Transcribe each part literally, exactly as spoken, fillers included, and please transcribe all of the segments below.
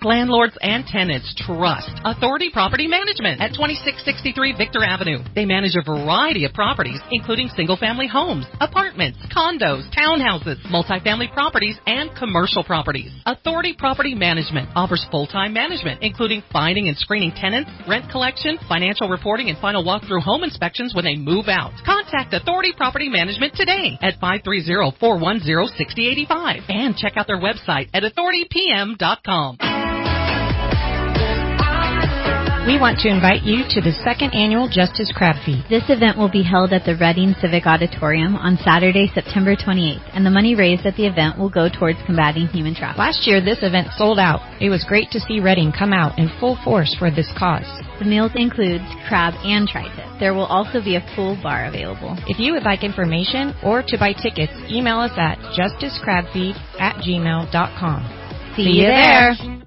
landlords and tenants trust Authority Property Management at twenty-six sixty-three Victor Avenue. They manage a variety of properties, including single-family homes, apartments, condos, townhouses, multifamily properties, and commercial properties. Authority Property Management offers full-time management, including finding and screening tenants, rent collection, financial reporting, and final walkthrough home inspections when they move out. Contact Authority Property Management today at five three zero, four one zero, six zero eight five and check out their website at authority p m dot com. We want to invite you to the second annual Justice Crab Feed. This event will be held at the Reading Civic Auditorium on Saturday, September twenty-eighth, and the money raised at the event will go towards combating human trafficking. Last year, this event sold out. It was great to see Reading come out in full force for this cause. The meals include crab and tri-tip. There will also be a full bar available. If you would like information or to buy tickets, email us at justicecrabfeed at gmail dot com. See, See you there. there.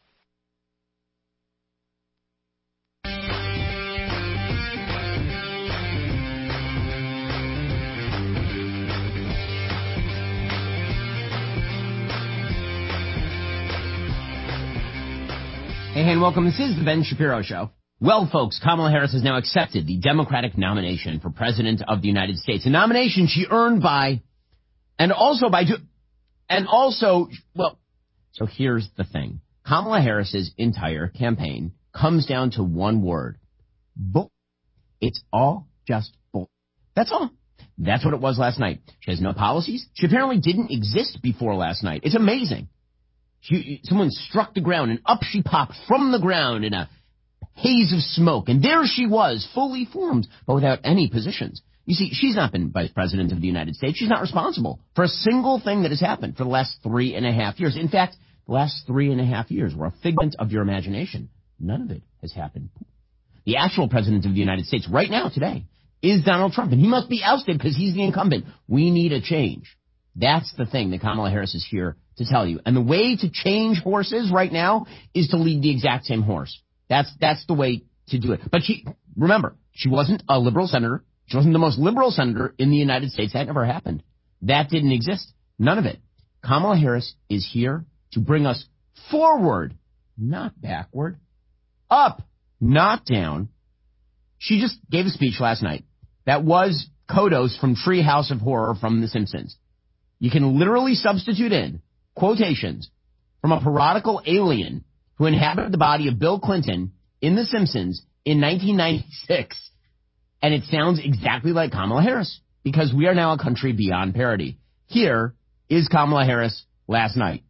Hey, and welcome. This is the Ben Shapiro Show. Well, folks, Kamala Harris has now accepted the Democratic nomination for President of the United States, a nomination she earned by, and also by, and also, well, so here's the thing. Kamala Harris's entire campaign comes down to one word. Bull. It's all just bull. That's all. That's what it was last night. She has no policies. She apparently didn't exist before last night. It's amazing. She, someone struck the ground, and up she popped from the ground in a haze of smoke. And there she was, fully formed, but without any positions. You see, she's not been Vice President of the United States. She's not responsible for a single thing that has happened for the last three and a half years. In fact, the last three and a half years were a figment of your imagination. None of it has happened. The actual President of the United States right now, today, is Donald Trump. And he must be ousted because he's the incumbent. We need a change. That's the thing that Kamala Harris is here to tell you. And the way to change horses right now is to lead the exact same horse. That's that's the way to do it. But she, remember, she wasn't a liberal senator. She wasn't the most liberal senator in the United States. That never happened. That didn't exist. None of it. Kamala Harris is here to bring us forward, not backward. Up, not down. She just gave a speech last night that was Kodos from Treehouse of Horror from The Simpsons. You can literally substitute in quotations from a parodical alien who inhabited the body of Bill Clinton in The Simpsons in nineteen ninety-six, and it sounds exactly like Kamala Harris, because we are now a country beyond parity. Here is Kamala Harris last night.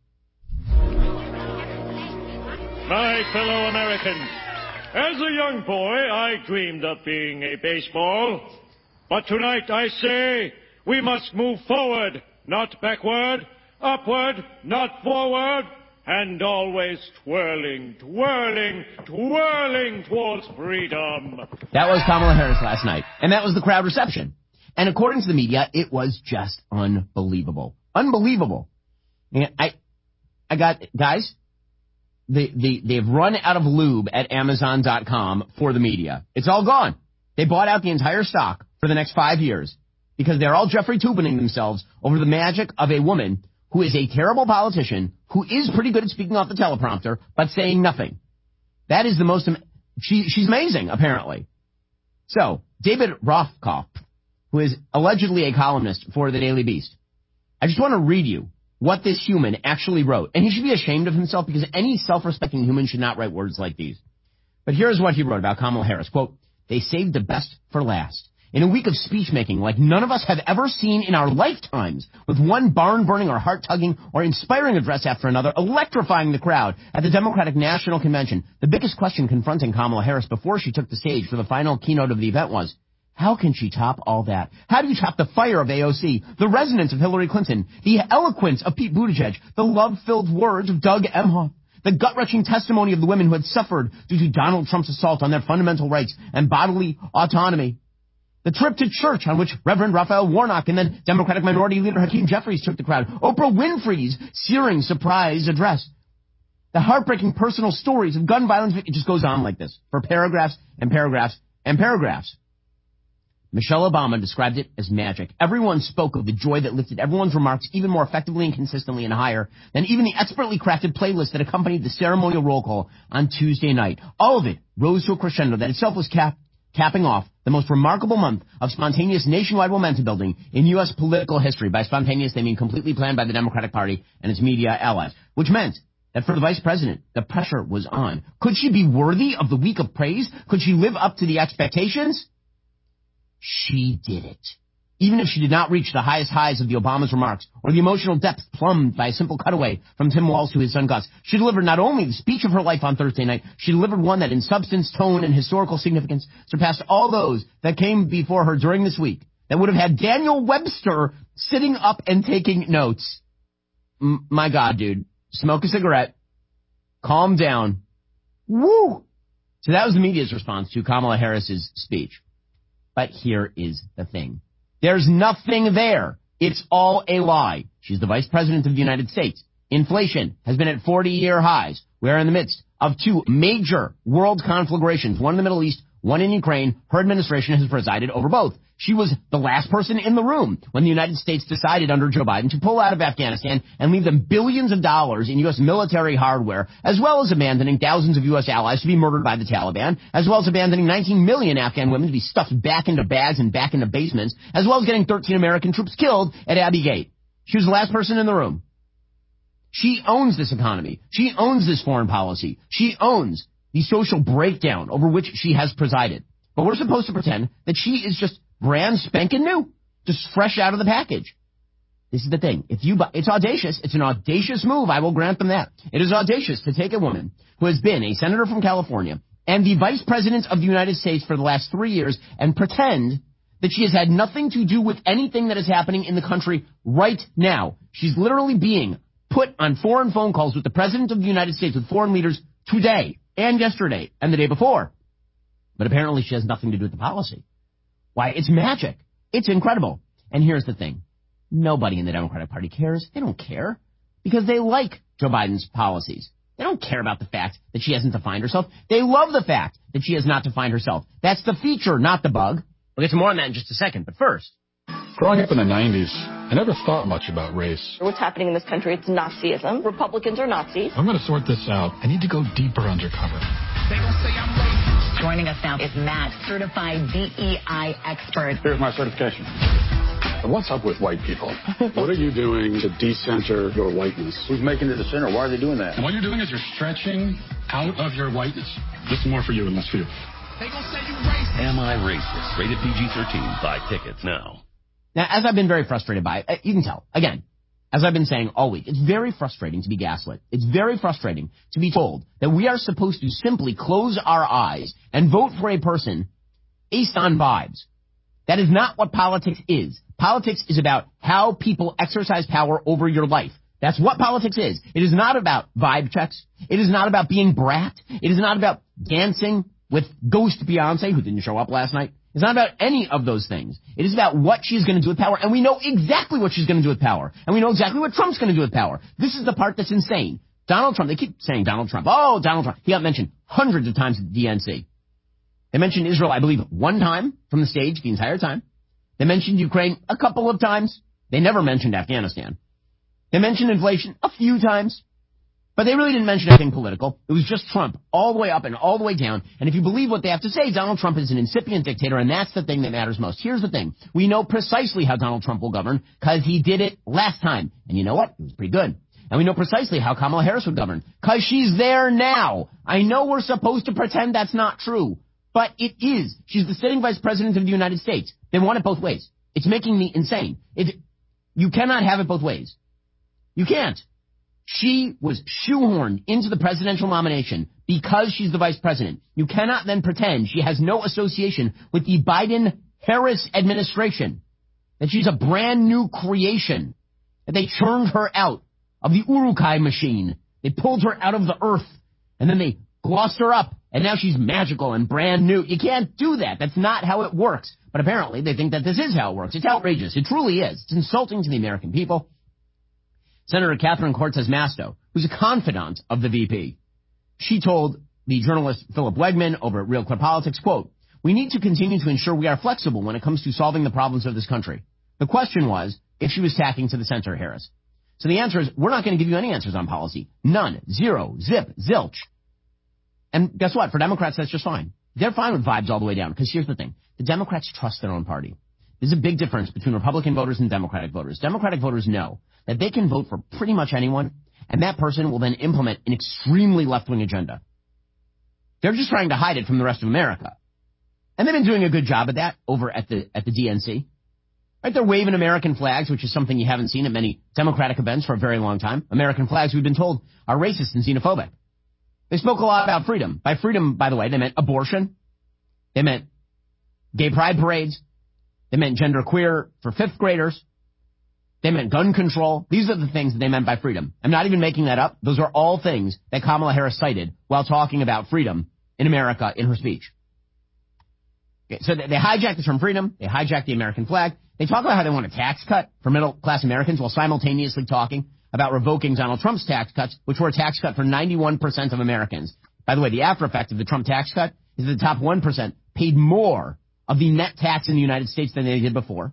My fellow Americans, as a young boy, I dreamed of being a baseball, but tonight I say we must move forward, not backward, upward, not forward, and always twirling, twirling, twirling towards freedom. That was Kamala Harris last night, and that was the crowd reception. And according to the media, it was just unbelievable. Unbelievable. And I, I got, guys, they, they, they've run out of lube at Amazon dot com for the media. It's all gone. They bought out the entire stock for the next five years. Because they're all Jeffrey Tubining themselves over the magic of a woman who is a terrible politician, who is pretty good at speaking off the teleprompter, but saying nothing. That is the most, am- she, she's amazing, apparently. So, David Rothkopf, who is allegedly a columnist for the Daily Beast, I just want to read you what this human actually wrote. And he should be ashamed of himself, because any self-respecting human should not write words like these. But here's what he wrote about Kamala Harris. Quote, "They saved the best for last. In a week of speech-making like none of us have ever seen in our lifetimes, with one barn-burning or heart-tugging or inspiring address after another, electrifying the crowd at the Democratic National Convention, the biggest question confronting Kamala Harris before she took the stage for the final keynote of the event was, how can she top all that? How do you top the fire of A O C, the resonance of Hillary Clinton, the eloquence of Pete Buttigieg, the love-filled words of Doug Emhoff, the gut-wrenching testimony of the women who had suffered due to Donald Trump's assault on their fundamental rights and bodily autonomy, the trip to church on which Reverend Raphael Warnock and then Democratic Minority Leader Hakeem Jeffries took the crowd, Oprah Winfrey's searing surprise address, the heartbreaking personal stories of gun violence. It just goes on like this for paragraphs and paragraphs and paragraphs. Michelle Obama described it as magic. Everyone spoke of the joy that lifted everyone's remarks even more effectively and consistently and higher than even the expertly crafted playlist that accompanied the ceremonial roll call on Tuesday night. All of it rose to a crescendo that itself was cap- capping off the most remarkable month of spontaneous nationwide momentum building in U S political history. By spontaneous, they mean completely planned by the Democratic Party and its media allies, which meant that for the vice president, the pressure was on. Could she be worthy of the week of praise? Could she live up to the expectations? She did it. Even if she did not reach the highest highs of the Obama's remarks or the emotional depth plumbed by a simple cutaway from Tim Walz to his son Gus, she delivered not only the speech of her life on Thursday night, she delivered one that in substance, tone, and historical significance surpassed all those that came before her during this week, that would have had Daniel Webster sitting up and taking notes. M- my God, dude. Smoke a cigarette. Calm down. Woo! So that was the media's response to Kamala Harris's speech. But here is the thing. There's nothing there. It's all a lie. She's the vice president of the United States. Inflation has been at forty-year highs. We are in the midst of two major world conflagrations, one in the Middle East, one in Ukraine. Her administration has presided over both. She was the last person in the room when the United States decided under Joe Biden to pull out of Afghanistan and leave them billions of dollars in U S military hardware, as well as abandoning thousands of U S allies to be murdered by the Taliban, as well as abandoning nineteen million Afghan women to be stuffed back into bags and back into basements, as well as getting thirteen American troops killed at Abbey Gate. She was the last person in the room. She owns this economy. She owns this foreign policy. She owns the social breakdown over which she has presided. But we're supposed to pretend that she is just brand spanking new, just fresh out of the package. This is the thing. If you, bu- it's audacious. It's an audacious move. I will grant them that. It is audacious to take a woman who has been a senator from California and the vice president of the United States for the last three years and pretend that she has had nothing to do with anything that is happening in the country right now. She's literally being put on foreign phone calls with the president of the United States, with foreign leaders today and yesterday and the day before. But apparently she has nothing to do with the policy. Why, it's magic. It's incredible. And here's the thing. Nobody in the Democratic Party cares. They don't care because they like Joe Biden's policies. They don't care about the fact that she hasn't defined herself. They love the fact that she has not defined herself. That's the feature, not the bug. We'll get to more on that in just a second. But first, growing up in the nineties, I never thought much about race. What's happening in this country, it's Nazism. Republicans are Nazis. I'm going to sort this out. I need to go deeper undercover. They don't say I'm racist. Joining us now is Matt, certified D E I expert. Here's my certification. What's up with white people? What are you doing to decenter your whiteness? Who's making it the center? Why are they doing that? And what you're doing is you're stretching out of your whiteness. This is more for you and less for you. They gonna say you racist. Am I racist? Rated P G thirteen. Buy tickets now. Now, as I've been very frustrated by, uh, you can tell, again, as I've been saying all week, it's very frustrating to be gaslit. It's very frustrating to be told that we are supposed to simply close our eyes and vote for a person based on vibes. That is not what politics is. Politics is about how people exercise power over your life. That's what politics is. It is not about vibe checks. It is not about being brat. It is not about dancing with Ghost Beyonce, who didn't show up last night. It's not about any of those things. It is about what she's going to do with power, and we know exactly what she's going to do with power, and we know exactly what Trump's going to do with power. This is the part that's insane. Donald Trump, they keep saying Donald Trump. Oh, Donald Trump. He got mentioned hundreds of times at the D N C. They mentioned Israel, I believe, one time from the stage the entire time. They mentioned Ukraine a couple of times. They never mentioned Afghanistan. They mentioned inflation a few times. But they really didn't mention anything political. It was just Trump all the way up and all the way down. And if you believe what they have to say, Donald Trump is an incipient dictator, and that's the thing that matters most. Here's the thing. We know precisely how Donald Trump will govern because he did it last time. And you know what? It was pretty good. And we know precisely how Kamala Harris would govern because she's there now. I know we're supposed to pretend that's not true, but it is. She's the sitting vice president of the United States. They want it both ways. It's making me insane. It, you cannot have it both ways. You can't. She was shoehorned into the presidential nomination because she's the vice president. You cannot then pretend she has no association with the Biden-Harris administration, that she's a brand new creation, that they churned her out of the Uruk-hai machine. They pulled her out of the earth, and then they glossed her up, and now she's magical and brand new. You can't do that. That's not how it works. But apparently they think that this is how it works. It's outrageous. It truly is. It's insulting to the American people. Senator Catherine Cortez Masto, who's a confidant of the V P, she told the journalist Philip Wegman over at Real Clear Politics, quote, We need to continue to ensure we are flexible when it comes to solving the problems of this country. The question was if she was tacking to the center, Harris. So the answer is we're not going to give you any answers on policy. None. Zero. Zip. Zilch. And guess what? For Democrats, that's just fine. They're fine with vibes all the way down. Because here's the thing. The Democrats trust their own party. There's a big difference between Republican voters and Democratic voters. Democratic voters know that they can vote for pretty much anyone, and that person will then implement an extremely left-wing agenda. They're just trying to hide it from the rest of America. And they've been doing a good job of that over at the at the D N C. Right, they're waving American flags, which is something you haven't seen at many Democratic events for a very long time. American flags, we've been told, are racist and xenophobic. They spoke a lot about freedom. By freedom, by the way, they meant abortion. They meant gay pride parades. They meant genderqueer for fifth graders. They meant gun control. These are the things that they meant by freedom. I'm not even making that up. Those are all things that Kamala Harris cited while talking about freedom in America in her speech. Okay, so they hijacked the term freedom. They hijacked the American flag. They talk about how they want a tax cut for middle-class Americans while simultaneously talking about revoking Donald Trump's tax cuts, which were a tax cut for ninety-one percent of Americans. By the way, the after effect of the Trump tax cut is that the top one percent paid more of the net tax in the United States than they did before.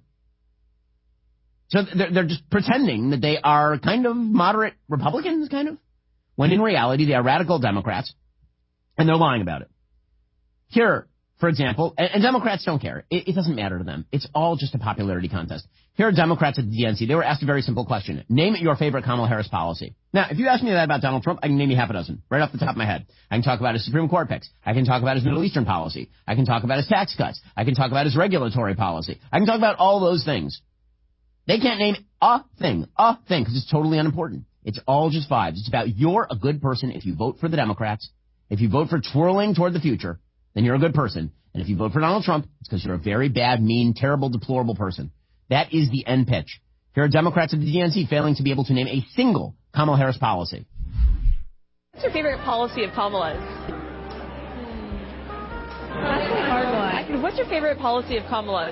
So they're, they're just pretending that they are kind of moderate Republicans, kind of, when in reality they are radical Democrats, and they're lying about it. Here, for example, and, and Democrats don't care. It, it doesn't matter to them. It's all just a popularity contest. Here are Democrats at the D N C. They were asked a very simple question. Name your favorite Kamala Harris policy. Now, if you ask me that about Donald Trump, I can name you half a dozen, right off the top of my head. I can talk about his Supreme Court picks. I can talk about his Middle Eastern policy. I can talk about his tax cuts. I can talk about his regulatory policy. I can talk about all those things. They can't name a thing, a thing, because it's totally unimportant. It's all just vibes. It's about you're a good person if you vote for the Democrats. If you vote for twirling toward the future, then you're a good person. And if you vote for Donald Trump, it's because you're a very bad, mean, terrible, deplorable person. That is the end pitch. Here are Democrats at the D N C failing to be able to name a single Kamala Harris policy. What's your favorite policy of Kamala's? That's a hard one. What's your favorite policy of Kamala's?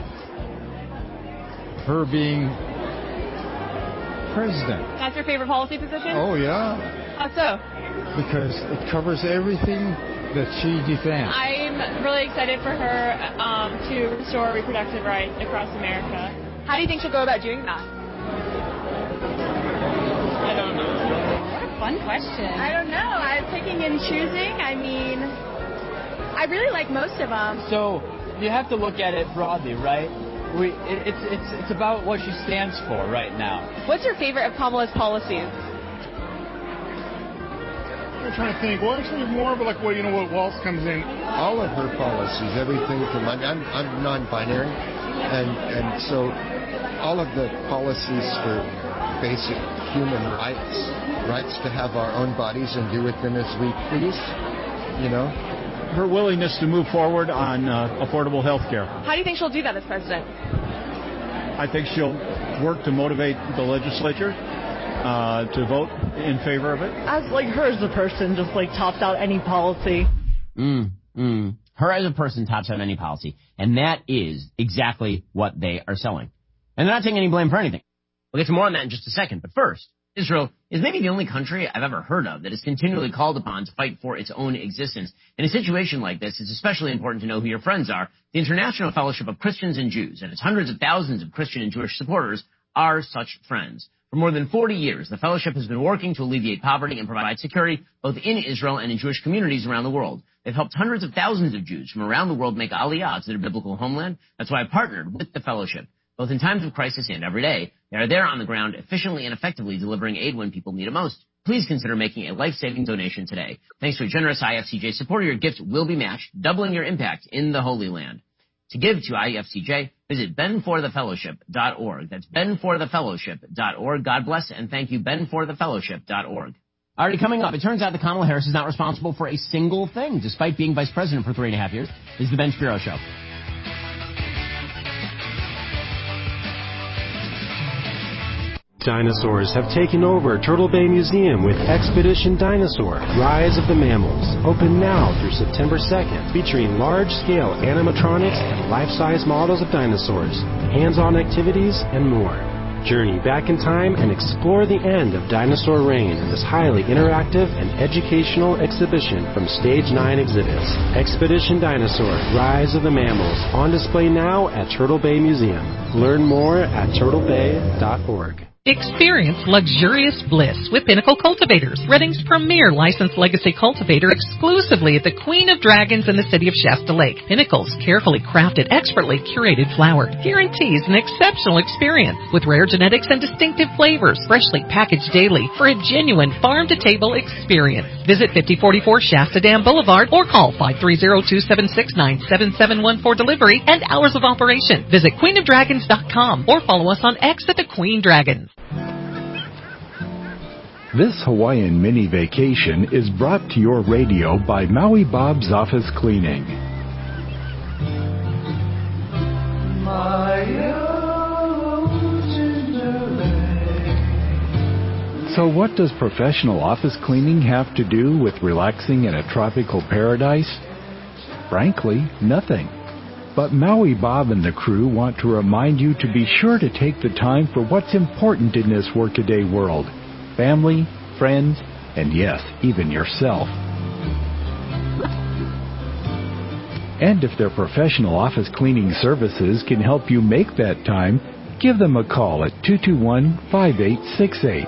Her being president. That's your favorite policy position? Oh, yeah. How so? Because it covers everything that she defends. I'm really excited for her um, to restore reproductive rights across America. How do you think she'll go about doing that? I don't know. What a fun question. I don't know. I'm picking and choosing. I mean, I really like most of them. So you have to look at it broadly, right? We, it, it's it's it's about what she stands for right now. What's your favorite of Kamala's policies? I'm trying to think. Well, actually, more of like what you know what Waltz comes in. All of her policies, everything from I'm I'm non-binary, and and so all of the policies for basic human rights, rights to have our own bodies and do with them as we please, you know. Her willingness to move forward on uh, affordable health care. How do you think she'll do that as president? I think she'll work to motivate the legislature uh, to vote in favor of it. As like her as a person, just like tops out any policy. Mm, mm. Her as a person tops out any policy. And that is exactly what they are selling. And they're not taking any blame for anything. We'll get to more on that in just a second. But first, Israel is maybe the only country I've ever heard of that is continually called upon to fight for its own existence. In a situation like this, it's especially important to know who your friends are. The International Fellowship of Christians and Jews and its hundreds of thousands of Christian and Jewish supporters are such friends. For more than forty years, the fellowship has been working to alleviate poverty and provide security both in Israel and in Jewish communities around the world. They've helped hundreds of thousands of Jews from around the world make aliyah to their biblical homeland. That's why I partnered with the fellowship. Both in times of crisis and every day, they are there on the ground efficiently and effectively delivering aid when people need it most. Please consider making a life-saving donation today. Thanks to a generous I F C J supporter, your gift will be matched, doubling your impact in the Holy Land. To give to I F C J, visit ben for the fellowship dot org. That's ben for the fellowship dot org. God bless and thank you, ben for the fellowship dot org. Already coming up, it turns out that Kamala Harris is not responsible for a single thing, despite being vice president for three and a half years. This is the Ben Shapiro Show. Dinosaurs have taken over Turtle Bay Museum with Expedition Dinosaur, Rise of the Mammals. Open now through September second, featuring large-scale animatronics and life-size models of dinosaurs, hands-on activities, and more. Journey back in time and explore the end of dinosaur reign in this highly interactive and educational exhibition from Stage nine Exhibits. Expedition Dinosaur, Rise of the Mammals, on display now at Turtle Bay Museum. Learn more at turtle bay dot org. Experience luxurious bliss with Pinnacle Cultivators, Redding's premier licensed legacy cultivator, exclusively at the Queen of Dragons in the city of Shasta Lake. Pinnacle's carefully crafted, expertly curated flower guarantees an exceptional experience with rare genetics and distinctive flavors, freshly packaged daily for a genuine farm-to-table experience. Visit fifty forty-four Shasta Dam Boulevard or call five three zero, two seven six, nine seven seven one for delivery and hours of operation. Visit queen of dragons dot com or follow us on X at the Queen Dragons. This Hawaiian mini vacation is brought to your radio by Maui Bob's Office Cleaning. So what does professional office cleaning have to do with relaxing in a tropical paradise? Frankly, nothing. But Maui Bob and the crew want to remind you to be sure to take the time for what's important in this workaday world. Family, friends, and yes, even yourself. And if their professional office cleaning services can help you make that time, give them a call at two two one, five eight six eight.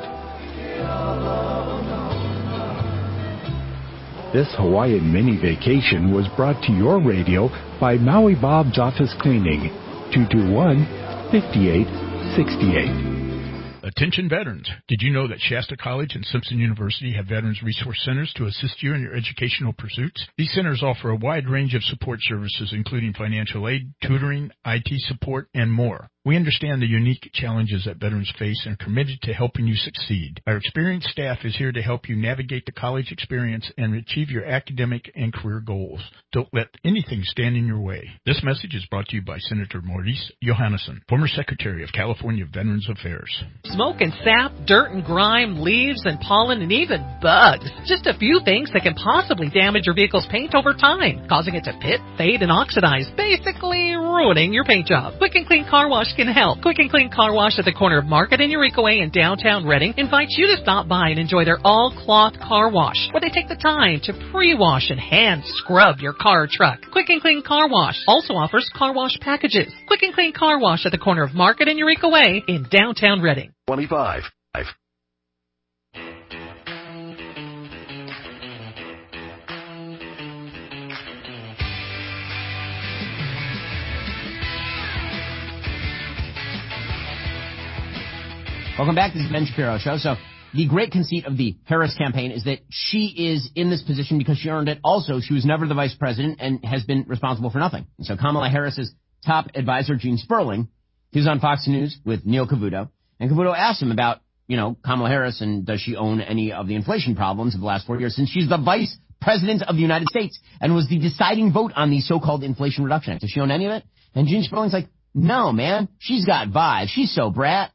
This Hawaiian mini vacation was brought to your radio by Maui Bob's Office Cleaning, two two one, five eight six eight. Attention veterans. Did you know that Shasta College and Simpson University have Veterans Resource Centers to assist you in your educational pursuits? These centers offer a wide range of support services, including financial aid, tutoring, I T support, and more. We understand the unique challenges that veterans face and are committed to helping you succeed. Our experienced staff is here to help you navigate the college experience and achieve your academic and career goals. Don't let anything stand in your way. This message is brought to you by Senator Maurice Johannesson, former Secretary of California Veterans Affairs. Smoke and sap, dirt and grime, leaves and pollen, and even bugs. Just a few things that can possibly damage your vehicle's paint over time, causing it to pit, fade, and oxidize, basically ruining your paint job. Quick and Clean Car Wash can help. Quick and Clean Car Wash at the corner of Market and Eureka Way in downtown Redding invites you to stop by and enjoy their all-cloth car wash, where they take the time to pre-wash and hand scrub your car or truck. Quick and Clean Car Wash also offers car wash packages. Quick and Clean Car Wash at the corner of Market and Eureka Way in downtown Redding. twenty-five. Welcome back. This is Ben Shapiro Show. So the great conceit of the Harris campaign is that she is in this position because she earned it. Also, she was never the vice president and has been responsible for nothing. And so Kamala Harris's top advisor, Gene Sperling, he was on Fox News with Neil Cavuto, and Cavuto asked him about, you know, Kamala Harris and does she own any of the inflation problems of the last four years since she's the vice president of the United States and was the deciding vote on the so-called Inflation Reduction Act. Does she own any of it? And Gene Sperling's like, no, man, she's got vibes. She's so brat.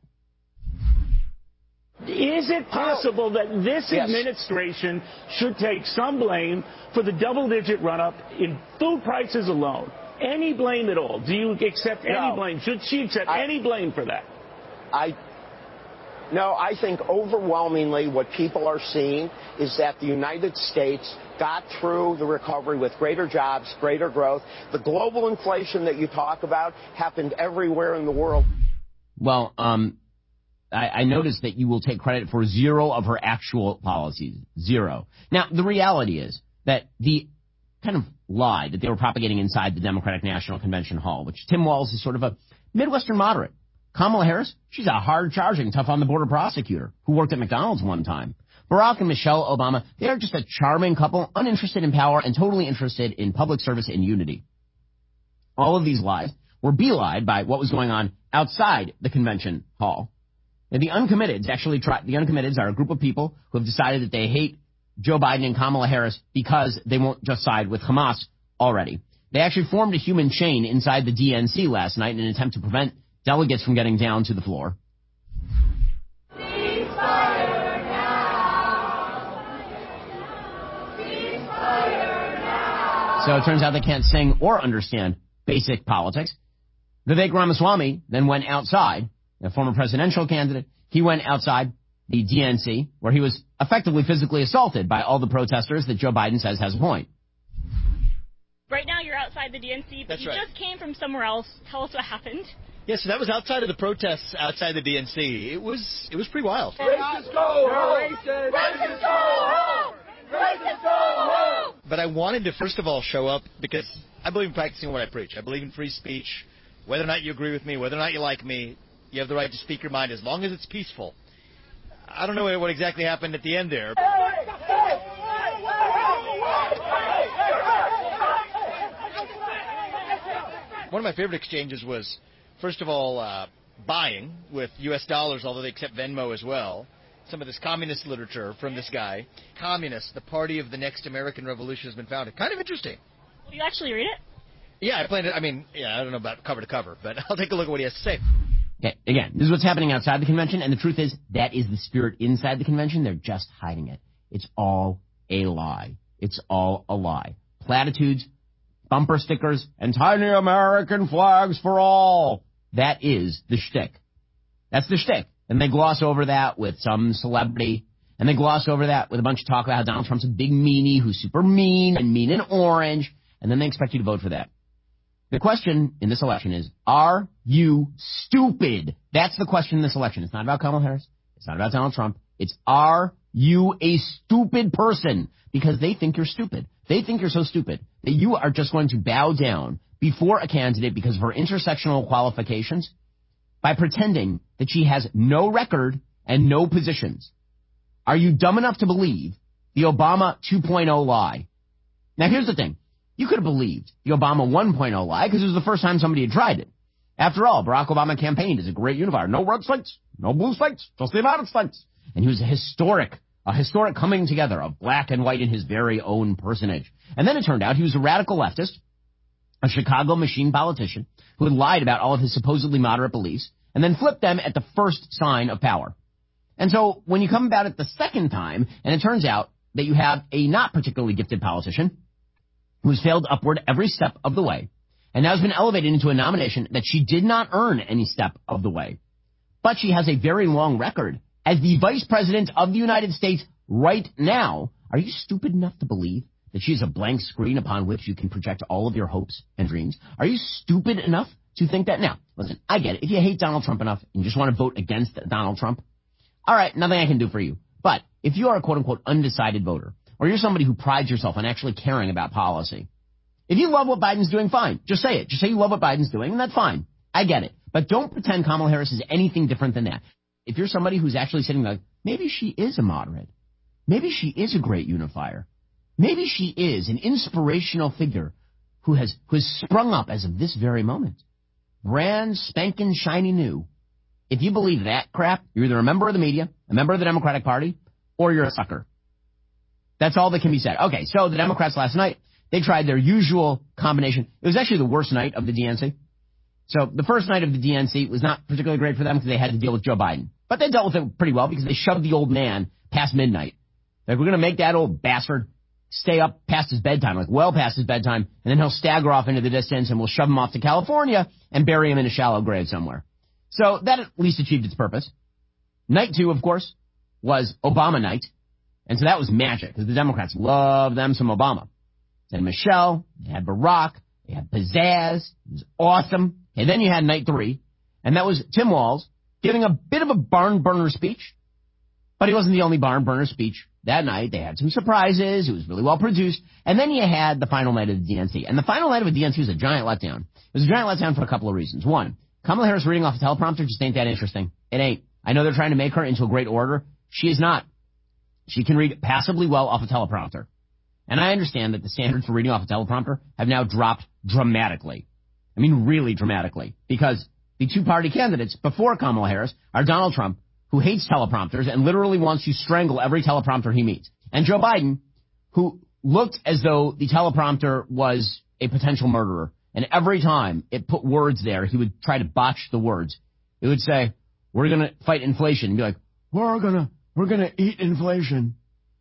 Is it possible that this yes. administration should take some blame for the double-digit run-up in food prices alone? Any blame at all? Do you accept any no. blame? Should she accept I, any blame for that? I no, I think overwhelmingly what people are seeing is that the United States got through the recovery with greater jobs, greater growth. The global inflation that you talk about happened everywhere in the world. Well, um... I, I noticed that you will take credit for zero of her actual policies. Zero. Now, the reality is that the kind of lie that they were propagating inside the Democratic National Convention Hall, which Tim Walz is sort of a Midwestern moderate. Kamala Harris, she's a hard-charging, tough-on-the-border prosecutor who worked at McDonald's one time. Barack and Michelle Obama, they are just a charming couple, uninterested in power and totally interested in public service and unity. All of these lies were belied by what was going on outside the convention hall. Now, the uncommitteds actually try, the uncommitteds are a group of people who have decided that they hate Joe Biden and Kamala Harris because they won't just side with Hamas already. They actually formed a human chain inside the D N C last night in an attempt to prevent delegates from getting down to the floor. Ceasefire now. Ceasefire now. So it turns out they can't sing or understand basic politics. Vivek Ramaswamy then went outside a former presidential candidate. He went outside the D N C, where he was effectively physically assaulted by all the protesters that Joe Biden says has a point. Right now you're outside the D N C, but That's you right. just came from somewhere else. Tell us what happened. Yeah, so that was outside of the protests outside the D N C. It was it was pretty wild. Racist go home! Racist go home! Racist go home! But I wanted to first of all show up because I believe in practicing what I preach. I believe in free speech. Whether or not you agree with me, whether or not you like me, you have the right to speak your mind as long as it's peaceful. I don't know what exactly happened at the end there. One of my favorite exchanges was, first of all, uh, buying with U S dollars, although they accept Venmo as well. Some of this communist literature from this guy. Communist, the party of the next American Revolution has been founded. Kind of interesting. Will you actually read it? Yeah, I planned it. I mean, yeah, I don't know about cover to cover, but I'll take a look at what he has to say. Okay, again, this is what's happening outside the convention, and the truth is that is the spirit inside the convention. They're just hiding it. It's all a lie. It's all a lie. Platitudes, bumper stickers, and tiny American flags for all. That is the shtick. That's the shtick. And they gloss over that with some celebrity, and they gloss over that with a bunch of talk about how Donald Trump's a big meanie who's super mean and mean and orange, and then they expect you to vote for that. The question in this election is, are you stupid? That's the question in this election. It's not about Kamala Harris. It's not about Donald Trump. It's, are you a stupid person? Because they think you're stupid. They think you're so stupid that you are just going to bow down before a candidate because of her intersectional qualifications by pretending that she has no record and no positions. Are you dumb enough to believe the Obama two point oh lie? Now, here's the thing. You could have believed the Obama one point oh lie because it was the first time somebody had tried it. After all, Barack Obama campaigned as a great unifier. No red states, no blue states, just the United States. And he was a historic, a historic coming together of black and white in his very own personage. And then it turned out he was a radical leftist, a Chicago machine politician who had lied about all of his supposedly moderate beliefs and then flipped them at the first sign of power. And so when you come about it the second time, and it turns out that you have a not particularly gifted politician who's failed upward every step of the way, and now has been elevated into a nomination that she did not earn any step of the way. But she has a very long record as the Vice President of the United States right now. Are you stupid enough to believe that she is a blank screen upon which you can project all of your hopes and dreams? Are you stupid enough to think that? Now, listen, I get it. If you hate Donald Trump enough and you just want to vote against Donald Trump, all right, nothing I can do for you. But if you are a quote-unquote undecided voter, or you're somebody who prides yourself on actually caring about policy, if you love what Biden's doing, fine. Just say it. Just say you love what Biden's doing, and that's fine. I get it. But don't pretend Kamala Harris is anything different than that. If you're somebody who's actually sitting like, maybe she is a moderate. Maybe she is a great unifier. Maybe she is an inspirational figure who has, who has sprung up as of this very moment. Brand spanking shiny new. If you believe that crap, you're either a member of the media, a member of the Democratic Party, or you're a sucker. That's all that can be said. Okay, so the Democrats last night, they tried their usual combination. It was actually the worst night of the D N C. So the first night of the D N C was not particularly great for them because they had to deal with Joe Biden. But they dealt with it pretty well because they shoved the old man past midnight. Like, we're going to make that old bastard stay up past his bedtime, like well past his bedtime, and then he'll stagger off into the distance and we'll shove him off to California and bury him in a shallow grave somewhere. So that at least achieved its purpose. Night two, of course, was Obama night. And so that was magic because the Democrats love them some Obama. They had Michelle, they had Barack, they had pizzazz. It was awesome. And then you had night three, and that was Tim Walz giving a bit of a barn burner speech. But he wasn't the only barn burner speech that night. They had some surprises. It was really well produced. And then you had the final night of the D N C. And the final night of the D N C was a giant letdown. It was a giant letdown for a couple of reasons. One, Kamala Harris reading off a teleprompter just ain't that interesting. It ain't. I know they're trying to make her into a great orator. She is not. She can read passably well off a teleprompter. And I understand that the standards for reading off a teleprompter have now dropped dramatically. I mean, really dramatically. Because the two-party candidates before Kamala Harris are Donald Trump, who hates teleprompters and literally wants to strangle every teleprompter he meets, and Joe Biden, who looked as though the teleprompter was a potential murderer. And every time it put words there, he would try to botch the words. It would say, we're going to fight inflation. And be like, we're going to, we're going to eat inflation.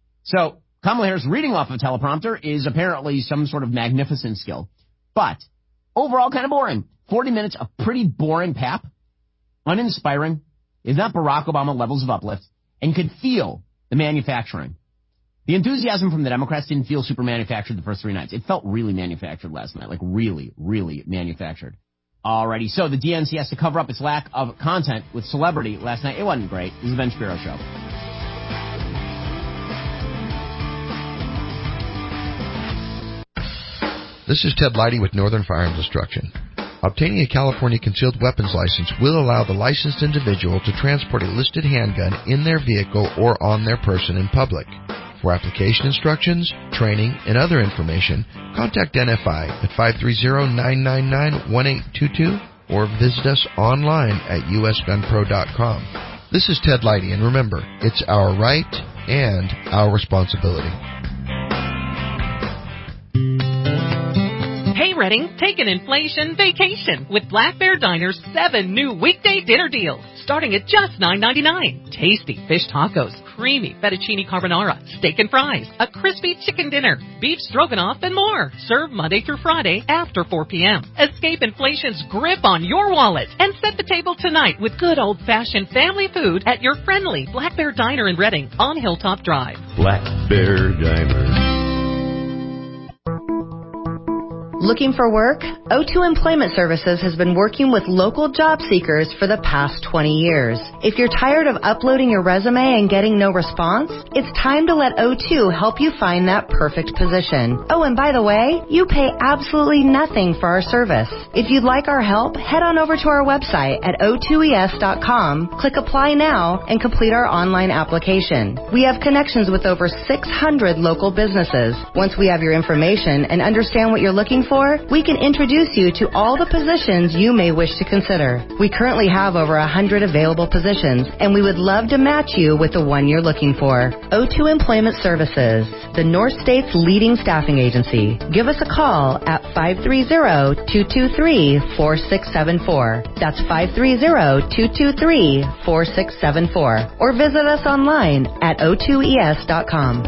So Kamala Harris reading off a teleprompter is apparently some sort of magnificent skill. But overall kind of boring. forty minutes of pretty boring pap uninspiring, is not Barack Obama levels of uplift, and could feel the manufacturing. The enthusiasm from the Democrats didn't feel super manufactured the first three nights. It felt really manufactured last night, like really, really manufactured. Alrighty, so the D N C has to cover up its lack of content with celebrity last night. It wasn't great. This is the Ben Shapiro Show. This is Ted Leidy with Northern Firearms Instruction. Obtaining a California concealed weapons license will allow the licensed individual to transport a listed handgun in their vehicle or on their person in public. For application instructions, training, and other information, contact N F I at five three zero, nine nine nine, one eight two two or visit us online at u s gun pro dot com. This is Ted Leidy, and remember, it's our right and our responsibility. Hey Redding, take an inflation vacation with Black Bear Diner's seven new weekday dinner deals, starting at just nine ninety-nine. Tasty fish tacos, creamy fettuccine carbonara, steak and fries, a crispy chicken dinner, beef stroganoff, and more. Served Monday through Friday after four p.m. Escape inflation's grip on your wallet and set the table tonight with good old-fashioned family food at your friendly Black Bear Diner in Redding on Hilltop Drive. Black Bear Diner. Looking for work? O two Employment Services has been working with local job seekers for the past twenty years. If you're tired of uploading your resume and getting no response, it's time to let O two help you find that perfect position. Oh, and by the way, you pay absolutely nothing for our service. If you'd like our help, head on over to our website at o two e s dot com, click Apply Now, and complete our online application. We have connections with over six hundred local businesses. Once we have your information and understand what you're looking for, For, we can introduce you to all the positions you may wish to consider. We currently have over one hundred available positions, and we would love to match you with the one you're looking for. O two Employment Services, the North State's leading staffing agency. Give us a call at five three zero, two two three, four six seven four. That's five three zero, two two three, four six seven four. Or visit us online at o two e s dot com.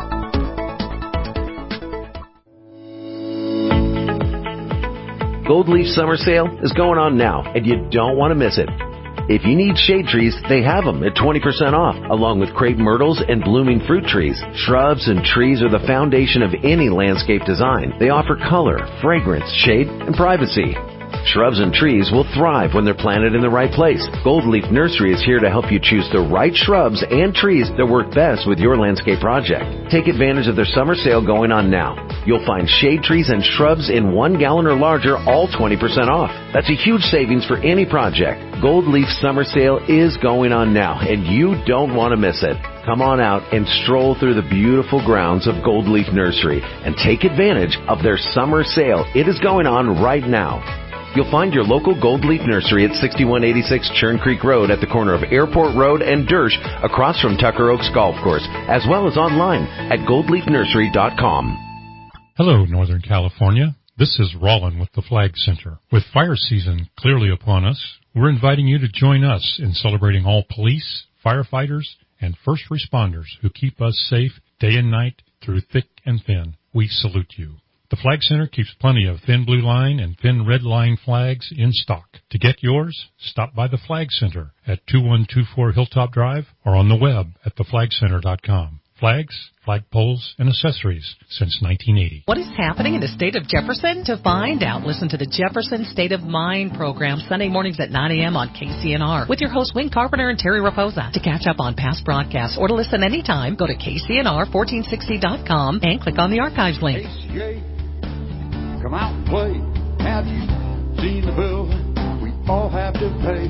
Gold Leaf Summer Sale is going on now, and you don't want to miss it. If you need shade trees, they have them at twenty percent off, along with crepe myrtles and blooming fruit trees. Shrubs and trees are the foundation of any landscape design. They offer color, fragrance, shade, and privacy. Shrubs and trees will thrive when they're planted in the right place. Gold Leaf Nursery is here to help you choose the right shrubs and trees that work best with your landscape project. Take advantage of their summer sale going on now. You'll find shade trees and shrubs in one gallon or larger, all twenty percent off. That's a huge savings for any project. Gold Leaf Summer Sale is going on now, and you don't want to miss it. Come on out and stroll through the beautiful grounds of Gold Leaf Nursery and take advantage of their summer sale. It is going on right now. You'll find your local Gold Leaf Nursery at sixty-one eighty-six Churn Creek Road at the corner of Airport Road and Dersh across from Tucker Oaks Golf Course, as well as online at gold leaf nursery dot com. Hello, Northern California. This is Rollin with the Flag Center. With fire season clearly upon us, we're inviting you to join us in celebrating all police, firefighters, and first responders who keep us safe day and night through thick and thin. We salute you. The Flag Center keeps plenty of thin blue line and thin red line flags in stock. To get yours, stop by the Flag Center at two one two four Hilltop Drive or on the web at the flag center dot com. Flags, flagpoles, and accessories since nineteen eighty. What is happening in the state of Jefferson? To find out, listen to the Jefferson State of Mind program Sunday mornings at nine a.m. on K C N R with your hosts Wayne Carpenter and Terry Raposa. To catch up on past broadcasts or to listen anytime, go to K C N R fourteen sixty dot com and click on the archives link. K C A, come out and play. Have you seen the bill we all have to pay?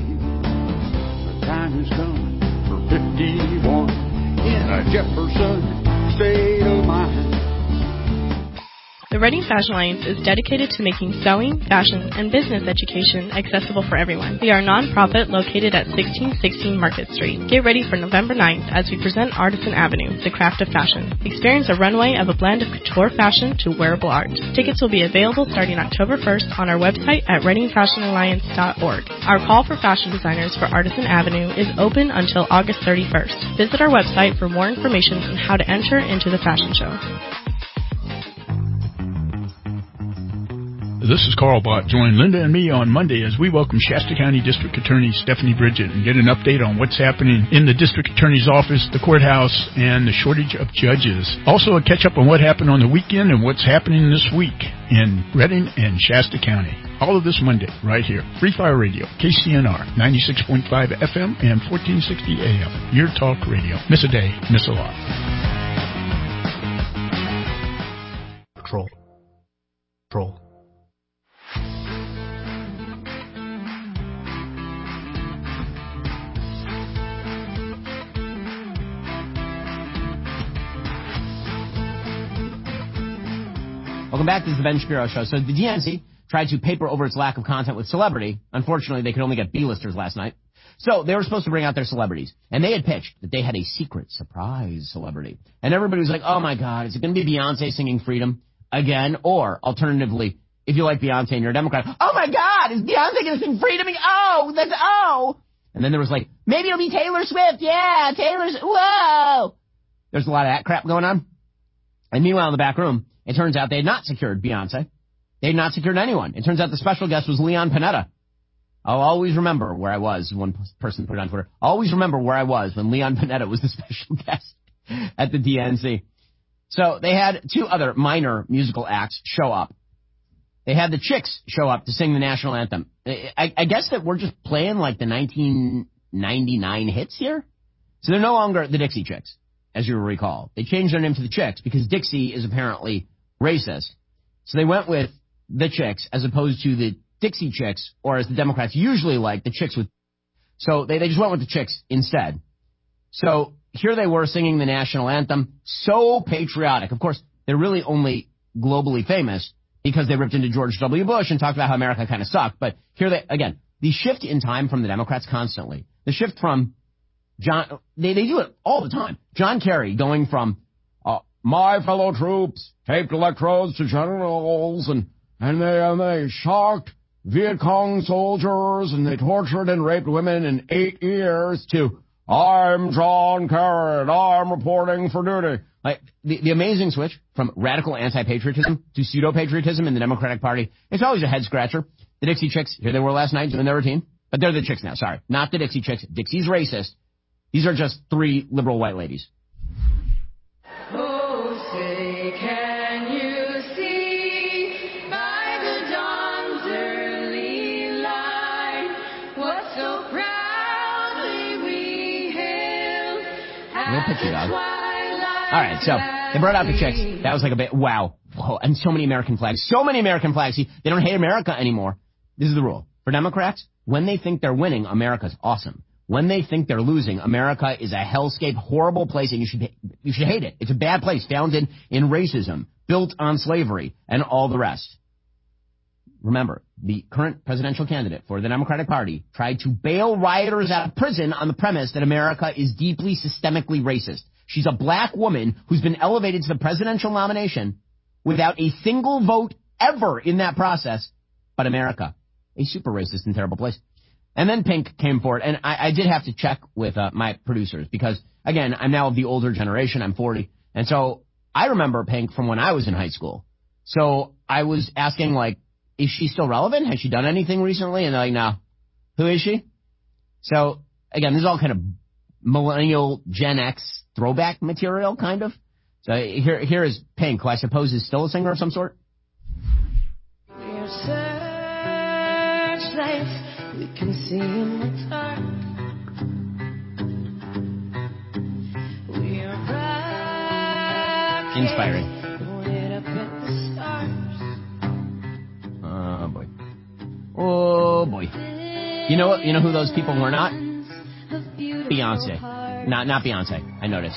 The time has come for fifty-one. In a Jefferson state of mind. The Redding Fashion Alliance is dedicated to making sewing, fashion, and business education accessible for everyone. We are a nonprofit located at sixteen sixteen Market Street. Get ready for November ninth as we present Artisan Avenue, the craft of fashion. Experience a runway of a blend of couture fashion to wearable art. Tickets will be available starting October first on our website at redding fashion alliance dot org. Our call for fashion designers for Artisan Avenue is open until August thirty-first. Visit our website for more information on how to enter into the fashion show. This is Carl Bott. Join Linda and me on Monday as we welcome Shasta County District Attorney Stephanie Bridget and get an update on what's happening in the District Attorney's office, the courthouse, and the shortage of judges. Also, a catch-up on what happened on the weekend and what's happening this week in Redding and Shasta County. All of this Monday, right here. Free Fire Radio, K C N R, ninety-six point five F M and fourteen sixty A M. Your talk radio. Miss a day, miss a lot. Patrol. Patrol. Welcome back. This is the Ben Shapiro Show. So the D N C tried to paper over its lack of content with celebrity. Unfortunately, they could only get B-listers last night. So they were supposed to bring out their celebrities. And they had pitched that they had a secret surprise celebrity. And everybody was like, oh, my God, is it going to be Beyonce singing Freedom again? Or, alternatively, if you like Beyonce and you're a Democrat, oh, my God, is Beyonce going to sing Freedom? Oh, that's, oh. And then there was like, maybe it'll be Taylor Swift. Yeah, Taylor Swift. Whoa. There's a lot of that crap going on. And meanwhile, in the back room, it turns out they had not secured Beyonce. They had not secured anyone. It turns out the special guest was Leon Panetta. I'll always remember where I was. One person put it on Twitter. I'll always remember where I was when Leon Panetta was the special guest at the D N C. So they had two other minor musical acts show up. They had the Chicks show up to sing the national anthem. I, I guess that we're just playing like the nineteen ninety-nine hits here. So they're no longer the Dixie Chicks, as you recall. They changed their name to the Chicks because Dixie is apparently racist. So they went with the Chicks as opposed to the Dixie Chicks, or as the Democrats usually like, the Chicks with... So they, they just went with the Chicks instead. So here they were singing the national anthem, so patriotic. Of course, they're really only globally famous because they ripped into George W. Bush and talked about how America kind of sucked. But here they, again, the shift in time from the Democrats constantly. The shift from John... They, they do it all the time. John Kerry going from... Uh, my fellow troops taped electrodes to generals, and and they and they shocked Viet Cong soldiers, and they tortured and raped women in eight years, to I'm John Kerry, and I'm reporting for duty. Like the, the amazing switch from radical anti-patriotism to pseudo-patriotism in the Democratic Party. It's always a head-scratcher. The Dixie Chicks, here they were last night doing their routine, but they're the Chicks now. Sorry, not the Dixie Chicks. Dixie's racist. These are just three liberal white ladies. We'll pitch you, dog. All right, so they brought out the Chicks. That was like a bit, wow. Whoa, and so many American flags. So many American flags. See, they don't hate America anymore. This is the rule. For Democrats, when they think they're winning, America's awesome. When they think they're losing, America is a hellscape, horrible place, and you should you should hate it. It's a bad place, founded in racism, built on slavery, and all the rest. Remember, the current presidential candidate for the Democratic Party tried to bail rioters out of prison on the premise that America is deeply systemically racist. She's a black woman who's been elevated to the presidential nomination without a single vote ever in that process. But America, a super racist and terrible place. And then Pink came forward, and I, I did have to check with uh, my producers because, again, I'm now of the older generation. I'm forty. And so I remember Pink from when I was in high school. So I was asking, like, is she still relevant? Has she done anything recently? And they're like, no. Who is she? So, again, this is all kind of millennial Gen X throwback material, kind of. So here, here is Pink, who I suppose is still a singer of some sort. We're searchlights, we can see in the dark. We're rockets, inspiring. lit up at the stars. Oh boy. Oh boy. You know what? You know who those people were not? Beyonce. Not not Beyonce. I noticed.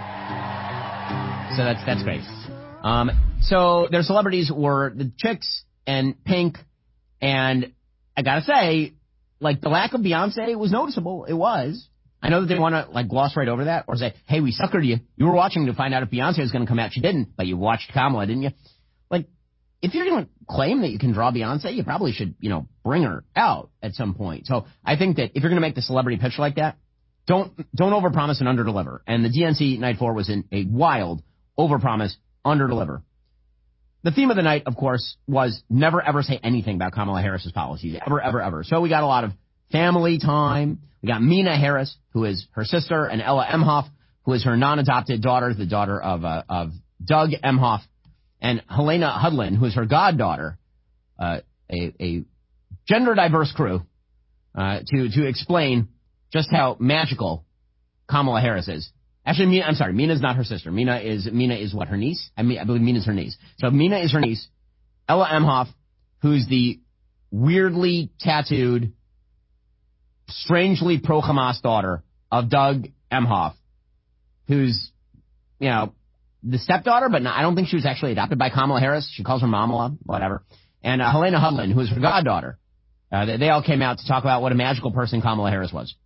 So that's that's great. Um. So their celebrities were the Chicks and Pink, and I gotta say, like, the lack of Beyonce was noticeable. It was. I know that they want to like gloss right over that or say, hey, we suckered you. You were watching to find out if Beyonce was going to come out. She didn't, but you watched Kamala, didn't you? Like, if you're going to claim that you can draw Beyonce, you probably should, you know, bring her out at some point. So I think that if you're going to make the celebrity pitch like that, don't don't overpromise and underdeliver. And the D N C Night four was in a wild overpromise, underdeliver. the theme of the night, of course, was never ever say anything about Kamala Harris's policies. Ever, ever, ever. So we got a lot of family time. We got Mina Harris, who is her sister, and Ella Emhoff, who is her non-adopted daughter, the daughter of uh, of Doug Emhoff, and Helena Hudlin, who is her goddaughter, uh, a, a gender-diverse crew, uh, to to explain just how magical Kamala Harris is. Actually, Mina, I'm sorry, Mina's not her sister. Mina is Mina is what, her niece? I mean, I believe Mina's her niece. So Mina is her niece. Ella Emhoff, who's the weirdly tattooed, strangely pro-Hamas daughter of Doug Emhoff, who's, you know, the stepdaughter, but not, I don't think she was actually adopted by Kamala Harris. She calls her Mamala, whatever. And uh, Helena Hudlin, who is her goddaughter. Uh, they, they all came out to talk about what a magical person Kamala Harris was.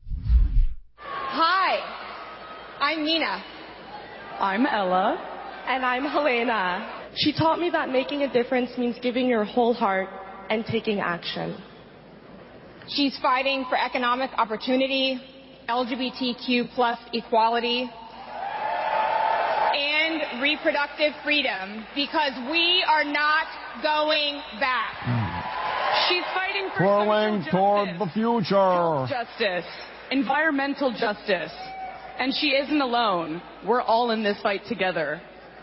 Hi, I'm Mina. I'm Ella. And I'm Helena. She taught me that making a difference means giving your whole heart and taking action. She's fighting for economic opportunity, L G B T Q plus equality, and reproductive freedom, because we are not going back. She's fighting for Crawling toward the future. Justice, environmental justice. And she isn't alone. We're all in this fight together.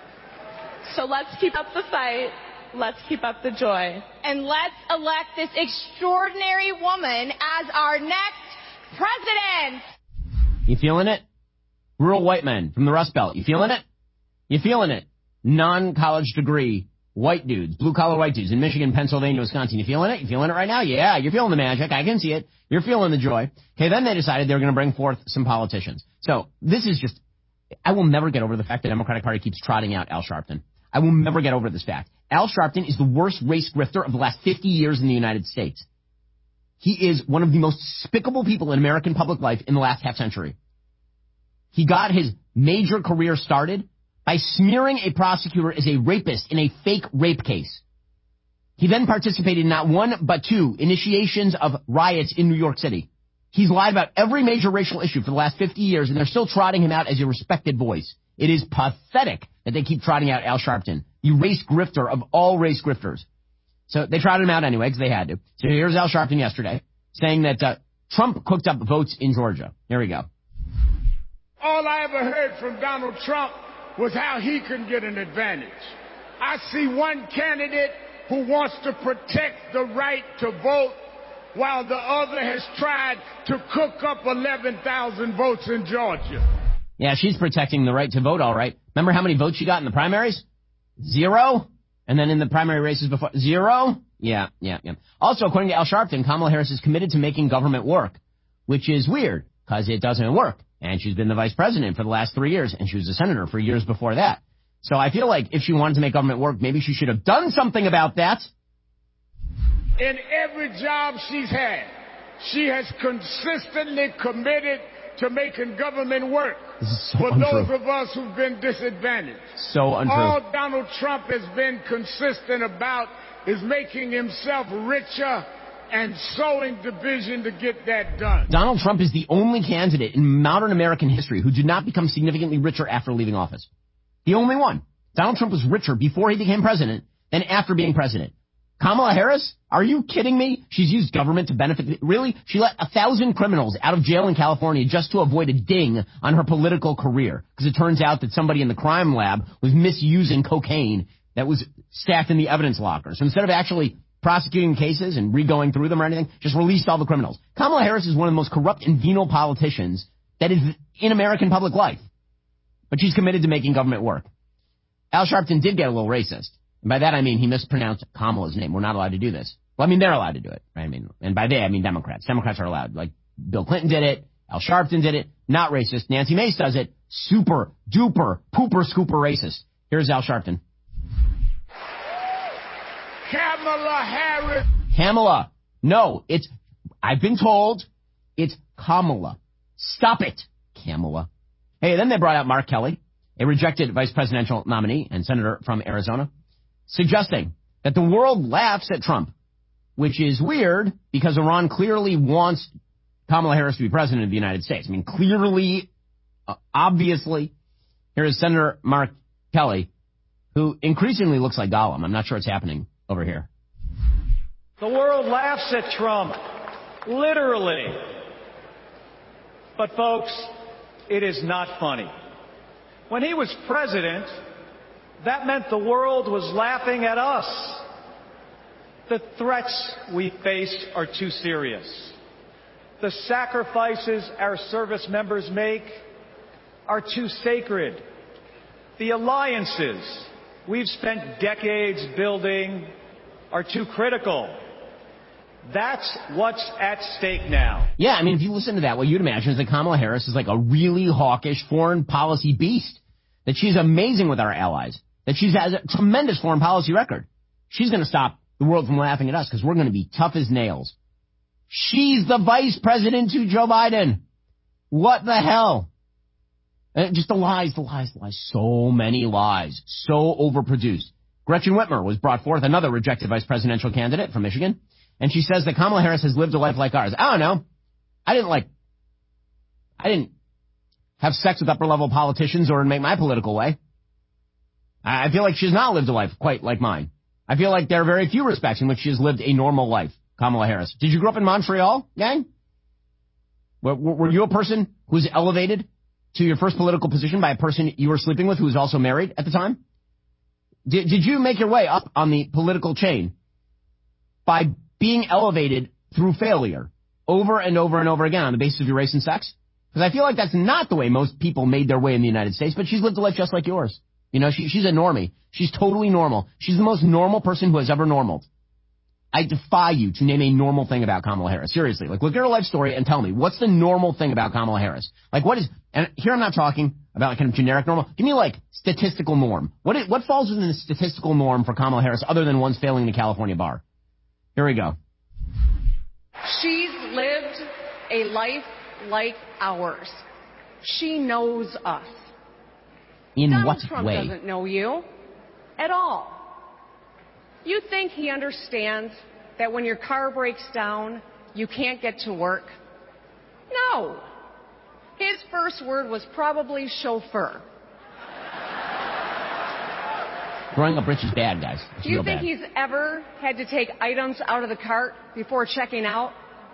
So let's keep up the fight. Let's keep up the joy. And let's elect this extraordinary woman as our next president. You feeling it? Rural white men from the Rust Belt. You feeling it? You feeling it? Non-college degree white dudes, blue-collar white dudes in Michigan, Pennsylvania, Wisconsin. You feeling it? You feeling it right now? Yeah, you're feeling the magic. I can see it. You're feeling the joy. Okay, then they decided they were going to bring forth some politicians. So this is just, I will never get over the fact the Democratic Party keeps trotting out Al Sharpton. I will never get over this fact. Al Sharpton is the worst race grifter of the last fifty years in the United States. He is one of the most despicable people in American public life in the last half century. He got his major career started by smearing a prosecutor as a rapist in a fake rape case. He then participated in not one but two initiations of riots in New York City. He's lied about every major racial issue for the last fifty years, and they're still trotting him out as a respected voice. It is pathetic that they keep trotting out Al Sharpton, the race grifter of all race grifters. So they trotted him out anyway because they had to. So here's Al Sharpton yesterday saying that uh, Trump cooked up votes in Georgia. Here we go. All I ever heard from Donald Trump was how he can get an advantage. I see one candidate who wants to protect the right to vote, while the other has tried to cook up eleven thousand votes in Georgia. Yeah, she's protecting the right to vote, all right. Remember how many votes she got in the primaries? Zero? And then in the primary races before, zero? Yeah, yeah, yeah. Also, according to Al Sharpton, Kamala Harris is committed to making government work, which is weird, because it doesn't work. And she's been the vice president for the last three years, and she was a senator for years before that. So I feel like if she wanted to make government work, maybe she should have done something about that. In every job she's had, she has consistently committed to making government work so for untrue. those of us who've been disadvantaged. So untrue. All Donald Trump has been consistent about is making himself richer and sowing division to get that done. Donald Trump is the only candidate in modern American history who did not become significantly richer after leaving office. The only one. Donald Trump was richer before he became president than after being president. Kamala Harris? Are you kidding me? She's used government to benefit. Really? She let a thousand criminals out of jail in California just to avoid a ding on her political career. Because it turns out that somebody in the crime lab was misusing cocaine that was stacked in the evidence locker. So instead of actually prosecuting cases and re-going through them or anything, just released all the criminals. Kamala Harris is one of the most corrupt and venal politicians that is in American public life. But she's committed to making government work. Al Sharpton did get a little racist. And by that I mean he mispronounced Kamala's name. We're not allowed to do this. Well, I mean, they're allowed to do it. Right? I mean, and by they, I mean Democrats. Democrats are allowed. Like, Bill Clinton did it. Al Sharpton did it. Not racist. Nancy Mace does it. Super, duper, pooper, scooper racist. Here's Al Sharpton. Kamala Harris. Kamala. No, it's, I've been told, it's Kamala. Stop it, Kamala. Hey, then they brought out Mark Kelly, a rejected vice presidential nominee and senator from Arizona, suggesting that the world laughs at Trump, which is weird because Iran clearly wants Kamala Harris to be president of the United States. I mean, clearly, uh, obviously. Here is Senator Mark Kelly, who increasingly looks like Gollum. I'm not sure it's happening over here. The world laughs at Trump, literally. But folks, it is not funny. When he was president, that meant the world was laughing at us. The threats we face are too serious. The sacrifices our service members make are too sacred. The alliances we've spent decades building are too critical. That's what's at stake now. Yeah, I mean, if you listen to that, what you'd imagine is that Kamala Harris is like a really hawkish foreign policy beast. That she's amazing with our allies. That she has a tremendous foreign policy record. She's going to stop the world from laughing at us because we're going to be tough as nails. She's the vice president to Joe Biden. What the hell? Uh, just the lies, the lies, the lies. So many lies. So overproduced. Gretchen Whitmer was brought forth, another rejected vice presidential candidate from Michigan. And she says that Kamala Harris has lived a life like ours. I don't know. I didn't like, I didn't have sex with upper level politicians or make my political way. I feel like she's not lived a life quite like mine. I feel like there are very few respects in which she has lived a normal life, Kamala Harris. Did you grow up in Montreal, gang? Were, were you a person who was elevated to your first political position by a person you were sleeping with who was also married at the time? Did, did you make your way up on the political chain by being elevated through failure over and over and over again on the basis of your race and sex? Because I feel like that's not the way most people made their way in the United States, but she's lived a life just like yours. You know, she, she's a normie. She's totally normal. She's the most normal person who has ever normaled. I defy you to name a normal thing about Kamala Harris. Seriously, like look at her life story and tell me, what's the normal thing about Kamala Harris? Like what is, and here I'm not talking about like kind of generic normal. Give me like statistical norm. What is, what falls within the statistical norm for Kamala Harris other than one's failing the California bar? Here we go. She's lived a life like ours. She knows us. In Donald what Trump way? Doesn't know you at all. You think he understands that when your car breaks down, you can't get to work? No. His first word was probably chauffeur. Growing up rich is bad, guys. It's Do you real think bad. he's ever had to take items out of the cart before checking out?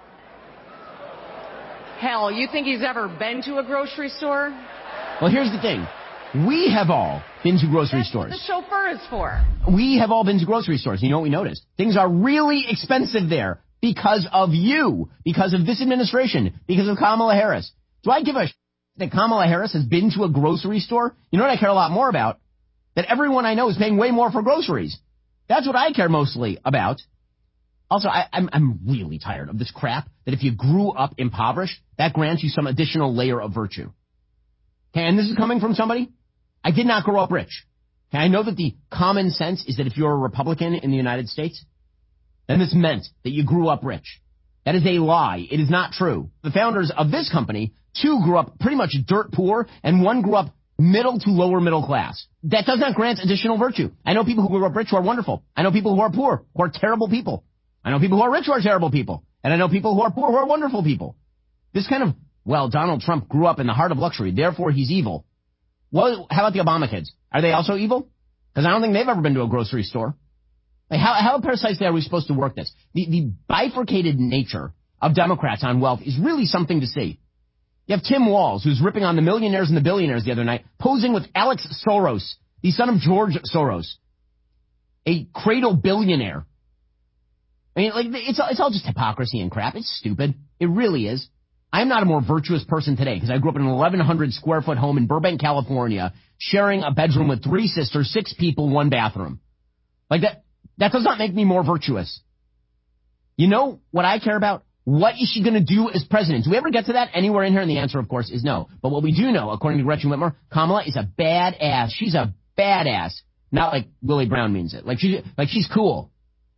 Hell, you think he's ever been to a grocery store? Well, here's the thing. We have all been to grocery That's stores. what the chauffeur is for. We have all been to grocery stores. You know what we noticed? Things are really expensive there because of you, because of this administration, because of Kamala Harris. Do I give a sh- that Kamala Harris has been to a grocery store? You know what I care a lot more about? That everyone I know is paying way more for groceries. That's what I care mostly about. Also, I, I'm, I'm really tired of this crap that if you grew up impoverished, that grants you some additional layer of virtue. Okay, and this is coming from somebody. I did not grow up rich. Okay, I know that the common sense is that if you're a Republican in the United States, then this meant that you grew up rich. That is a lie. It is not true. The founders of this company, two grew up pretty much dirt poor, and one grew up middle to lower middle class. That does not grant additional virtue. I know people who grew up rich who are wonderful. I know people who are poor who are terrible people. I know people who are rich who are terrible people. And I know people who are poor who are wonderful people. This kind of, well, Donald Trump grew up in the heart of luxury, therefore he's evil. Well, how about the Obama kids? Are they also evil? Because I don't think they've ever been to a grocery store. Like how, how precisely are we supposed to work this? The, the bifurcated nature of Democrats on wealth is really something to see. You have Tim Walz, who's ripping on the millionaires and the billionaires the other night, posing with Alex Soros, the son of George Soros, a cradle billionaire. I mean, like, it's, it's all just hypocrisy and crap. It's stupid. It really is. I'm not a more virtuous person today because I grew up in an eleven hundred square foot home in Burbank, California, sharing a bedroom with three sisters, six people, one bathroom. Like that, that does not make me more virtuous. You know what I care about? What is she going to do as president? Do we ever get to that anywhere in here? And the answer, of course, is no. But what we do know, according to Gretchen Whitmer, Kamala is a badass. She's a badass. Not like Willie Brown means it. Like she's, like she's cool.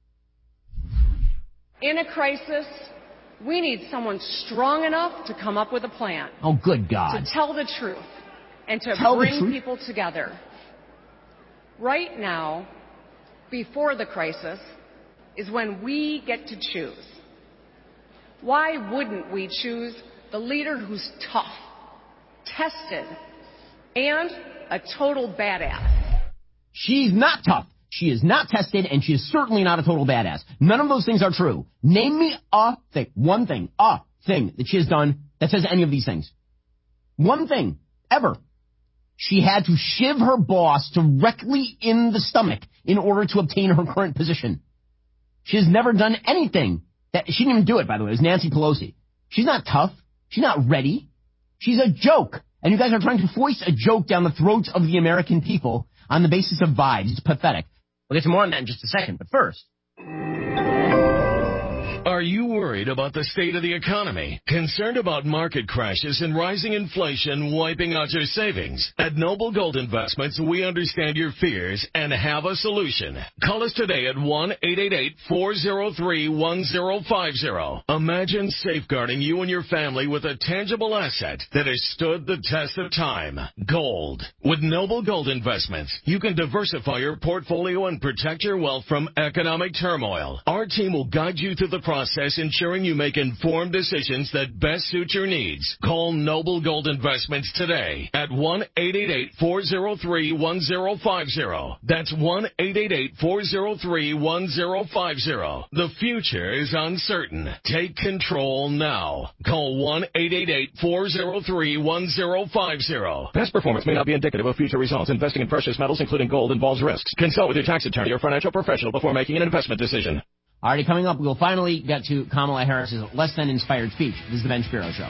In a crisis, we need someone strong enough to come up with a plan. Oh, good God. To tell the truth and to Tell bring the truth? people together. Right now, before the crisis, is when we get to choose. Why wouldn't we choose the leader who's tough, tested, and a total badass? She's not tough. She is not tested, and she is certainly not a total badass. None of those things are true. Name me a thing, one thing, a thing that she has done that says any of these things. One thing, ever. She had to shiv her boss directly in the stomach in order to obtain her current position. She has never done anything that, she didn't even do it, by the way. It was Nancy Pelosi. She's not tough. She's not ready. She's a joke. And you guys are trying to foist a joke down the throats of the American people on the basis of vibes. It's pathetic. We'll get to more on that in just a second, but first. Are you worried about the state of the economy? Concerned about market crashes and rising inflation wiping out your savings? At Noble Gold Investments, we understand your fears and have a solution. Call us today at one eight eight eight, four oh three, one oh five oh. Imagine safeguarding you and your family with a tangible asset that has stood the test of time. Gold. With Noble Gold Investments, you can diversify your portfolio and protect your wealth from economic turmoil. Our team will guide you through the process. Process ensuring you make informed decisions that best suit your needs. Call Noble Gold Investments today at one eight eight eight, four oh three, one oh five oh. That's one eight eight eight, four oh three, one oh five oh. The future is uncertain. Take control now. Call one eight eight eight, four oh three, one oh five oh. Past performance may not be indicative of future results. Investing in precious metals, including gold, involves risks. Consult with your tax attorney or financial professional before making an investment decision. Alrighty, coming up, we'll finally get to Kamala Harris's less than inspired speech. This is the Ben Shapiro Show.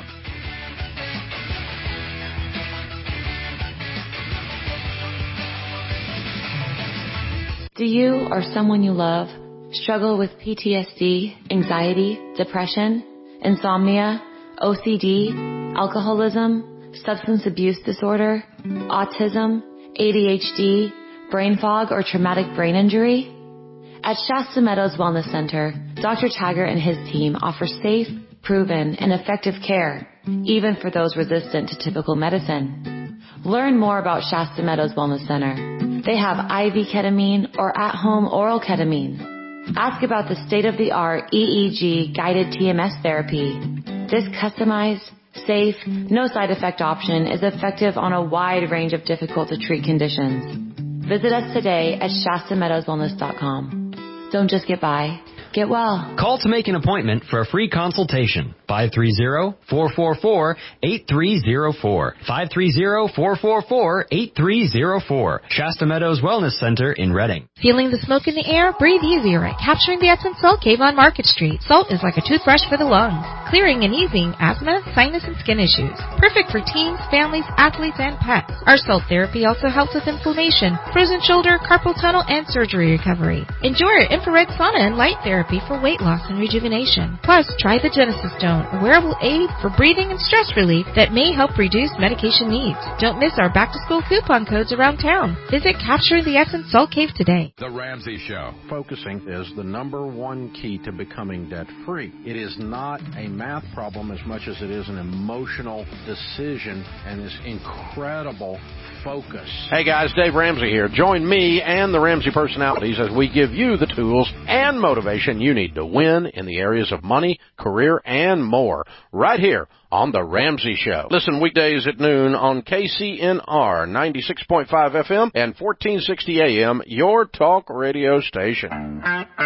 Do you or someone you love struggle with P T S D, anxiety, depression, insomnia, O C D, alcoholism, substance abuse disorder, autism, A D H D, brain fog, or traumatic brain injury? At Shasta Meadows Wellness Center, Doctor Taggart and his team offer safe, proven, and effective care, even for those resistant to typical medicine. Learn more about Shasta Meadows Wellness Center. They have I V ketamine or at-home oral ketamine. Ask about the state-of-the-art E E G guided T M S therapy. This customized, safe, no side effect option is effective on a wide range of difficult to treat conditions. Visit us today at Shasta Meadows Wellness dot com. Don't just get by. Get well. Call to make an appointment for a free consultation. five three zero, four four four, eight three zero four. five three zero, four four four, eight three zero four. Shasta Meadows Wellness Center in Reading. Feeling the smoke in the air? Breathe easier at Capturing the Essence Salt Cave on Market Street. Salt is like a toothbrush for the lungs, clearing and easing asthma, sinus, and skin issues. Perfect for teens, families, athletes, and pets. Our salt therapy also helps with inflammation, frozen shoulder, carpal tunnel, and surgery recovery. Enjoy our infrared sauna and light therapy for weight loss and rejuvenation. Plus, try the Genesis Stone, a wearable aid for breathing and stress relief that may help reduce medication needs. Don't miss our back-to-school coupon codes around town. Visit Capturing the Essence Salt Cave today. The Ramsey Show. Focusing is the number one key to becoming debt-free. It is not a math problem as much as it is an emotional decision and this incredible focus. Hey guys, Dave Ramsey here. Join me and the Ramsey personalities as we give you the tools and motivation you need to win in the areas of money, career, and more. Right here on The Ramsey Show. Listen weekdays at noon on K C N R ninety-six point five F M and fourteen sixty A M, your talk radio station.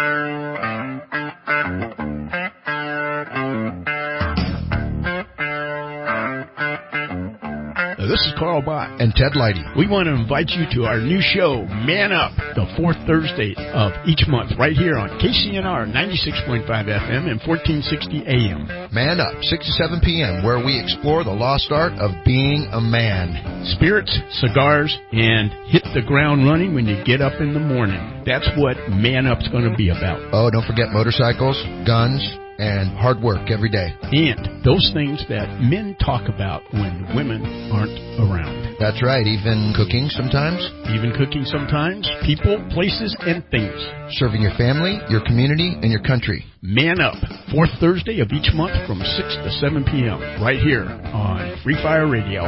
This is Carl Bott and Ted Leidy. We want to invite you to our new show, Man Up, the fourth Thursday of each month, right here on K C N R ninety-six point five F M and fourteen sixty A M. Man Up, six to seven P M, where we explore the lost art of being a man. Spirits, cigars, and hit the ground running when you get up in the morning. That's what Man Up's going to be about. Oh, don't forget motorcycles, guns, and hard work every day. And those things that men talk about when women aren't around. That's right, even cooking sometimes. Even cooking sometimes. People, places, and things. Serving your family, your community, and your country. Man Up, fourth Thursday of each month from six to seven P M right here on Free Fire Radio.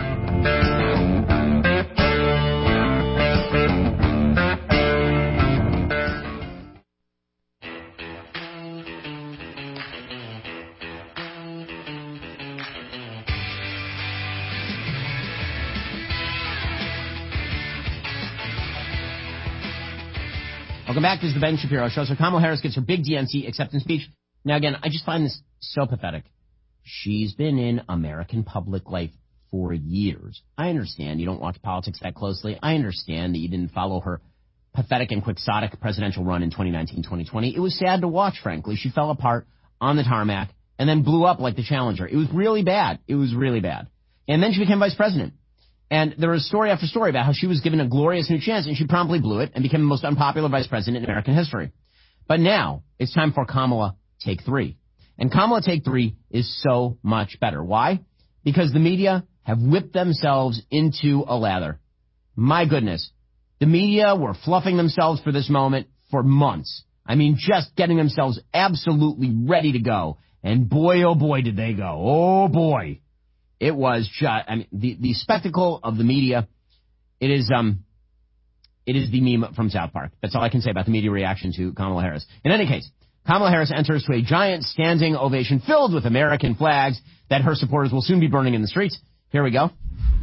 Welcome back. This is the Ben Shapiro Show. So Kamala Harris gets her big D N C acceptance speech. Now, again, I just find this so pathetic. She's been in American public life for years. I understand you don't watch politics that closely. I understand that you didn't follow her pathetic and quixotic presidential run in twenty nineteen twenty twenty. It was sad to watch, frankly. She fell apart on the tarmac and then blew up like the challenger. It was really bad. It was really bad. And then she became vice president. And there was story after story about how she was given a glorious new chance, and she promptly blew it and became the most unpopular vice president in American history. But now it's time for Kamala Take Three. And Kamala Take Three is so much better. Why? Because the media have whipped themselves into a lather. My goodness. The media were fluffing themselves for this moment for months. I mean, just getting themselves absolutely ready to go. And boy, oh boy, did they go. Oh boy. It was just, I mean, the, the spectacle of the media, it is, um, it is the meme from South Park. That's all I can say about the media reaction to Kamala Harris. In any case, Kamala Harris enters to a giant standing ovation filled with American flags that her supporters will soon be burning in the streets. Here we go.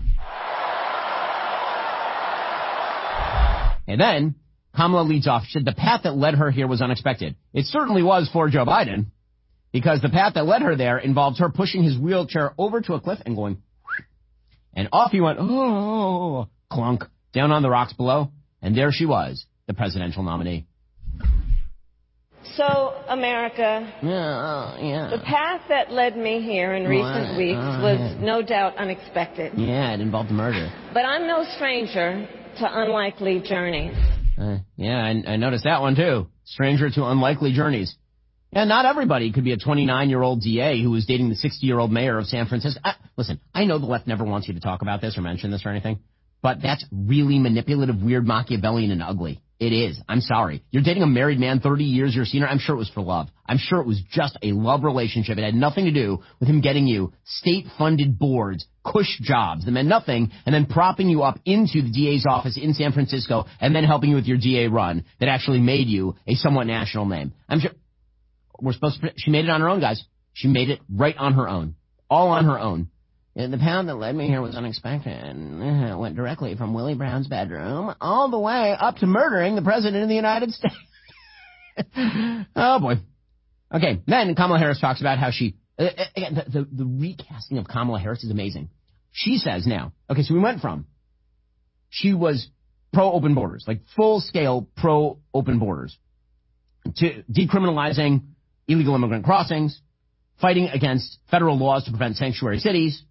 And then Kamala leads off. She said the path that led her here was unexpected. It certainly was for Joe Biden, because the path that led her there involves her pushing his wheelchair over to a cliff and going, and off he went, oh, clunk, down on the rocks below. And there she was, the presidential nominee. So, America, yeah, yeah. the path that led me here in recent uh, weeks uh, was yeah. no doubt unexpected. Yeah, it involved murder. But I'm no stranger to unlikely journeys. Uh, yeah, I, I noticed that one too. Stranger to unlikely journeys. Yeah, not everybody could be a twenty-nine-year-old D A who was dating the sixty-year-old mayor of San Francisco. I, listen, I know the left never wants you to talk about this or mention this or anything, but that's really manipulative, weird, Machiavellian, and ugly. It is. I'm sorry. You're dating a married man, thirty years your senior. I'm sure it was for love. I'm sure it was just a love relationship. It had nothing to do with him getting you state-funded boards, cush jobs that meant nothing, and then propping you up into the D A's office in San Francisco and then helping you with your D A run that actually made you a somewhat national name. I'm sure we're supposed to, she made it on her own, guys. She made it right on her own. All on her own. And the path that led me here was unexpected. It went directly from Willie Brown's bedroom all the way up to murdering the President of the United States. Oh, boy. Okay, then Kamala Harris talks about how she... Uh, again, the, the, the recasting of Kamala Harris is amazing. She says now... Okay, so we went from... She was pro-open borders, like full-scale pro-open borders, to decriminalizing illegal immigrant crossings, fighting against federal laws to prevent sanctuary cities.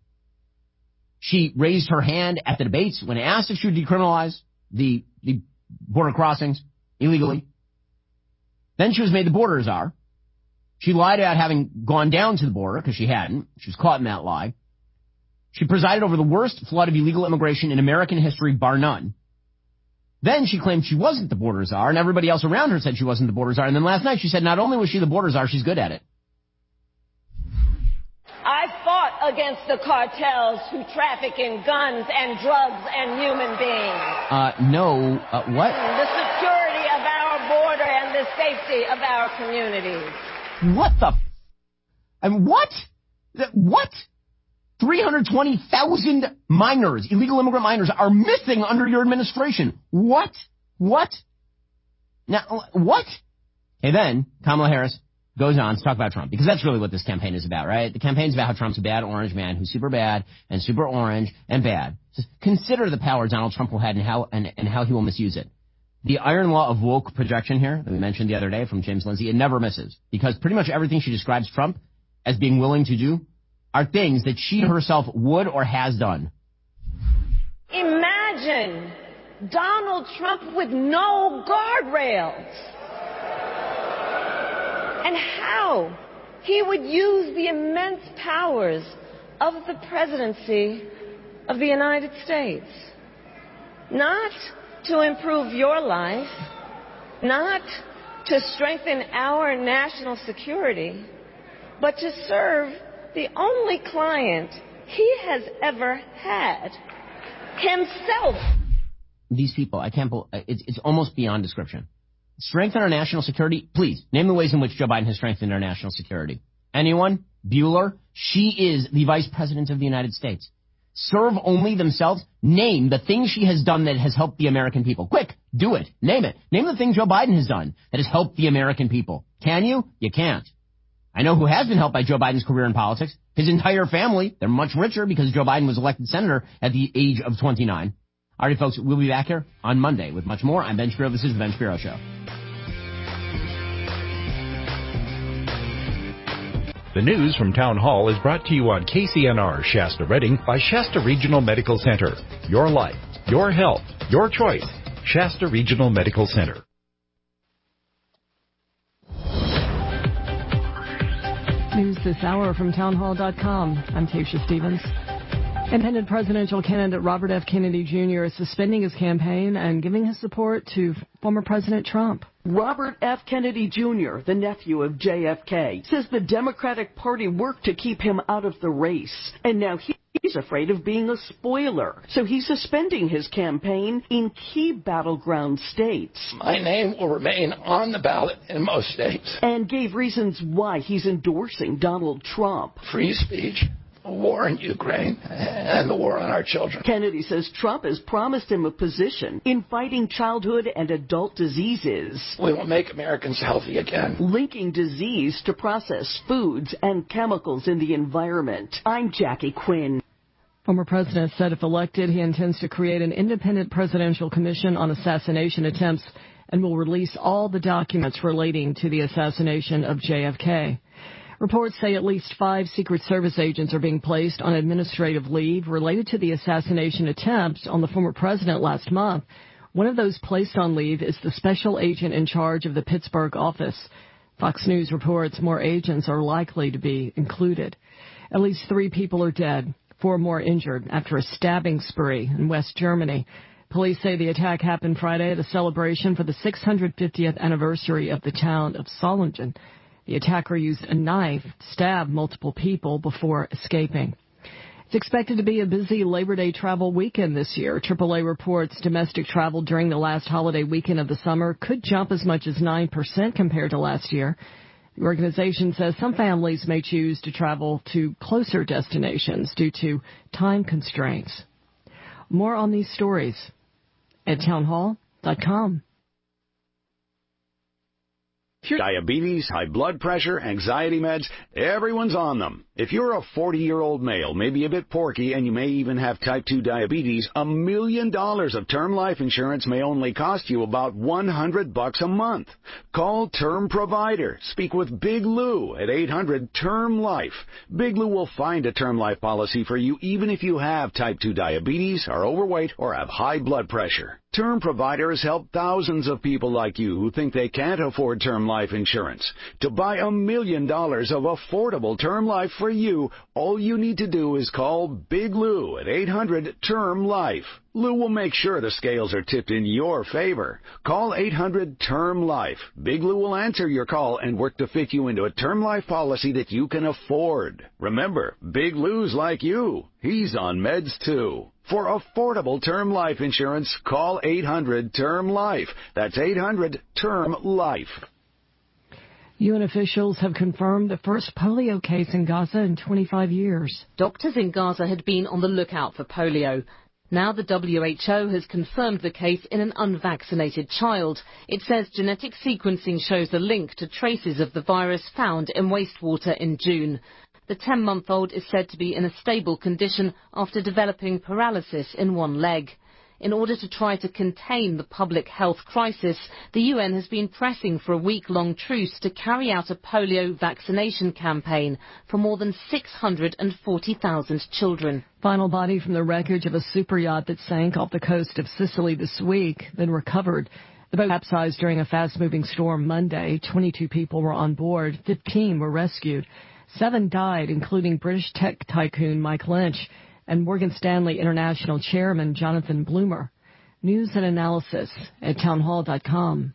She raised her hand at the debates when asked if she would decriminalize the, the border crossings illegally. Then she was made the border czar. She lied about having gone down to the border because she hadn't. She was caught in that lie. She presided over the worst flood of illegal immigration in American history, bar none. Then she claimed she wasn't the border czar, and everybody else around her said she wasn't the border czar. And then last night she said not only was she the border czar, she's good at it. I fought against the cartels who traffic in guns and drugs and human beings. Uh, no, uh, what? The security of our border and the safety of our communities. What the? F- I mean, what? The, what? three hundred twenty thousand minors, illegal immigrant minors, are missing under your administration. What? What? Now, what? And then Kamala Harris goes on to talk about Trump, because that's really what this campaign is about, right? The campaign's about how Trump's a bad orange man who's super bad and super orange and bad. Just consider the power Donald Trump will have and how, and, and how he will misuse it. The iron law of woke projection here that we mentioned the other day from James Lindsay, it never misses, because pretty much everything she describes Trump as being willing to do are things that she herself would or has done. Imagine Donald Trump with no guardrails. And how he would use the immense powers of the presidency of the United States. Not to improve your life, not to strengthen our national security, but to serve the only client he has ever had, himself. These people, I can't believe, it's, it's almost beyond description. Strengthen our national security? Please, name the ways in which Joe Biden has strengthened our national security. Anyone? Bueller? She is the vice president of the United States. Serve only themselves? Name the things she has done that has helped the American people. Quick, Do it. Name it. Name the thing Joe Biden has done that has helped the American people. Can you? You can't. I know who has been helped by Joe Biden's career in politics. His entire family. They're much richer because Joe Biden was elected senator at the age of twenty-nine. All right, folks, we'll be back here on Monday with much more. I'm Ben Shapiro. This is The Ben Shapiro Show. The news from Town Hall is brought to you on K C N R Shasta Redding by Shasta Regional Medical Center. Your life, your health, your choice. Shasta Regional Medical Center. News this hour from townhall dot com. I'm Tasha Stevens. Independent presidential candidate Robert F. Kennedy Junior is suspending his campaign and giving his support to former President Trump. Robert F. Kennedy Junior, the nephew of J F K, says the Democratic Party worked to keep him out of the race. And now he's afraid of being a spoiler. So he's suspending his campaign in key battleground states. My name will remain on the ballot in most states. And gave reasons why he's endorsing Donald Trump. Free speech, a war in Ukraine, and the war on our children. Kennedy says Trump has promised him a position in fighting childhood and adult diseases. We will make Americans healthy again. Linking disease to processed foods and chemicals in the environment. I'm Jackie Quinn. Former president said if elected, he intends to create an independent presidential commission on assassination attempts and will release all the documents relating to the assassination of J F K. Reports say at least five Secret Service agents are being placed on administrative leave related to the assassination attempt on the former president last month. One of those placed on leave is the special agent in charge of the Pittsburgh office. Fox News reports more agents are likely to be included. At least three people are dead, four more injured after a stabbing spree in West Germany. Police say the attack happened Friday at a celebration for the six hundred fiftieth anniversary of the town of Solingen. The attacker used a knife to stab multiple people before escaping. It's expected to be a busy Labor Day travel weekend this year. triple A reports domestic travel during the last holiday weekend of the summer could jump as much as nine percent compared to last year. The organization says some families may choose to travel to closer destinations due to time constraints. More on these stories at townhall dot com. Diabetes, high blood pressure, anxiety meds, everyone's on them. If you're a forty-year-old male, maybe a bit porky, and you may even have type two diabetes, a million dollars of term life insurance may only cost you about one hundred bucks a month. Call Term Provider. Speak with Big Lou at eight hundred term life. Big Lou will find a term life policy for you even if you have type two diabetes, are overweight, or have high blood pressure. Term Provider has helped thousands of people like you who think they can't afford term life insurance. To buy a million dollars of affordable term life for you, all you need to do is call Big Lou at eight hundred term life. Lou will make sure the scales are tipped in your favor. Call eight hundred term life. Big Lou will answer your call and work to fit you into a term life policy that you can afford. Remember, Big Lou's like you. He's on meds too. For affordable term life insurance, call eight hundred term life. That's eight hundred term life. U N officials have confirmed the first polio case in Gaza in twenty-five years. Doctors in Gaza had been on the lookout for polio. Now the W H O has confirmed the case in an unvaccinated child. It says genetic sequencing shows a link to traces of the virus found in wastewater in June. The ten-month-old is said to be in a stable condition after developing paralysis in one leg. In order to try to contain the public health crisis, the U N has been pressing for a week-long truce to carry out a polio vaccination campaign for more than six hundred forty thousand children. Final body from the wreckage of a super yacht that sank off the coast of Sicily this week, then recovered. The boat capsized during a fast-moving storm Monday. twenty-two people were on board. fifteen were rescued. Seven died, including British tech tycoon Mike Lynch and Morgan Stanley International Chairman Jonathan Bloomer. News and analysis at townhall dot com.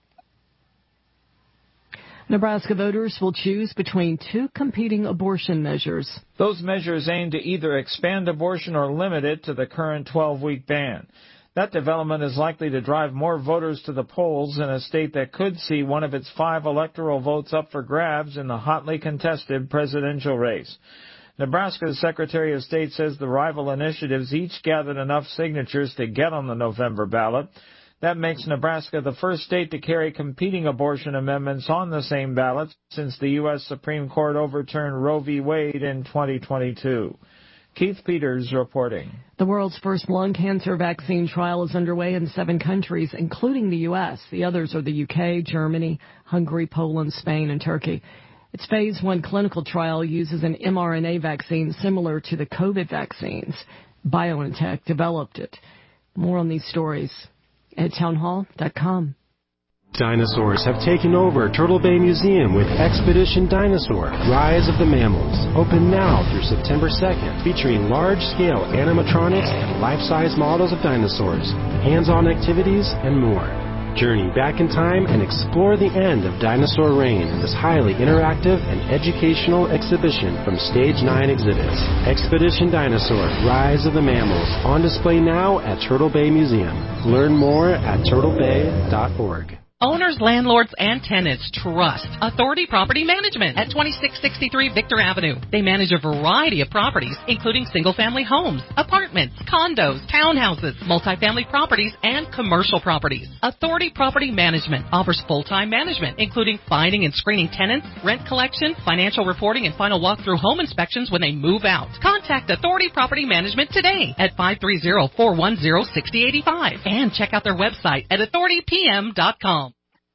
Nebraska voters will choose between two competing abortion measures. Those measures aim to either expand abortion or limit it to the current twelve-week ban. That development is likely to drive more voters to the polls in a state that could see one of its five electoral votes up for grabs in the hotly contested presidential race. Nebraska's Secretary of State says the rival initiatives each gathered enough signatures to get on the November ballot. That makes Nebraska the first state to carry competing abortion amendments on the same ballot since the U S Supreme Court overturned Roe v. Wade in twenty twenty-two. Keith Peters reporting. The world's first lung cancer vaccine trial is underway in seven countries, including the U S. The others are the U K, Germany, Hungary, Poland, Spain, and Turkey. Its phase one clinical trial uses an mRNA vaccine similar to the COVID vaccines. BioNTech developed it. More on these stories at townhall dot com. Dinosaurs have taken over Turtle Bay Museum with Expedition Dinosaur, Rise of the Mammals. Open now through September second, featuring large-scale animatronics and life-size models of dinosaurs, hands-on activities, and more. Journey back in time and explore the end of dinosaur reign in this highly interactive and educational exhibition from Stage nine Exhibits. Expedition Dinosaur, Rise of the Mammals, on display now at Turtle Bay Museum. Learn more at turtle bay dot org. Owners, landlords, and tenants trust Authority Property Management at twenty-six sixty-three Victor Avenue. They manage a variety of properties, including single-family homes, apartments, condos, townhouses, multifamily properties, and commercial properties. Authority Property Management offers full-time management, including finding and screening tenants, rent collection, financial reporting, and final walkthrough home inspections when they move out. Contact Authority Property Management today at five three zero, four one zero, six zero eight five and check out their website at authority p m dot com.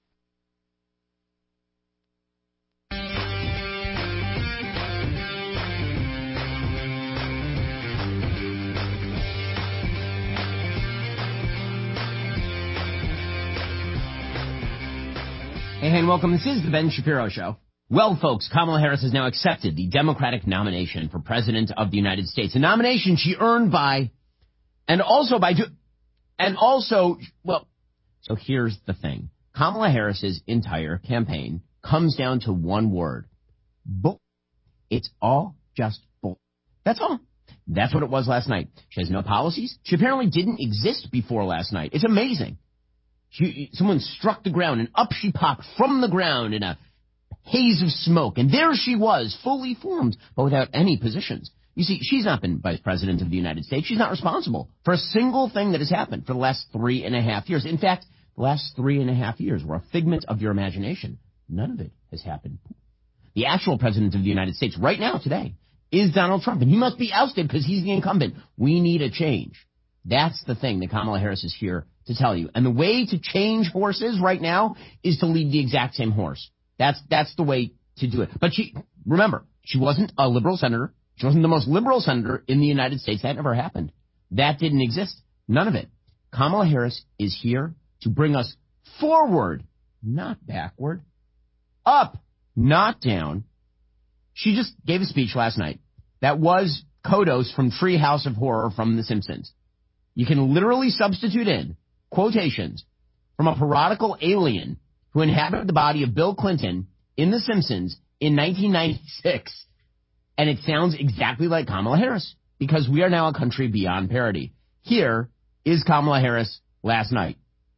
Hey, hey, and welcome. This is the Ben Shapiro Show. Well, folks, Kamala Harris has now accepted the Democratic nomination for President of the United States, a nomination she earned by, and also by, and also, well, so here's the thing. Kamala Harris's entire campaign comes down to one word. Bull. It's all just bull. That's all. That's what it was last night. She has no policies. She apparently didn't exist before last night. It's amazing. She, someone struck the ground, and up she popped from the ground in a haze of smoke. And there she was, fully formed, but without any positions. You see, she's not been vice president of the United States. She's not responsible for a single thing that has happened for the last three and a half years. In fact, the last three and a half years were a figment of your imagination. None of it has happened. The actual president of the United States right now, today, is Donald Trump, and he must be ousted because he's the incumbent. We need a change. That's the thing that Kamala Harris is here to tell you. And the way to change horses right now is to lead the exact same horse. That's that's the way to do it. But she, remember, she wasn't a liberal senator. She wasn't the most liberal senator in the United States. That never happened. That didn't exist. None of it. Kamala Harris is here to bring us forward, not backward. Up, not down. She just gave a speech last night that was Kodos from Treehouse of Horror from The Simpsons. You can literally substitute in quotations from a parodical alien who inhabited the body of Bill Clinton in The Simpsons in nineteen ninety-six, and it sounds exactly like Kamala Harris, because we are now a country beyond parity. Here is Kamala Harris last night.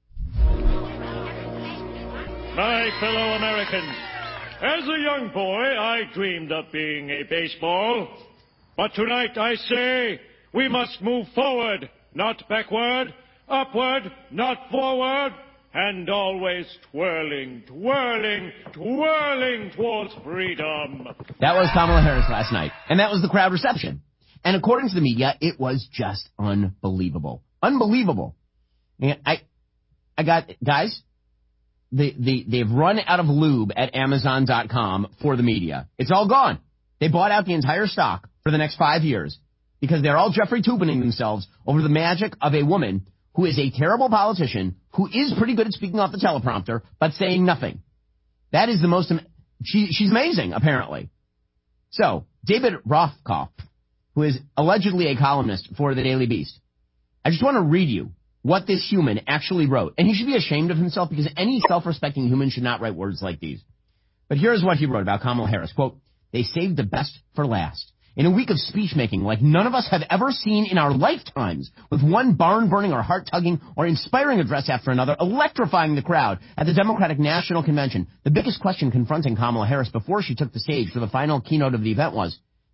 My fellow Americans, as a young boy, I dreamed of being a baseball. But tonight I say we must move forward, not backward, upward, not forward, and always twirling, twirling, twirling towards freedom. That was Kamala Harris last night, and that was the crowd reception. And according to the media, it was just unbelievable. Unbelievable. And I, I got, guys, they, they, they've run out of lube at Amazon dot com for the media. It's all gone. They bought out the entire stock for the next five years because they're all Jeffrey Tubining themselves over the magic of a woman who is a terrible politician, who is pretty good at speaking off the teleprompter, but saying nothing. That is the most, she, she's amazing, apparently. So, David Rothkopf, who is allegedly a columnist for the Daily Beast, I just want to read you what this human actually wrote. And he should be ashamed of himself, because any self-respecting human should not write words like these. But here's what he wrote about Kamala Harris. Quote, "They saved the best for last. In a week of speech-making like none of us have ever seen in our lifetimes, with one barn-burning or heart-tugging or inspiring address after another, electrifying the crowd at the Democratic National Convention, the biggest question confronting Kamala Harris before she took the stage for the final keynote of the event was,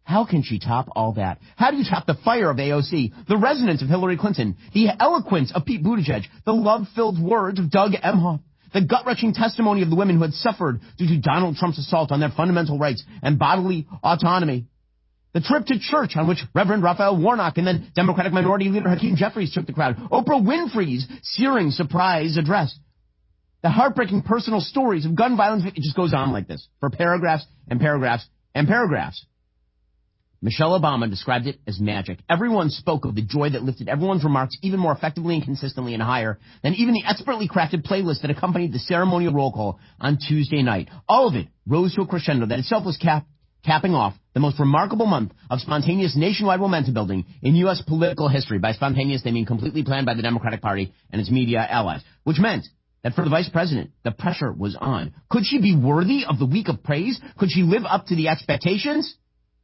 How can she top all that? How do you top the fire of A O C, the resonance of Hillary Clinton, the eloquence of Pete Buttigieg, the love-filled words of Doug Emhoff, the gut-wrenching testimony of the women who had suffered due to Donald Trump's assault on their fundamental rights and bodily autonomy, the trip to church on which Reverend Raphael Warnock and then Democratic Minority Leader Hakeem Jeffries took the crowd, Oprah Winfrey's searing surprise address, the heartbreaking personal stories of gun violence. It just goes on like this for paragraphs and paragraphs and paragraphs. Michelle Obama described it as magic. Everyone spoke of the joy that lifted everyone's remarks even more effectively and consistently and higher than even the expertly crafted playlist that accompanied the ceremonial roll call on Tuesday night. All of it rose to a crescendo that itself was cap- capping off the most remarkable month of spontaneous nationwide momentum building in U S political history. By spontaneous, they mean completely planned by the Democratic Party and its media allies, which meant that for the vice president, the pressure was on. Could she be worthy of the week of praise? Could she live up to the expectations?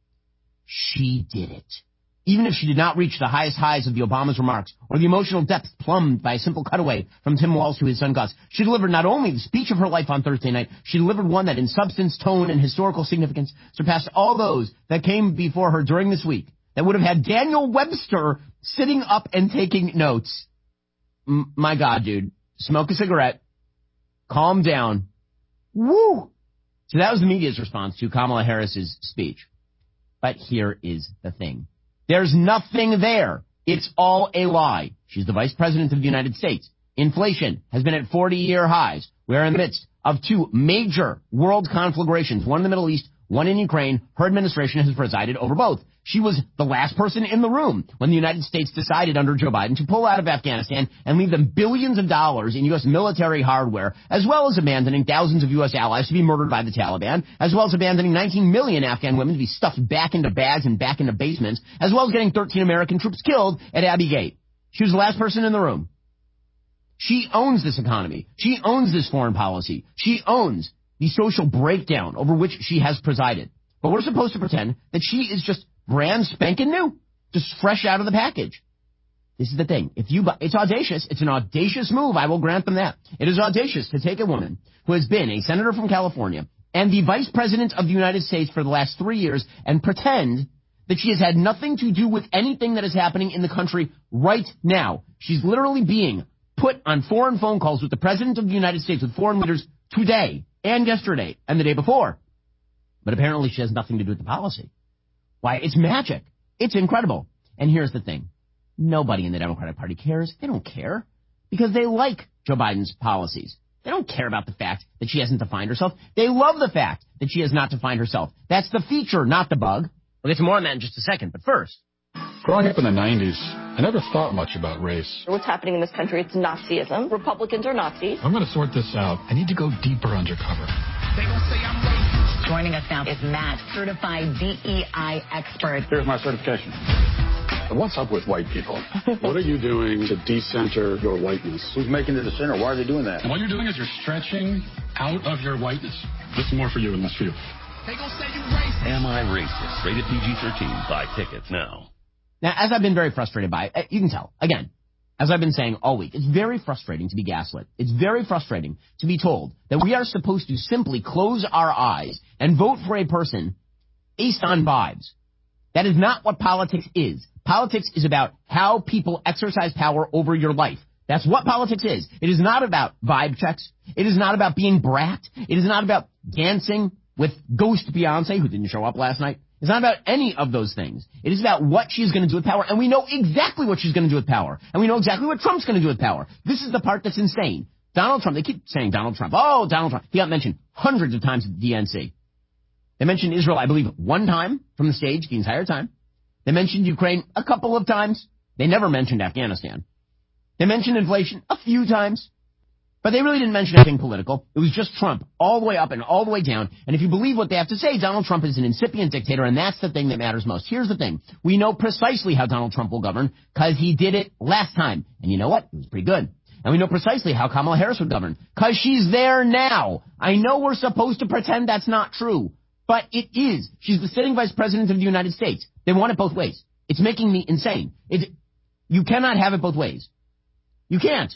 She did it. Even if she did not reach the highest highs of the Obama's remarks or the emotional depth plumbed by a simple cutaway from Tim Walz to his son Gus, she delivered not only the speech of her life on Thursday night, she delivered one that in substance, tone, and historical significance surpassed all those that came before her during this week, that would have had Daniel Webster sitting up and taking notes. M- my God, dude. Smoke a cigarette. Calm down. Woo! So that was the media's response to Kamala Harris's speech. But here is the thing. There's nothing there. It's all a lie. She's the vice president of the United States. Inflation has been at forty-year highs. We're in the midst of two major world conflagrations, one in the Middle East, one in Ukraine. Her administration has presided over both. She was the last person in the room when the United States decided under Joe Biden to pull out of Afghanistan and leave them billions of dollars in U S military hardware, as well as abandoning thousands of U S allies to be murdered by the Taliban, as well as abandoning nineteen million Afghan women to be stuffed back into bags and back into basements, as well as getting thirteen American troops killed at Abbey Gate. She was the last person in the room. She owns this economy. She owns this foreign policy. She owns the social breakdown over which she has presided. But we're supposed to pretend that she is just brand spanking new, just fresh out of the package. This is the thing. If you, it's audacious. It's an audacious move. I will grant them that. It is audacious to take a woman who has been a senator from California and the vice president of the United States for the last three years and pretend that she has had nothing to do with anything that is happening in the country right now. She's literally being put on foreign phone calls with the president of the United States, with foreign leaders today and yesterday and the day before. But apparently she has nothing to do with the policy. Why, it's magic. It's incredible. And here's the thing. Nobody in the Democratic Party cares. They don't care because they like Joe Biden's policies. They don't care about the fact that she hasn't defined herself. They love the fact that she has not defined herself. That's the feature, not the bug. We'll get to more on that in just a second. But first, growing up in the nineties, I never thought much about race. What's happening in this country, it's Nazism. Republicans are Nazis. I'm going to sort this out. I need to go deeper undercover. They don't say I'm racist. Joining us now is Matt, certified D E I expert. Here's my certification. What's up with white people? What are you doing to decenter your whiteness? Who's making the dissenter? Why are they doing that? And what you're doing is you're stretching out of your whiteness. This is more for you and less for you. They gonna say you racist. Am I Racist? Rated P G thirteen. Buy tickets now. Now, as I've been very frustrated by, you can tell, again, as I've been saying all week, it's very frustrating to be gaslit. It's very frustrating to be told that we are supposed to simply close our eyes and vote for a person based on vibes. That is not what politics is. Politics is about how people exercise power over your life. That's what politics is. It is not about vibe checks. It is not about being brat. It is not about dancing with Ghost Beyonce, who didn't show up last night. It's not about any of those things. It is about what she's going to do with power, and we know exactly what she's going to do with power. And we know exactly what Trump's going to do with power. This is the part that's insane. Donald Trump, they keep saying Donald Trump. Oh, Donald Trump. He got mentioned hundreds of times at the D N C. They mentioned Israel, I believe, one time from the stage the entire time. They mentioned Ukraine a couple of times. They never mentioned Afghanistan. They mentioned inflation a few times. But they really didn't mention anything political. It was just Trump all the way up and all the way down. And if you believe what they have to say, Donald Trump is an incipient dictator, and that's the thing that matters most. Here's the thing. We know precisely how Donald Trump will govern because he did it last time. And you know what? It was pretty good. And we know precisely how Kamala Harris would govern because she's there now. I know we're supposed to pretend that's not true, but it is. She's the sitting vice president of the United States. They want it both ways. It's making me insane. It, you cannot have it both ways. You can't.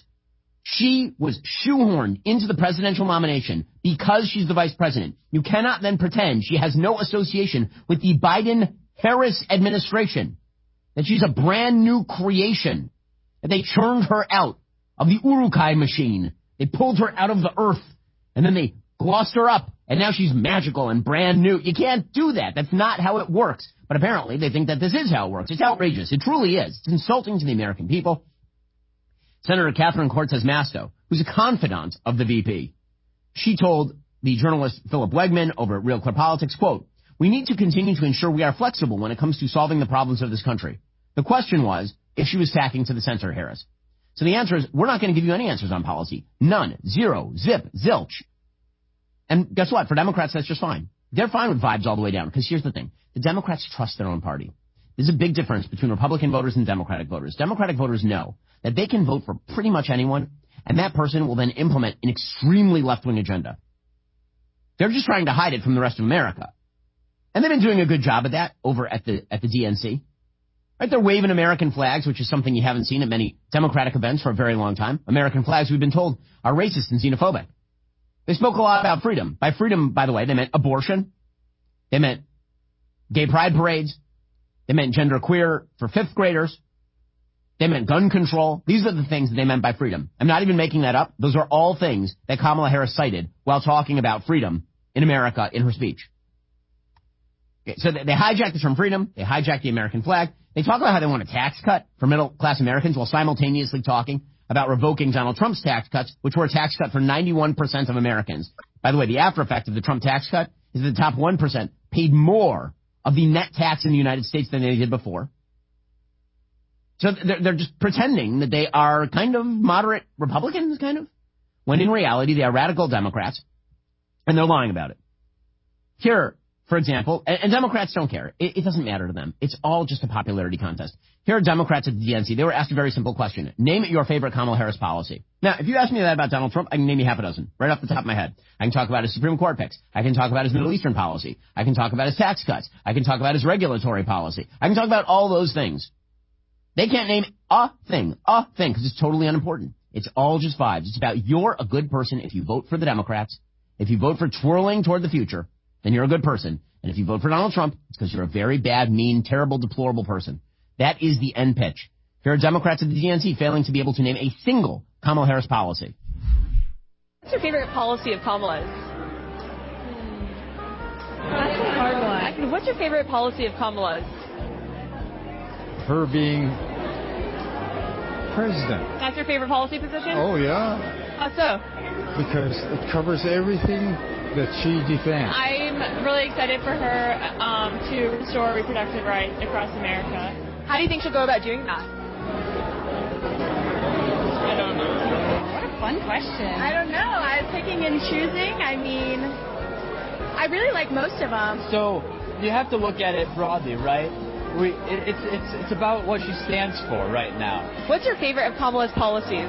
She was shoehorned into the presidential nomination because she's the vice president. You cannot then pretend she has no association with the Biden Harris administration, that she's a brand new creation, that they churned her out of the Uruk-hai machine. They pulled her out of the earth, and then they glossed her up, and now she's magical and brand new. You can't do that. That's not how it works. But apparently they think that this is how it works. It's outrageous. It truly is. It's insulting to the American people. Senator Catherine Cortez Masto, who's a confidant of the V P, she told the journalist Philip Wegman over at Real Clear Politics, quote, "We need to continue to ensure we are flexible when it comes to solving the problems of this country." The question was if she was tacking to the center, Harris. So the answer is, we're not going to give you any answers on policy. None. Zero. Zip. Zilch. And guess what? For Democrats, that's just fine. They're fine with vibes all the way down. Because here's the thing. The Democrats trust their own party. There's a big difference between Republican voters and Democratic voters. Democratic voters know that they can vote for pretty much anyone, and that person will then implement an extremely left-wing agenda. They're just trying to hide it from the rest of America. And they've been doing a good job of that over at the at the D N C. Right, they're waving American flags, which is something you haven't seen at many Democratic events for a very long time. American flags, we've been told, are racist and xenophobic. They spoke a lot about freedom. By freedom, by the way, they meant abortion. They meant gay pride parades. They meant genderqueer for fifth graders. They meant gun control. These are the things that they meant by freedom. I'm not even making that up. Those are all things that Kamala Harris cited while talking about freedom in America in her speech. Okay, so they hijacked the term freedom. They hijacked the American flag. They talk about how they want a tax cut for middle-class Americans while simultaneously talking about revoking Donald Trump's tax cuts, which were a tax cut for ninety-one percent of Americans. By the way, the after effect of the Trump tax cut is that the top one percent paid more of the net tax in the United States than they did before. So they're, they're just pretending that they are kind of moderate Republicans, kind of, when in reality they are radical Democrats, and they're lying about it. Here, for example, and, and Democrats don't care. It, it doesn't matter to them. It's all just a popularity contest. Here are Democrats at the D N C. They were asked a very simple question. Name your favorite Kamala Harris policy. Now, if you ask me that about Donald Trump, I can name you half a dozen, right off the top of my head. I can talk about his Supreme Court picks. I can talk about his Middle Eastern policy. I can talk about his tax cuts. I can talk about his regulatory policy. I can talk about all those things. They can't name a thing, a thing, because it's totally unimportant. It's all just vibes. It's about you're a good person if you vote for the Democrats. If you vote for twirling toward the future, then you're a good person. And if you vote for Donald Trump, it's because you're a very bad, mean, terrible, deplorable person. That is the end pitch. Here are Democrats at the D N C failing to be able to name a single Kamala Harris policy. What's your favorite policy of Kamala's? That's a hard one. What's your favorite policy of Kamala's? Her being president. That's your favorite policy position? Oh, yeah. How so? Because it covers everything that she defends. I'm really excited for her um, to restore reproductive rights across America. How do you think she'll go about doing that? I don't know. What a fun question. I don't know. I'm picking and choosing. I mean, I really like most of them. So you have to look at it broadly, right? We, it, it's it's it's about what she stands for right now. What's your favorite of Kamala's policies?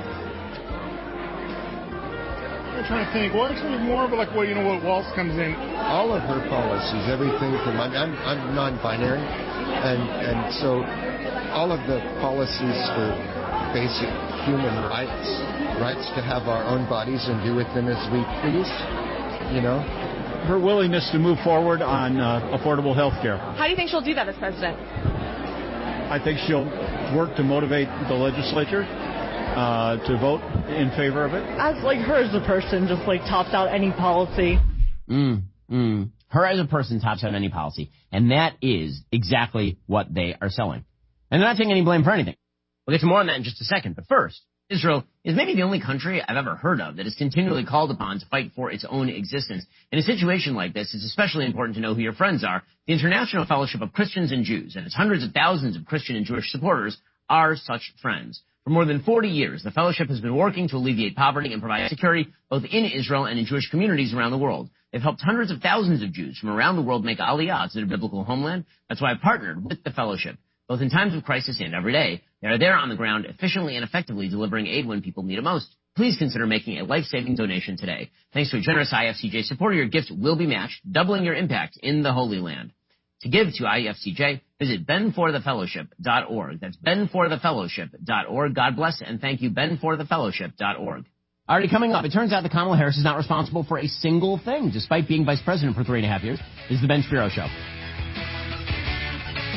I'm trying to think. Well, actually, more of like what you know what Waltz comes in. All of her policies, everything from I'm I'm, I'm non-binary, and and so all of the policies for basic human rights, rights to have our own bodies and do with them as we please, you know. Her willingness to move forward on uh, affordable health care. How do you think she'll do that as president? I think she'll work to motivate the legislature uh, to vote in favor of it. As like her as a person, just like tops out any policy. Mm, mm. Her as a person tops out any policy, and that is exactly what they are selling. And they're not taking any blame for anything. We'll get to more on that in just a second, but first, Israel is maybe the only country I've ever heard of that is continually called upon to fight for its own existence. In a situation like this, it's especially important to know who your friends are. The International Fellowship of Christians and Jews and its hundreds of thousands of Christian and Jewish supporters are such friends. For more than forty years, the fellowship has been working to alleviate poverty and provide security both in Israel and in Jewish communities around the world. They've helped hundreds of thousands of Jews from around the world make aliyah to their biblical homeland. That's why I've partnered with the fellowship. Both in times of crisis and every day, they are there on the ground efficiently and effectively delivering aid when people need it most. Please consider making a life-saving donation today. Thanks to a generous I F C J supporter, your gift will be matched, doubling your impact in the Holy Land. To give to I F C J, visit ben for the fellowship dot org. That's ben for the fellowship dot org. God bless and thank you, ben for the fellowship dot org. Already coming up, it turns out that Kamala Harris is not responsible for a single thing, despite being vice president for three and a half years. This is the Ben Shapiro Show.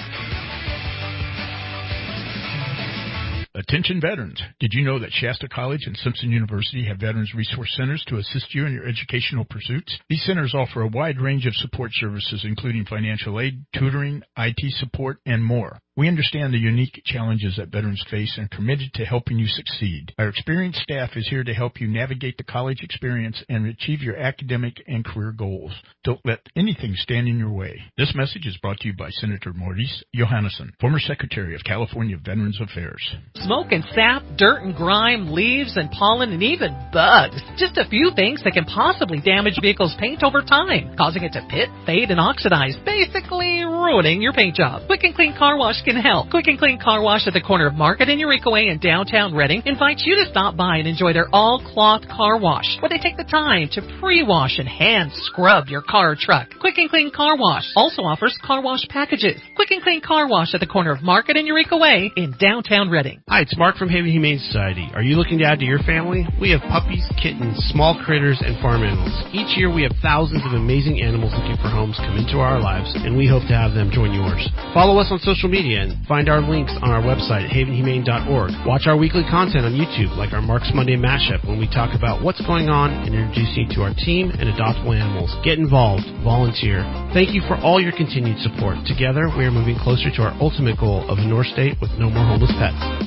Attention veterans, did you know that Shasta College and Simpson University have Veterans Resource Centers to assist you in your educational pursuits? These centers offer a wide range of support services, including financial aid, tutoring, I T support, and more. We understand the unique challenges that veterans face and are committed to helping you succeed. Our experienced staff is here to help you navigate the college experience and achieve your academic and career goals. Don't let anything stand in your way. This message is brought to you by Senator Maurice Johannesson, former Secretary of California Veterans Affairs. Smoke and sap, dirt and grime, leaves and pollen, and even bugs. Just a few things that can possibly damage a vehicle's paint over time, causing it to pit, fade, and oxidize, basically ruining your paint job. Quick and Clean Car Wash can help. Quick and Clean Car Wash at the corner of Market and Eureka Way in downtown Reading invites you to stop by and enjoy their all-cloth car wash, where they take the time to pre-wash and hand scrub your car or truck. Quick and Clean Car Wash also offers car wash packages. Quick and Clean Car Wash at the corner of Market and Eureka Way in downtown Reading. Hi, it's Mark from Haven Humane Society. Are you looking to add to your family? We have puppies, kittens, small critters, and farm animals. Each year we have thousands of amazing animals looking for homes come into our lives, and we hope to have them join yours. Follow us on social media and find our links on our website at haven humane dot org. Watch our weekly content on YouTube, like our Mark's Monday Mashup, when we talk about what's going on and introduce you to our team and adoptable animals. Get involved. Volunteer. Thank you for all your continued support. Together, we are moving closer to our ultimate goal of a North State with no more homeless pets.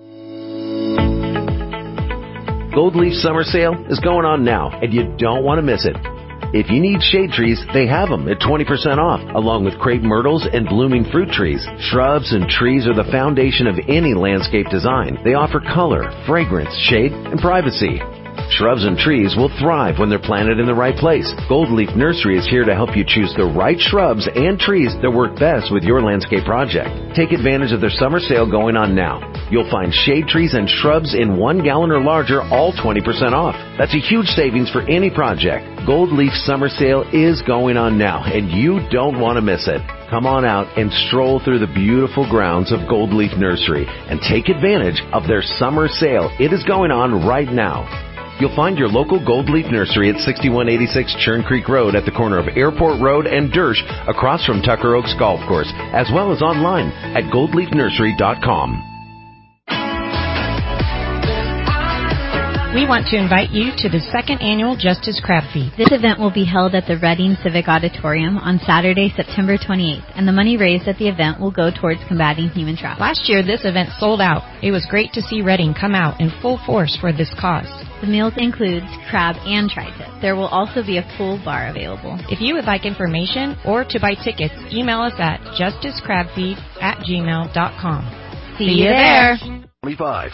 Gold Leaf Summer Sale is going on now, and you don't want to miss it. If you need shade trees, they have them at twenty percent off, along with crepe myrtles and blooming fruit trees. Shrubs and trees are the foundation of any landscape design. They offer color, fragrance, shade, and privacy. Shrubs and trees will thrive when they're planted in the right place. Gold Leaf Nursery is here to help you choose the right shrubs and trees that work best with your landscape project. Take advantage of their summer sale going on now. You'll find shade trees and shrubs in one gallon or larger, all twenty percent off. That's a huge savings for any project. Gold Leaf Summer Sale is going on now, and you don't want to miss it. Come on out and stroll through the beautiful grounds of Gold Leaf Nursery and take advantage of their summer sale. It is going on right now. You'll find your local Gold Leaf Nursery at sixty-one eighty-six Churn Creek Road at the corner of Airport Road and Dersch across from Tucker Oaks Golf Course, as well as online at gold leaf nursery dot com. We want to invite you to the second annual Justice Crab Feed. This event will be held at the Reading Civic Auditorium on Saturday, September twenty-eighth, and the money raised at the event will go towards combating human trafficking. Last year, this event sold out. It was great to see Reading come out in full force for this cause. The meals includes crab and tri-tip. There will also be a full bar available. If you would like information or to buy tickets, email us at justice crab feed at gmail dot com. See, See you there. there. twenty-five.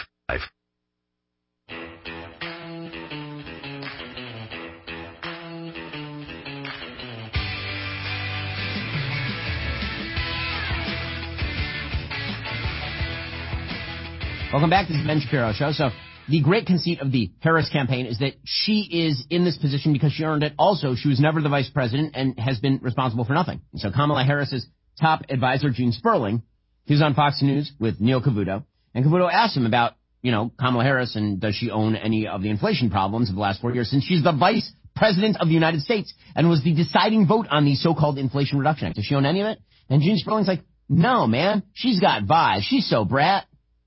Welcome back to the Ben Shapiro Show. So the great conceit of the Harris campaign is that she is in this position because she earned it. Also, she was never the vice president and has been responsible for nothing. So Kamala Harris's top advisor, Gene Sperling, he was on Fox News with Neil Cavuto, and Cavuto asked him about, you know, Kamala Harris and does she own any of the inflation problems of the last four years since she's the vice president of the United States and was the deciding vote on the so-called Inflation Reduction Act. Does she own any of it? And Gene Sperling's like, no, man, she's got vibes. She's so brat.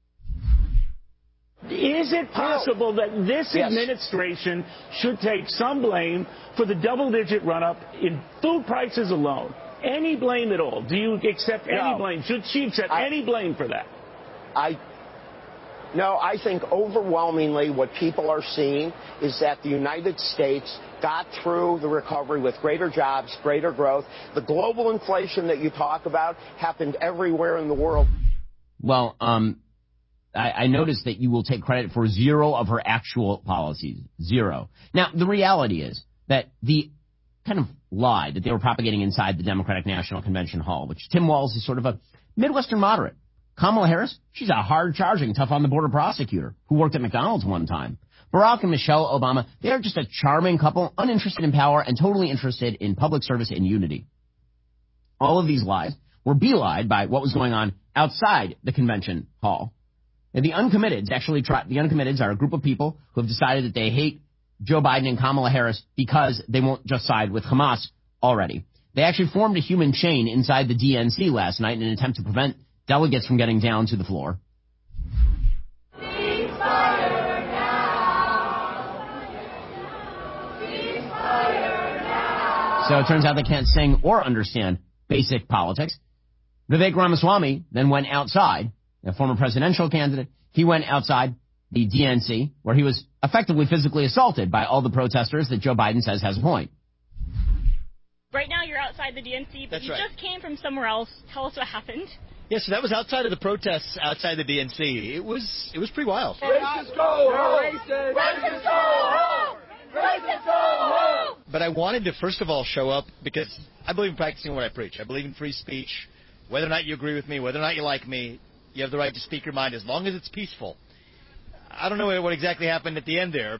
Is it possible that this yes. administration should take some blame for the double-digit run-up in food prices alone? Any blame at all? Do you accept no. any blame? Should she accept I, any blame for that? I no, I think overwhelmingly what people are seeing is that the United States got through the recovery with greater jobs, greater growth. The global inflation that you talk about happened everywhere in the world. Well, um... I noticed that you will take credit for zero of her actual policies. Zero. Now, the reality is that the kind of lie that they were propagating inside the Democratic National Convention Hall, which Tim Walz is sort of a Midwestern moderate. Kamala Harris, she's a hard-charging, tough-on-the-border prosecutor who worked at McDonald's one time. Barack and Michelle Obama, they are just a charming couple, uninterested in power and totally interested in public service and unity. All of these lies were belied by what was going on outside the convention hall. And the uncommitteds actually try, the uncommitteds are a group of people who have decided that they hate Joe Biden and Kamala Harris because they won't just side with Hamas already. They actually formed a human chain inside the D N C last night in an attempt to prevent delegates from getting down to the floor. So it turns out they can't sing or understand basic politics. Vivek Ramaswamy then went outside, a former presidential candidate. He went outside the D N C, where he was effectively physically assaulted by all the protesters that Joe Biden says has a point. Right now you're outside the D N C, but That's you right. just came from somewhere else. Tell us what happened. Yeah, so that was outside of the protests outside the D N C. It was it was pretty wild. Racist go home! Racist go home! Racist go home! But I wanted to first of all show up because I believe in practicing what I preach. I believe in free speech. Whether or not you agree with me, whether or not you like me, you have the right to speak your mind as long as it's peaceful. I don't know what exactly happened at the end there.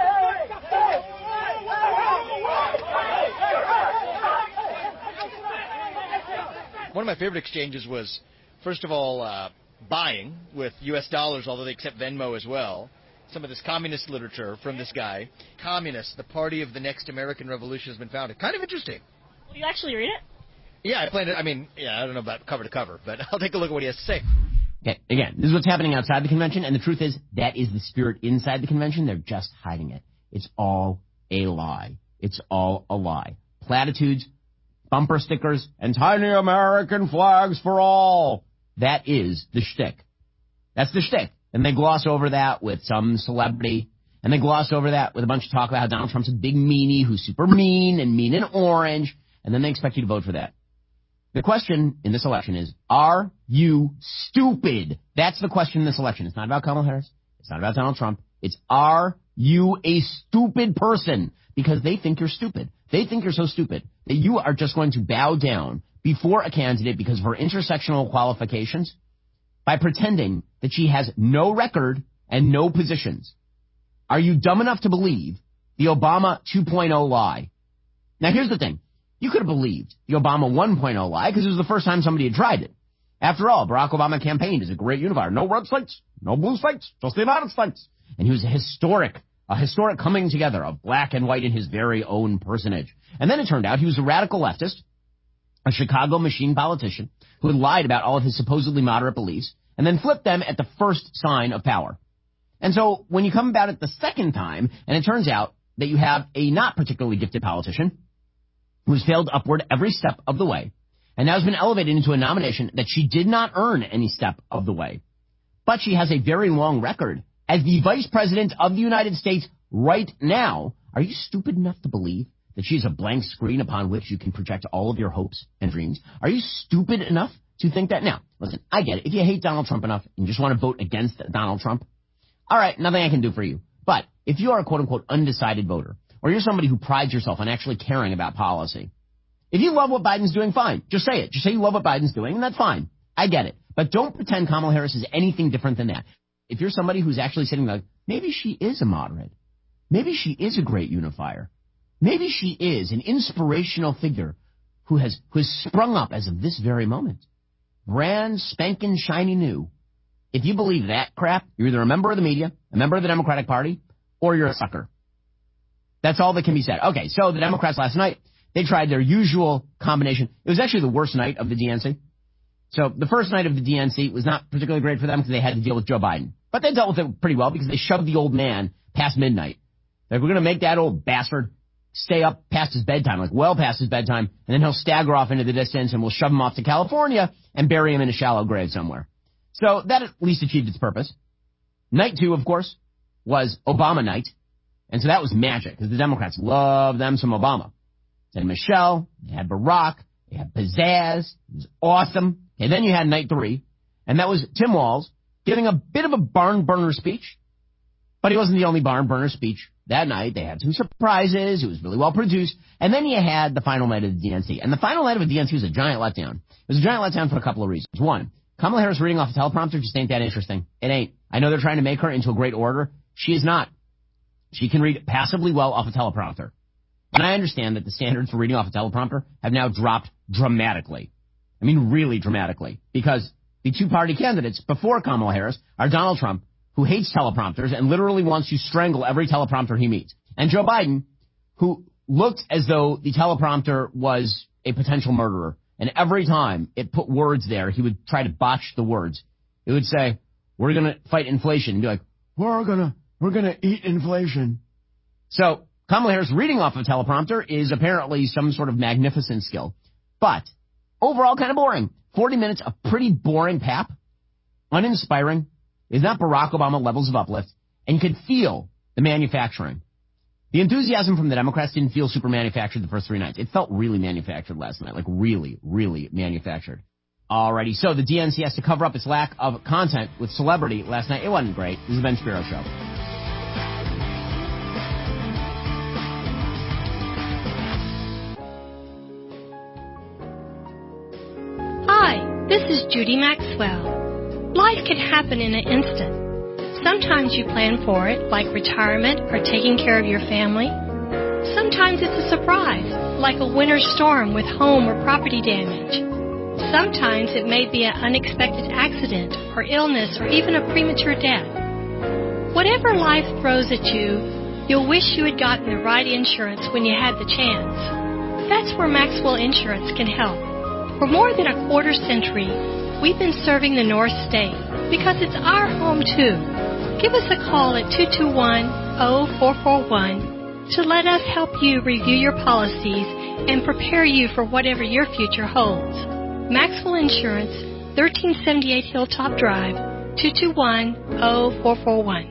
One of my favorite exchanges was, first of all, uh, buying with U S dollars, although they accept Venmo as well, some of this communist literature from this guy. Communist, the party of the next American Revolution has been founded. Kind of interesting. Will you actually read it? Yeah, I planned it. I mean, yeah, I don't know about cover to cover, but I'll take a look at what he has to say. Okay, again, this is what's happening outside the convention, and the truth is that is the spirit inside the convention. They're just hiding it. It's all a lie. It's all a lie. Platitudes, bumper stickers, and tiny American flags for all. That is the shtick. That's the shtick. And they gloss over that with some celebrity, and they gloss over that with a bunch of talk about how Donald Trump's a big meanie who's super mean and mean and orange, and then they expect you to vote for that. The question in this election is, are you stupid? That's the question in this election. It's not about Kamala Harris. It's not about Donald Trump. It's, are you a stupid person? Because they think you're stupid. They think you're so stupid that you are just going to bow down before a candidate because of her intersectional qualifications by pretending that she has no record and no positions. Are you dumb enough to believe the Obama two point oh lie? Now, here's the thing. You could have believed the Obama one point oh lie because it was the first time somebody had tried it. After all, Barack Obama campaigned as a great unifier. No red states, no blue states, just the United States. And he was a historic, a historic coming together of black and white in his very own personage. And then it turned out he was a radical leftist, a Chicago machine politician who had lied about all of his supposedly moderate beliefs and then flipped them at the first sign of power. And so when you come about it the second time, and it turns out that you have a not particularly gifted politician who's failed upward every step of the way, and now has been elevated into a nomination that she did not earn any step of the way. But she has a very long record as the Vice President of the United States right now. Are you stupid enough to believe that she's a blank screen upon which you can project all of your hopes and dreams? Are you stupid enough to think that? Now, listen, I get it. If you hate Donald Trump enough and just want to vote against Donald Trump, all right, nothing I can do for you. But if you are a quote-unquote undecided voter, or you're somebody who prides yourself on actually caring about policy, if you love what Biden's doing, fine. Just say it. Just say you love what Biden's doing, and that's fine. I get it. But don't pretend Kamala Harris is anything different than that. If you're somebody who's actually sitting like, maybe she is a moderate. Maybe she is a great unifier. Maybe she is an inspirational figure who has, who has sprung up as of this very moment. Brand spanking shiny new. If you believe that crap, you're either a member of the media, a member of the Democratic Party, or you're a sucker. That's all that can be said. Okay, so the Democrats last night, they tried their usual combination. It was actually the worst night of the D N C. So the first night of the D N C was not particularly great for them because they had to deal with Joe Biden. But they dealt with it pretty well because they shoved the old man past midnight. Like, we're going to make that old bastard stay up past his bedtime, like well past his bedtime, and then he'll stagger off into the distance and we'll shove him off to California and bury him in a shallow grave somewhere. So that at least achieved its purpose. Night two, of course, was Obama night. And so that was magic because the Democrats love them some Obama. They had Michelle, they had Barack, they had pizzazz. It was awesome. And then you had night three, and that was Tim Walz giving a bit of a barn burner speech. But he wasn't the only barn burner speech that night. They had some surprises. It was really well produced. And then you had the final night of the D N C. And the final night of the D N C was a giant letdown. It was a giant letdown for a couple of reasons. One, Kamala Harris reading off a teleprompter just ain't that interesting. It ain't. I know they're trying to make her into a great orator. She is not. She can read passably well off a teleprompter. And I understand that the standards for reading off a teleprompter have now dropped dramatically. I mean, really dramatically. Because the two-party candidates before Kamala Harris are Donald Trump, who hates teleprompters and literally wants to strangle every teleprompter he meets, and Joe Biden, who looked as though the teleprompter was a potential murderer. And every time it put words there, he would try to botch the words. It would say, we're going to fight inflation. And be like, we're going to, we're going to eat inflation. So Kamala Harris reading off a teleprompter is apparently some sort of magnificent skill. But overall kind of boring. forty minutes of pretty boring pap, uninspiring, is not Barack Obama levels of uplift, and you could feel the manufacturing. The enthusiasm from the Democrats didn't feel super manufactured the first three nights. It felt really manufactured last night, like really, really manufactured. Alrighty, so the D N C has to cover up its lack of content with celebrity last night. It wasn't great. This is the Ben Shapiro Show. Hi, this is Judy Maxwell. Life can happen in an instant. Sometimes you plan for it, like retirement or taking care of your family. Sometimes it's a surprise, like a winter storm with home or property damage. Sometimes it may be an unexpected accident or illness or even a premature death. Whatever life throws at you, you'll wish you had gotten the right insurance when you had the chance. That's where Maxwell Insurance can help. For more than a quarter century, we've been serving the North State because it's our home too. Give us a call at two two one, zero four four one to let us help you review your policies and prepare you for whatever your future holds. Maxwell Insurance, thirteen seventy-eight Hilltop Drive, two two one, zero four four one.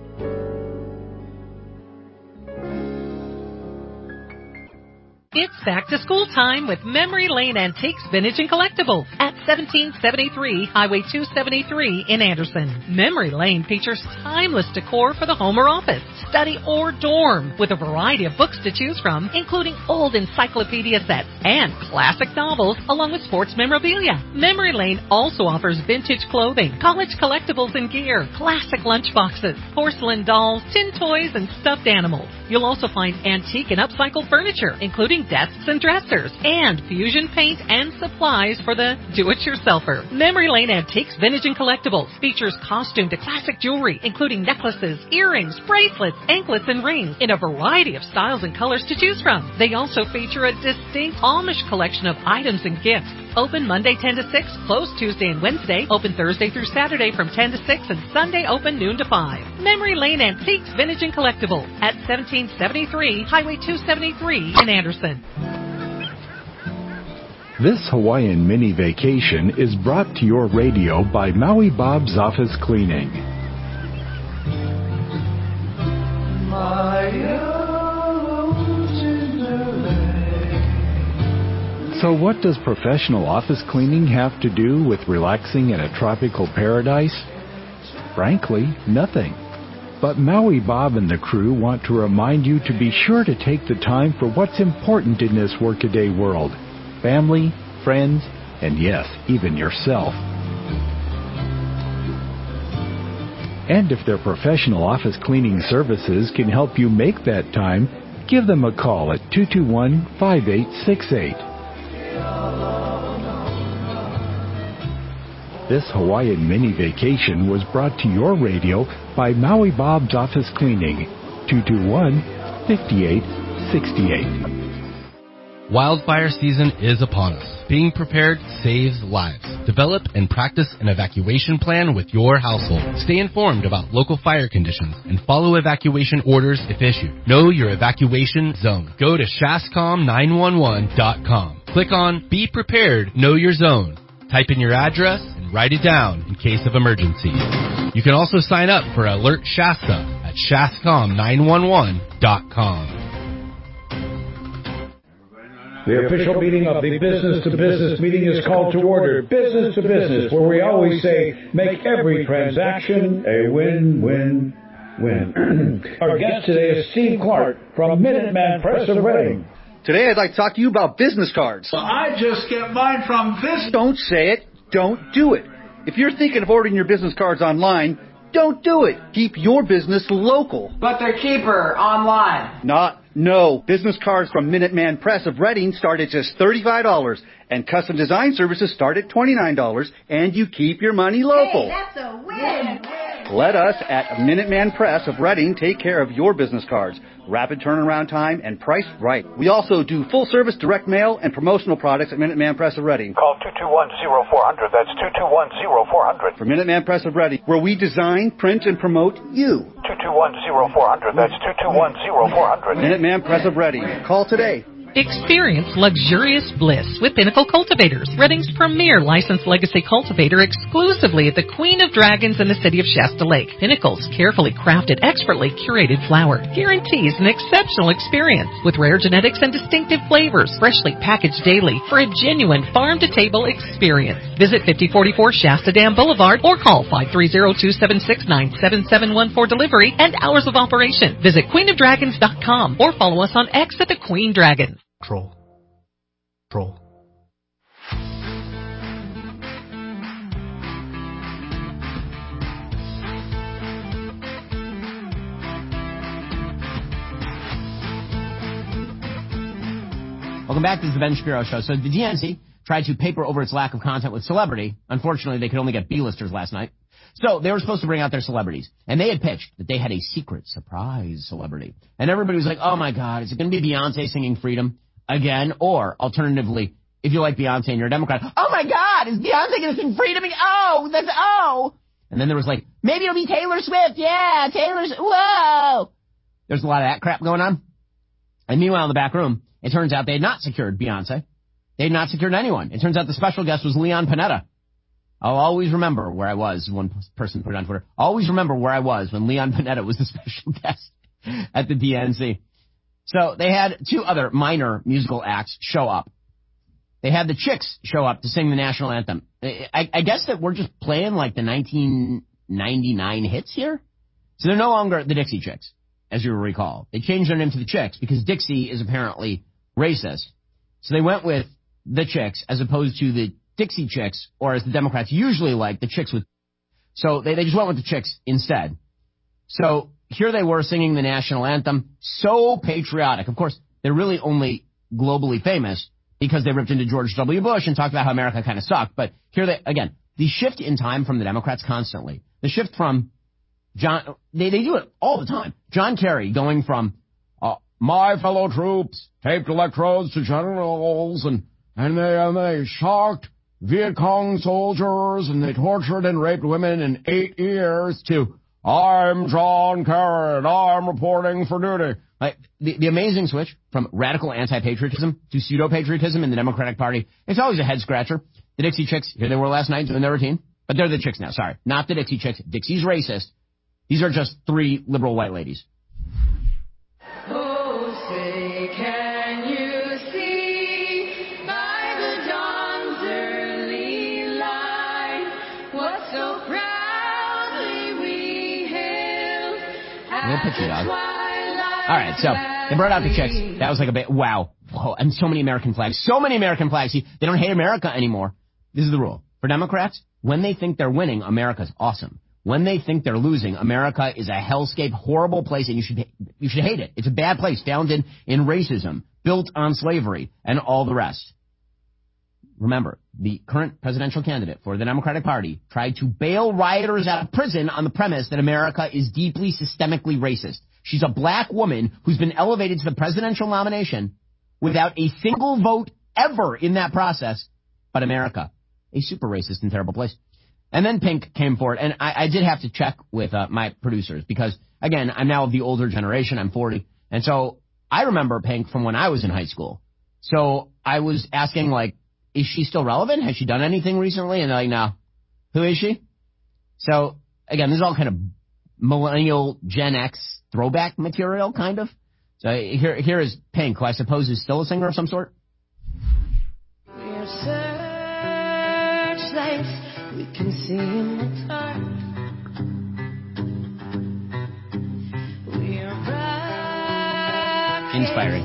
It's back to school time with Memory Lane Antiques, Vintage and Collectibles at seventeen seventy-three Highway two seventy-three in Anderson. Memory Lane features timeless decor for the home or office, study or dorm, with a variety of books to choose from, including old encyclopedia sets and classic novels, along with sports memorabilia. Memory Lane also offers vintage clothing, college collectibles and gear, classic lunchboxes, porcelain dolls, tin toys, and stuffed animals. You'll also find antique and upcycled furniture, including desks and dressers, and fusion paint and supplies for the do-it-yourselfer. Memory Lane Antiques, Vintage and Collectibles features costume to classic jewelry, including necklaces, earrings, bracelets, anklets, and rings in a variety of styles and colors to choose from. They also feature a distinct Amish collection of items and gifts. Open Monday ten to six, closed Tuesday and Wednesday, open Thursday through Saturday from ten to six, and Sunday open noon to five. Memory Lane Antiques, Vintage and Collectibles at seventeen seventy-three Highway two seventy-three in Anderson. This Hawaiian mini vacation is brought to your radio by Maui Bob's Office Cleaning. So what does professional office cleaning have to do with relaxing in a tropical paradise? Frankly, nothing. But Maui Bob and the crew want to remind you to be sure to take the time for what's important in this workaday world. Family, friends, and yes, even yourself. And if their professional office cleaning services can help you make that time, give them a call at two two one, five eight six eight. This Hawaiian mini vacation was brought to your radio by Maui Bob's Office Cleaning, two two one, five eight six eight. Wildfire season is upon us. Being prepared saves lives. Develop and practice an evacuation plan with your household. Stay informed about local fire conditions and follow evacuation orders if issued. Know your evacuation zone. Go to shascom nine one one dot com. Click on Be Prepared, Know Your Zone. Type in your address and write it down in case of emergency. You can also sign up for Alert Shasta at shascom nine one one dot com. The official meeting of the Business to Business meeting is called to order. Business to Business, where we always say, make every transaction a win-win-win. Our guest today is Steve Clark from Minuteman Press of Reading. Today I'd like to talk to you about business cards. Well, I just get mine from this. Don't say it. Don't do it. If you're thinking of ordering your business cards online, don't do it. Keep your business local. But they're cheaper online. Not, no. Business cards from Minuteman Press of Reading start at just thirty-five dollars, and custom design services start at twenty-nine dollars, and you keep your money local. Hey, that's a win. Let us at Minuteman Press of Reading take care of your business cards. Rapid turnaround time and priced right. We also do full-service direct mail and promotional products at Minuteman Press of Reading. Call two two one, zero four zero zero. That's two two one, zero four zero zero. For Minuteman Press of Reading, where we design, print, and promote you. two two one, zero four zero zero. That's two two one, zero four zero zero. Minuteman Press of Reading. Call today. Experience luxurious bliss with Pinnacle Cultivators, Reading's premier licensed legacy cultivator, exclusively at the Queen of Dragons in the city of Shasta Lake. Pinnacle's carefully crafted, expertly curated flower guarantees an exceptional experience with rare genetics and distinctive flavors, freshly packaged daily for a genuine farm-to-table experience. Visit fifty forty-four Shasta Dam Boulevard or call five three zero, two seven six, nine seven seven one for delivery and hours of operation. Visit queen of dragons dot com or follow us on X at the Queen Dragon. Troll. Troll. Welcome back. This is the Ben Shapiro Show. So the D N C tried to paper over its lack of content with celebrity. Unfortunately, they could only get B-listers last night. So they were supposed to bring out their celebrities. And they had pitched that they had a secret surprise celebrity. And everybody was like, oh, my God, is it going to be Beyonce singing Freedom again? Or, alternatively, if you like Beyonce and you're a Democrat, oh, my God, is Beyonce going to sing Freedom? Oh, that's, oh. And then there was like, maybe it'll be Taylor Swift. Yeah, Taylor Swift. Whoa. There's a lot of that crap going on. And meanwhile, in the back room, it turns out they had not secured Beyonce. They had not secured anyone. It turns out the special guest was Leon Panetta. I'll always remember where I was, one person put it on Twitter. Always remember where I was when Leon Panetta was the special guest at the D N C. So they had two other minor musical acts show up. They had the Chicks show up to sing the national anthem. I, I guess that we're just playing like the nineteen ninety-nine hits here. So they're no longer the Dixie Chicks, as you will recall. They changed their name to the Chicks because Dixie is apparently racist. So they went with the Chicks as opposed to the Dixie Chicks, or as the Democrats usually like, the Chicks with... So they, they just went with the Chicks instead. So here they were singing the national anthem, so patriotic. Of course, they're really only globally famous because they ripped into George W. Bush and talked about how America kind of sucked. But here they, again, the shift in time from the Democrats constantly. The shift from John... They, they do it all the time. John Kerry going from, uh, my fellow troops taped electrodes to generals, and, and, they, and they shocked Viet Cong soldiers, and they tortured and raped women in eight years, to, I'm John Kerry, and I'm reporting for duty. Like, the, the amazing switch from radical anti-patriotism to pseudo-patriotism in the Democratic Party, it's always a head-scratcher. The Dixie Chicks, here they were last night doing their routine, but they're the Chicks now, sorry. Not the Dixie Chicks. Dixie's racist. These are just three liberal white ladies. We'll pitch you, dog. All right, so they brought out the Chicks. That was like a bit, wow. Whoa, and so many American flags. So many American flags. See, they don't hate America anymore. This is the rule. For Democrats, when they think they're winning, America's awesome. When they think they're losing, America is a hellscape, horrible place, and you should you should hate it. It's a bad place, founded in racism, built on slavery, and all the rest. Remember, the current presidential candidate for the Democratic Party tried to bail rioters out of prison on the premise that America is deeply systemically racist. She's a black woman who's been elevated to the presidential nomination without a single vote ever in that process. But America, a super racist and terrible place. And then Pink came forward, and I, I did have to check with uh, my producers because, again, I'm now of the older generation. I'm forty. And so I remember Pink from when I was in high school. So I was asking, like, is she still relevant? Has she done anything recently? And they're like, no. Who is she? So, again, this is all kind of millennial Gen X throwback material, kind of. So here, here is Pink, who I suppose is still a singer of some sort. We're searchlights, we can see in the dark. We're bright. Inspiring.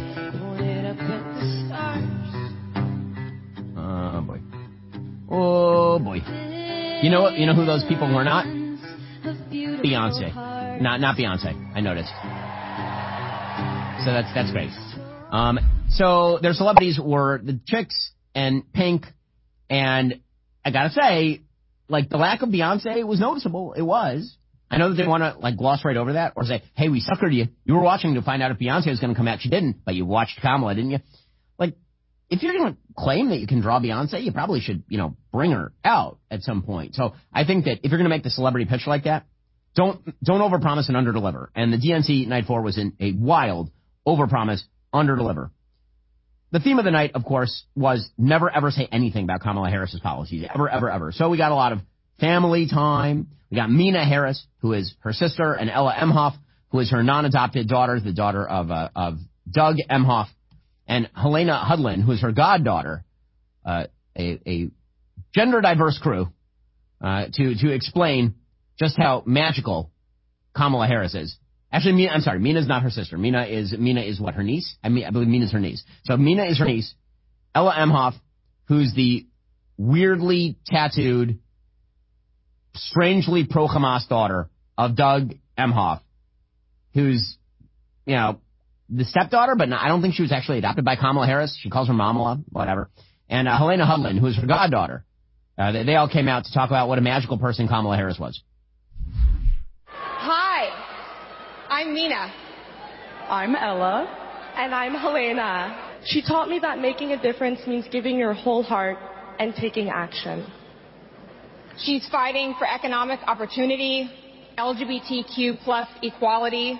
Oh, boy. You know what? You know who those people were not? Beyonce. Not not Beyonce. I noticed. So that's that's great. Um, so their celebrities were the Chicks and Pink, and I gotta say, like, the lack of Beyonce was noticeable. It was. I know that they want to like gloss right over that or say, hey, we suckered you. You were watching to find out if Beyonce was going to come out. She didn't, but you watched Kamala, didn't you? Like, if you're going to claim that you can draw Beyonce, you probably should, you know, bring her out at some point. So I think that if you're going to make the celebrity pitch like that, don't don't overpromise and underdeliver. And the D N C Night four was in a wild overpromise, underdeliver. The theme of the night, of course, was never ever say anything about Kamala Harris's policies. Ever, ever, ever. So we got a lot of family time. We got Mina Harris, who is her sister, and Ella Emhoff, who is her non-adopted daughter, the daughter of uh, of Doug Emhoff, and Helena Hudlin, who is her goddaughter, uh, a, a gender-diverse crew, uh, to to explain just how magical Kamala Harris is. Actually, Mina, I'm sorry, Mina's not her sister. Mina is Mina is what, her niece? I mean, I believe Mina's her niece. So Mina is her niece. Ella Emhoff, who's the weirdly tattooed, strangely pro-Hamas daughter of Doug Emhoff, who's, you know, the stepdaughter, but not, I don't think she was actually adopted by Kamala Harris. She calls her Mamala, whatever. And uh, Helena Hudlin, who is her goddaughter. Uh, they, they all came out to talk about what a magical person Kamala Harris was. Hi, I'm Mina. I'm Ella. And I'm Helena. She taught me that making a difference means giving your whole heart and taking action. She's fighting for economic opportunity, L G B T Q plus equality,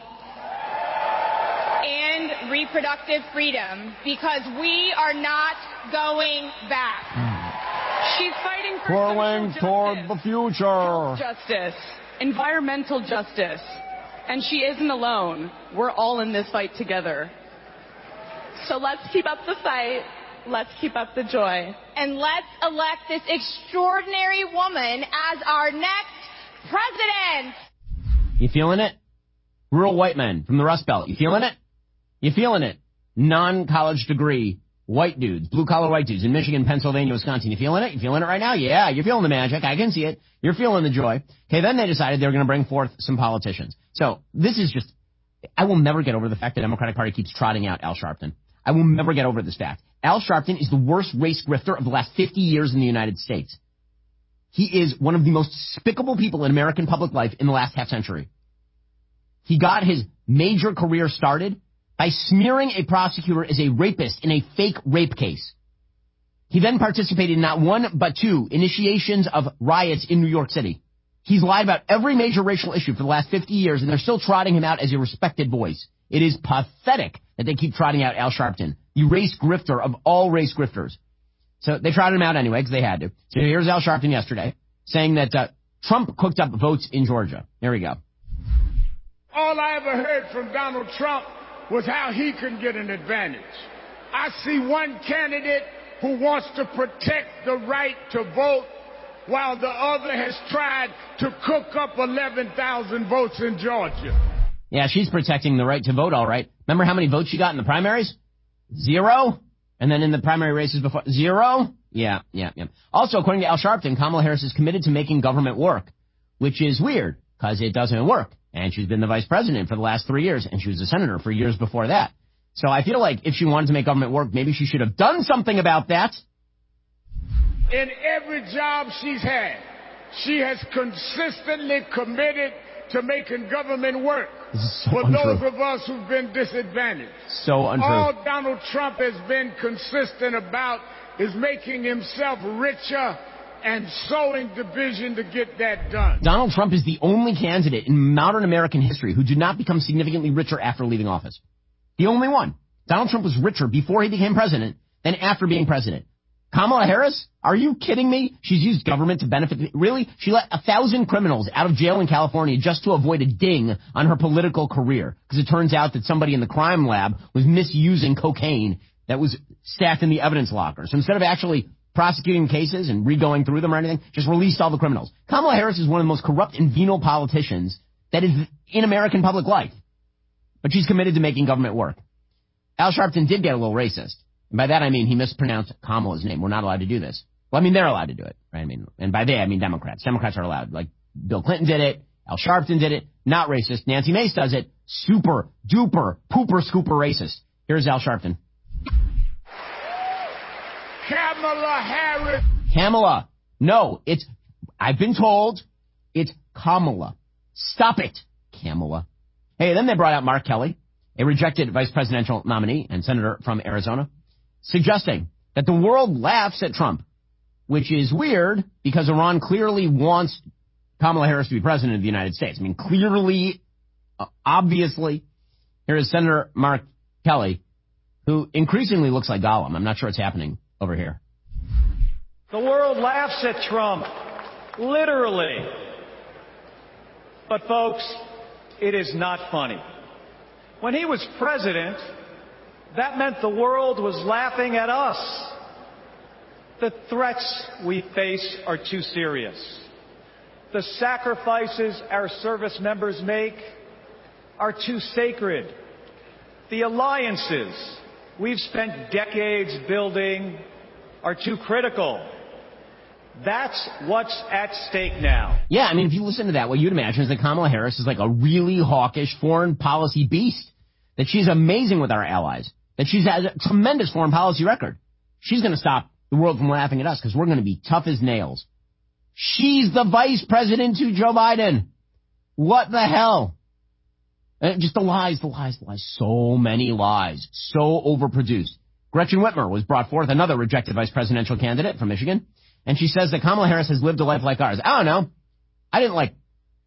and reproductive freedom, because we are not going back. She's fighting for Crawling social toward justice, the future. justice, environmental justice. And she isn't alone. We're all in this fight together. So let's keep up the fight. Let's keep up the joy. And let's elect this extraordinary woman as our next president. You feeling it? Rural white men from the Rust Belt. You feeling it? You feeling it? Non-college degree white dudes, blue-collar white dudes in Michigan, Pennsylvania, Wisconsin. You feeling it? You feeling it right now? Yeah, you're feeling the magic. I can see it. You're feeling the joy. Okay, then they decided they were going to bring forth some politicians. So this is just, I will never get over the fact the Democratic Party keeps trotting out Al Sharpton. I will never get over this fact. Al Sharpton is the worst race grifter of the last fifty years in the United States. He is one of the most despicable people in American public life in the last half century. He got his major career started by smearing a prosecutor as a rapist in a fake rape case. He then participated in not one but two initiations of riots in New York City. He's lied about every major racial issue for the last fifty years, and they're still trotting him out as a respected voice. It is pathetic that they keep trotting out Al Sharpton, the race grifter of all race grifters. So they trotted him out anyway, because they had to. So here's Al Sharpton yesterday saying that uh, Trump cooked up votes in Georgia. Here we go. All I ever heard from Donald Trump was how he can get an advantage. I see one candidate who wants to protect the right to vote, while the other has tried to cook up eleven thousand votes in Georgia. Yeah, she's protecting the right to vote, all right. Remember how many votes she got in the primaries? Zero? And then in the primary races before, zero? Yeah, yeah, yeah. Also, according to Al Sharpton, Kamala Harris is committed to making government work, which is weird, because it doesn't work. And she's been the vice president for the last three years, and she was a senator for years before that. So I feel like if she wanted to make government work, maybe she should have done something about that. In every job she's had, she has consistently committed to making government work so for untrue. those of us who've been disadvantaged. So untrue. All Donald Trump has been consistent about is making himself richer and sowing division to get that done. Donald Trump is the only candidate in modern American history who did not become significantly richer after leaving office. The only one. Donald Trump was richer before he became president than after being president. Kamala Harris? Are you kidding me? She's used government to benefit. Really? She let a thousand criminals out of jail in California just to avoid a ding on her political career. Because it turns out that somebody in the crime lab was misusing cocaine that was stacked in the evidence locker. So instead of actually prosecuting cases and re-going through them or anything, just released all the criminals. Kamala Harris is one of the most corrupt and venal politicians that is in American public life. But she's committed to making government work. Al Sharpton did get a little racist. And by that I mean he mispronounced Kamala's name. We're not allowed to do this. Well, I mean, they're allowed to do it, right? I mean, and by they, I mean Democrats. Democrats are allowed. Like, Bill Clinton did it. Al Sharpton did it. Not racist. Nancy Mace does it. Super, duper, pooper, scooper racist. Here's Al Sharpton. Kamala Harris. Kamala. No, it's, I've been told, it's Kamala. Stop it, Kamala. Hey, then they brought out Mark Kelly, a rejected vice presidential nominee and senator from Arizona, suggesting that the world laughs at Trump, which is weird because Iran clearly wants Kamala Harris to be president of the United States. I mean, clearly, uh, obviously, here is Senator Mark Kelly, who increasingly looks like Gollum. I'm not sure what's happening over here. The world laughs at Trump, literally. But folks, it is not funny. When he was president, that meant the world was laughing at us. The threats we face are too serious. The sacrifices our service members make are too sacred. The alliances we've spent decades building are too critical. That's what's at stake now. Yeah, I mean, if you listen to that, what you'd imagine is that Kamala Harris is like a really hawkish foreign policy beast, that she's amazing with our allies, that she's has a tremendous foreign policy record. She's going to stop the world from laughing at us because we're going to be tough as nails. She's the vice president to Joe Biden. What the hell? Uh, just the lies, the lies, the lies. So many lies. So overproduced. Gretchen Whitmer was brought forth, another rejected vice presidential candidate from Michigan. And she says that Kamala Harris has lived a life like ours. I don't know. I didn't like,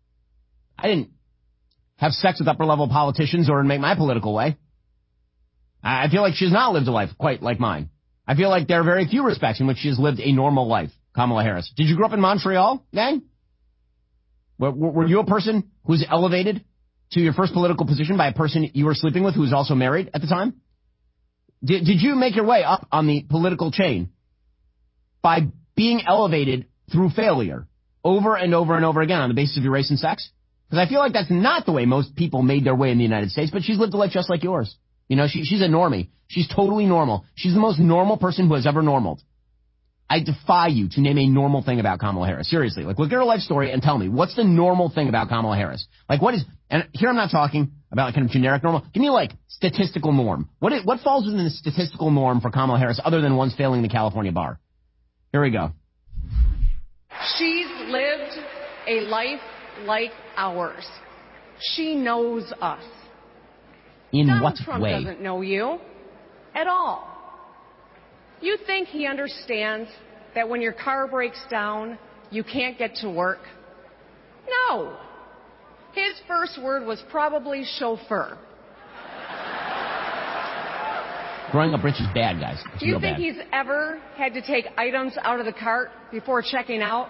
I didn't have sex with upper level politicians or make my political way. I feel like she's not lived a life quite like mine. I feel like there are very few respects in which she has lived a normal life, Kamala Harris. Did you grow up in Montreal, gang? Were, were you a person who was elevated to your first political position by a person you were sleeping with who was also married at the time? Did, did you make your way up on the political chain by being elevated through failure over and over and over again on the basis of your race and sex? Because I feel like that's not the way most people made their way in the United States, but she's lived a life just like yours. You know, she, she's a normie. She's totally normal. She's the most normal person who has ever normaled. I defy you to name a normal thing about Kamala Harris. Seriously, like, look at her life story and tell me, what's the normal thing about Kamala Harris? Like, what is, and here I'm not talking about like kind of generic normal. Give me like statistical norm. What is, what falls within the statistical norm for Kamala Harris other than one's failing the California bar? Here we go. She's lived a life like ours. She knows us. In Donald what Trump way? Doesn't know you at all. You think he understands that when your car breaks down, you can't get to work? No. His first word was probably chauffeur. Growing up rich is bad, guys. It's Do you real think bad. he's ever had to take items out of the cart before checking out?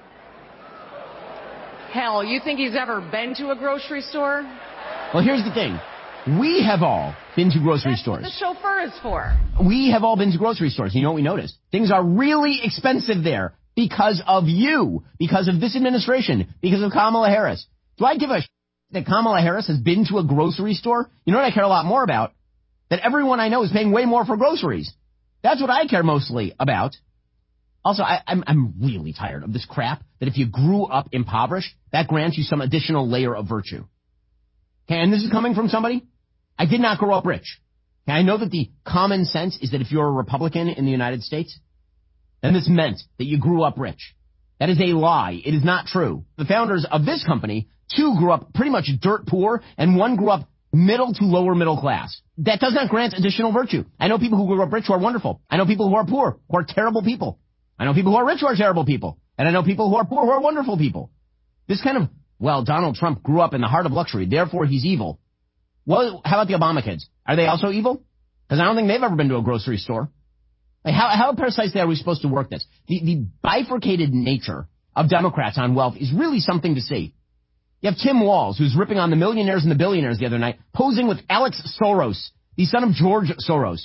Hell, you think he's ever been to a grocery store? Well, here's the thing. We have all been to grocery That's stores. what the chauffeur is for. We have all been to grocery stores. You know what we noticed? Things are really expensive there because of you, because of this administration, because of Kamala Harris. Do I give a shit that Kamala Harris has been to a grocery store? You know what I care a lot more about? That everyone I know is paying way more for groceries. That's what I care mostly about. Also, I, I'm, I'm really tired of this crap that if you grew up impoverished, that grants you some additional layer of virtue. Okay, and this is coming from somebody. I did not grow up rich. Okay, I know that the common sense is that if you're a Republican in the United States, then this meant that you grew up rich. That is a lie. It is not true. The founders of this company, two grew up pretty much dirt poor, and one grew up middle to lower middle class. That does not grant additional virtue. I know people who grew up rich who are wonderful. I know people who are poor who are terrible people. I know people who are rich who are terrible people. And I know people who are poor who are wonderful people. This kind of, well, Donald Trump grew up in the heart of luxury, therefore he's evil. Well, how about the Obama kids? Are they also evil? Because I don't think they've ever been to a grocery store. Like, how, how precisely are we supposed to work this? The, the bifurcated nature of Democrats on wealth is really something to see. You have Tim Walz, who's ripping on the millionaires and the billionaires the other night, posing with Alex Soros, the son of George Soros,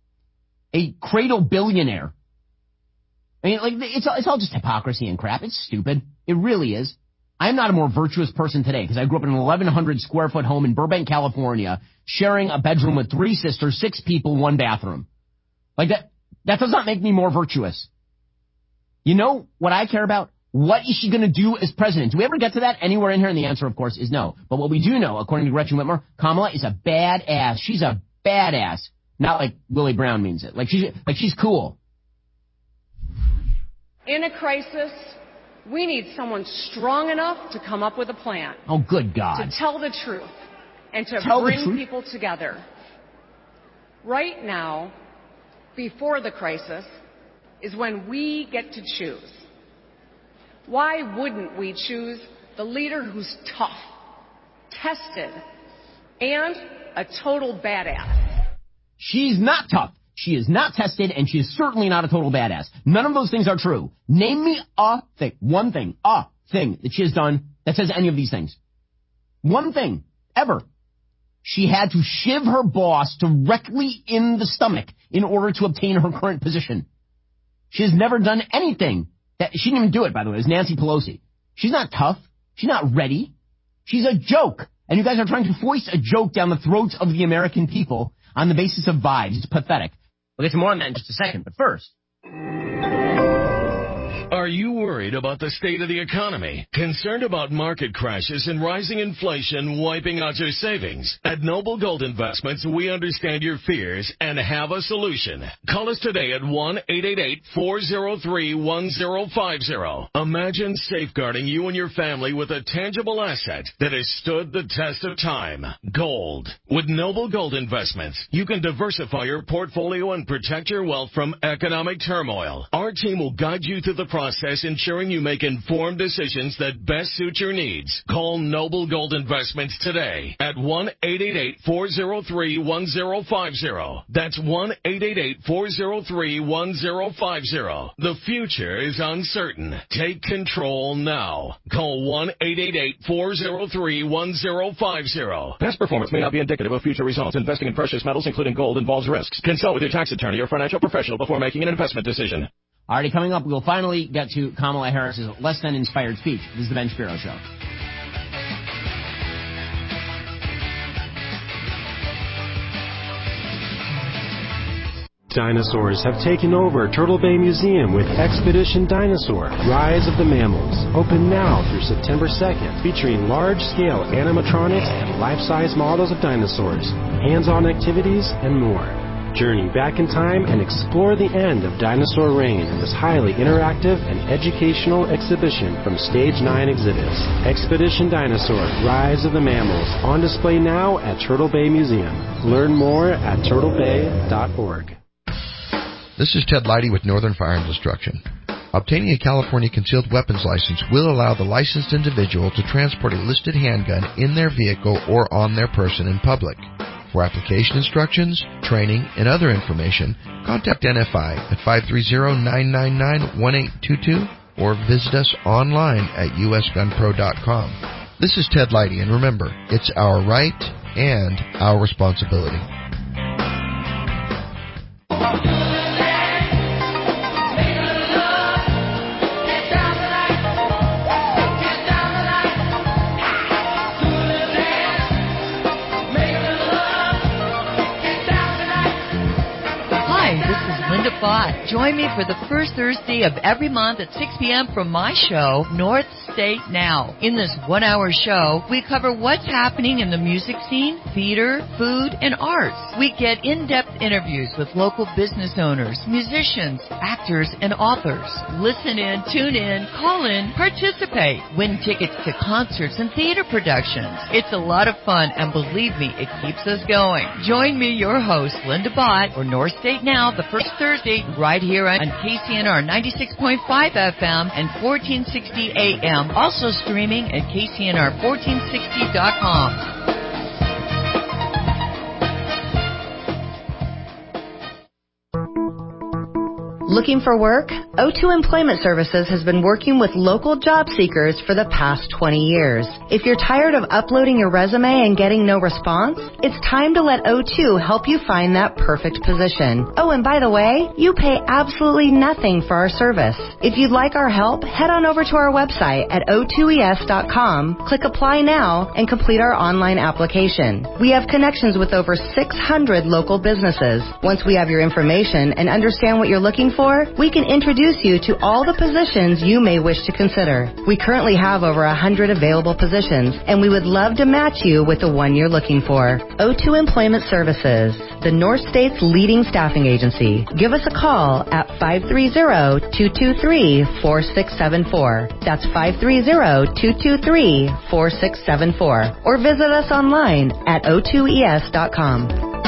a cradle billionaire. I mean, like, it's, it's all just hypocrisy and crap. It's stupid. It really is. I'm not a more virtuous person today because I grew up in an eleven hundred square foot home in Burbank, California, sharing a bedroom with three sisters, six people, one bathroom. Like, that, that does not make me more virtuous. You know what I care about? What is she going to do as president? Do we ever get to that anywhere in here? And the answer, of course, is no. But what we do know, according to Gretchen Whitmer, Kamala is a badass. She's a badass. Not like Willie Brown means it. Like she's, like she's cool. In a crisis, We need someone strong enough to come up with a plan. Oh, good God. To tell the truth and to Tell bring people together. Right now, before the crisis, is when we get to choose. Why wouldn't we choose the leader who's tough, tested, and a total badass? She's not tough. She is not tested, and she is certainly not a total badass. None of those things are true. Name me a thing, one thing, a thing that she has done that says any of these things. One thing, ever. She had to shiv her boss directly in the stomach in order to obtain her current position. She has never done anything. That, she didn't even do it, by the way. It was Nancy Pelosi. She's not tough. She's not ready. She's a joke. And you guys are trying to foist a joke down the throats of the American people on the basis of vibes. It's pathetic. We'll get to more on that in just a second, but first... Are you worried about the state of the economy? Concerned about market crashes and rising inflation wiping out your savings? At Noble Gold Investments, we understand your fears and have a solution. Call us today at one eight eight eight, four oh three, one oh five oh. Imagine safeguarding you and your family with a tangible asset that has stood the test of time. Gold. With Noble Gold Investments, you can diversify your portfolio and protect your wealth from economic turmoil. Our team will guide you through the process. Process ensuring you make informed decisions that best suit your needs. Call Noble Gold Investments today at one eight eight eight, four oh three, one oh five oh. That's one eight eight eight, four oh three, one oh five oh. The future is uncertain. Take control now. Call one eight eight eight, four oh three, one oh five oh. Past performance may not be indicative of future results. Investing in precious metals, including gold, involves risks. Consult with your tax attorney or financial professional before making an investment decision. Alrighty, coming up, we'll finally get to Kamala Harris's less than inspired speech. This is the Ben Shapiro Show. Dinosaurs have taken over Turtle Bay Museum with Expedition Dinosaur, Rise of the Mammals. Open now through September second, featuring large-scale animatronics and life-size models of dinosaurs, hands-on activities, and more. Journey back in time and explore the end of Dinosaur Reign in this highly interactive and educational exhibition from Stage nine Exhibits. Expedition Dinosaur, Rise of the Mammals, on display now at Turtle Bay Museum. Learn more at turtle bay dot org. This is Ted Leidy with Northern Firearms Instruction. Obtaining a California concealed weapons license will allow the licensed individual to transport a listed handgun in their vehicle or on their person in public. For application instructions, training, and other information, contact N F I at five three zero, nine nine nine, one eight two two or visit us online at u s gun pro dot com. This is Ted Leidy, and remember, it's our right and our responsibility. Join me for the first Thursday of every month at six p.m. from my show, North State Now. In this one-hour show, we cover what's happening in the music scene, theater, food, and arts. We get in-depth interviews with local business owners, musicians, actors, and authors. Listen in, tune in, call in, participate. Win tickets to concerts and theater productions. It's a lot of fun, and believe me, it keeps us going. Join me, your host, Linda Bott, for North State Now, the first Thursday, right here on K C N R ninety-six point five F M and fourteen sixty A M. Also streaming at K C N R fourteen sixty dot com. Looking for work? O two Employment Services has been working with local job seekers for the past twenty years. If you're tired of uploading your resume and getting no response, it's time to let O two help you find that perfect position. Oh, and by the way, you pay absolutely nothing for our service. If you'd like our help, head on over to our website at o two e s dot com, click Apply Now, and complete our online application. We have connections with over six hundred local businesses. Once we have your information and understand what you're looking for, for, we can introduce you to all the positions you may wish to consider. We currently have over one hundred available positions, and we would love to match you with the one you're looking for. O two Employment Services, the North State's leading staffing agency. Give us a call at five three zero, two two three, four six seven four. That's five three zero, two two three, four six seven four. Or visit us online at o two e s dot com.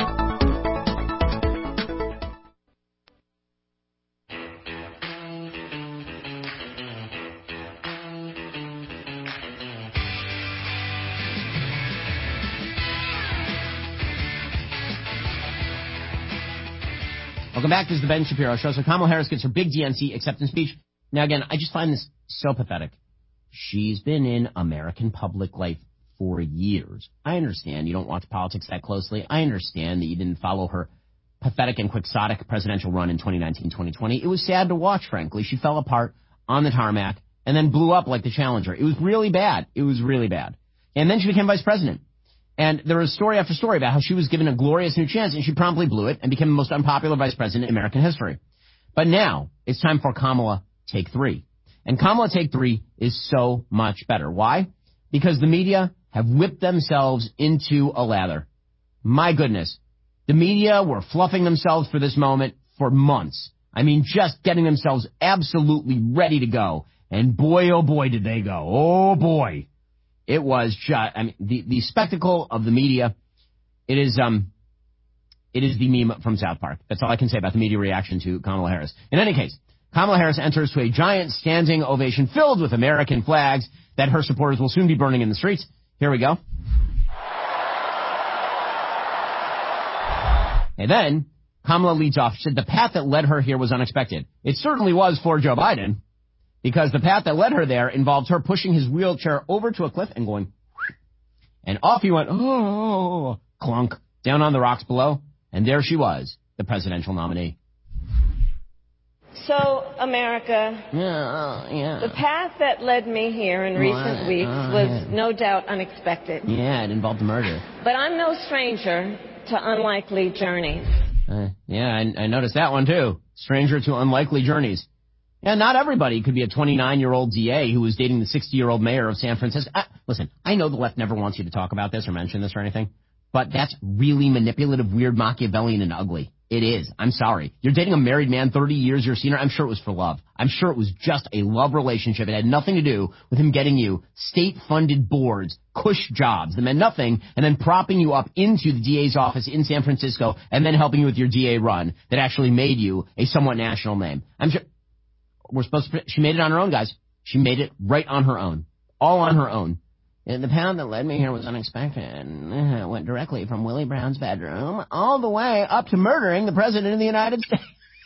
Welcome back. This is the Ben Shapiro Show. So Kamala Harris gets her big D N C acceptance speech. Now, again, I just find this so pathetic. She's been in American public life for years. I understand you don't watch politics that closely. I understand that you didn't follow her pathetic and quixotic presidential run in twenty nineteen twenty twenty. It was sad to watch, frankly. She fell apart on the tarmac and then blew up like the Challenger. It was really bad. It was really bad. And then she became vice president. And there was story after story about how she was given a glorious new chance, and she promptly blew it and became the most unpopular vice president in American history. But now it's time for Kamala Take Three. And Kamala Take Three is so much better. Why? Because the media have whipped themselves into a lather. My goodness. The media were fluffing themselves for this moment for months. I mean, just getting themselves absolutely ready to go. And boy, oh boy, did they go. Oh boy. It was just, I mean, the, the spectacle of the media, it is, um, it is the meme from South Park. That's all I can say about the media reaction to Kamala Harris. In any case, Kamala Harris enters to a giant standing ovation filled with American flags that her supporters will soon be burning in the streets. Here we go. And then Kamala leads off. She said the path that led her here was unexpected. It certainly was for Joe Biden, because the path that led her there involved her pushing his wheelchair over to a cliff and going, and off he went, oh, clunk, down on the rocks below. And there she was, the presidential nominee. So, America, yeah, yeah. the path that led me here in recent What? weeks Oh, was yeah. no doubt unexpected. Yeah, it involved murder. But I'm no stranger to unlikely journeys. Uh, yeah, I, I noticed that one too. Stranger to unlikely journeys. Yeah, not everybody could be a twenty-nine-year-old D A who was dating the sixty-year-old mayor of San Francisco. I, listen, I know the left never wants you to talk about this or mention this or anything, but that's really manipulative, weird, Machiavellian, and ugly. It is. I'm sorry. You're dating a married man, thirty years your senior. I'm sure it was for love. I'm sure it was just a love relationship. It had nothing to do with him getting you state-funded boards, cush jobs that meant nothing, and then propping you up into the D A's office in San Francisco and then helping you with your D A run that actually made you a somewhat national name. I'm sure... We're supposed to, she made it on her own, guys. She made it right on her own. All on her own. And the path that led me here was unexpected. It went directly from Willie Brown's bedroom all the way up to murdering the President of the United States.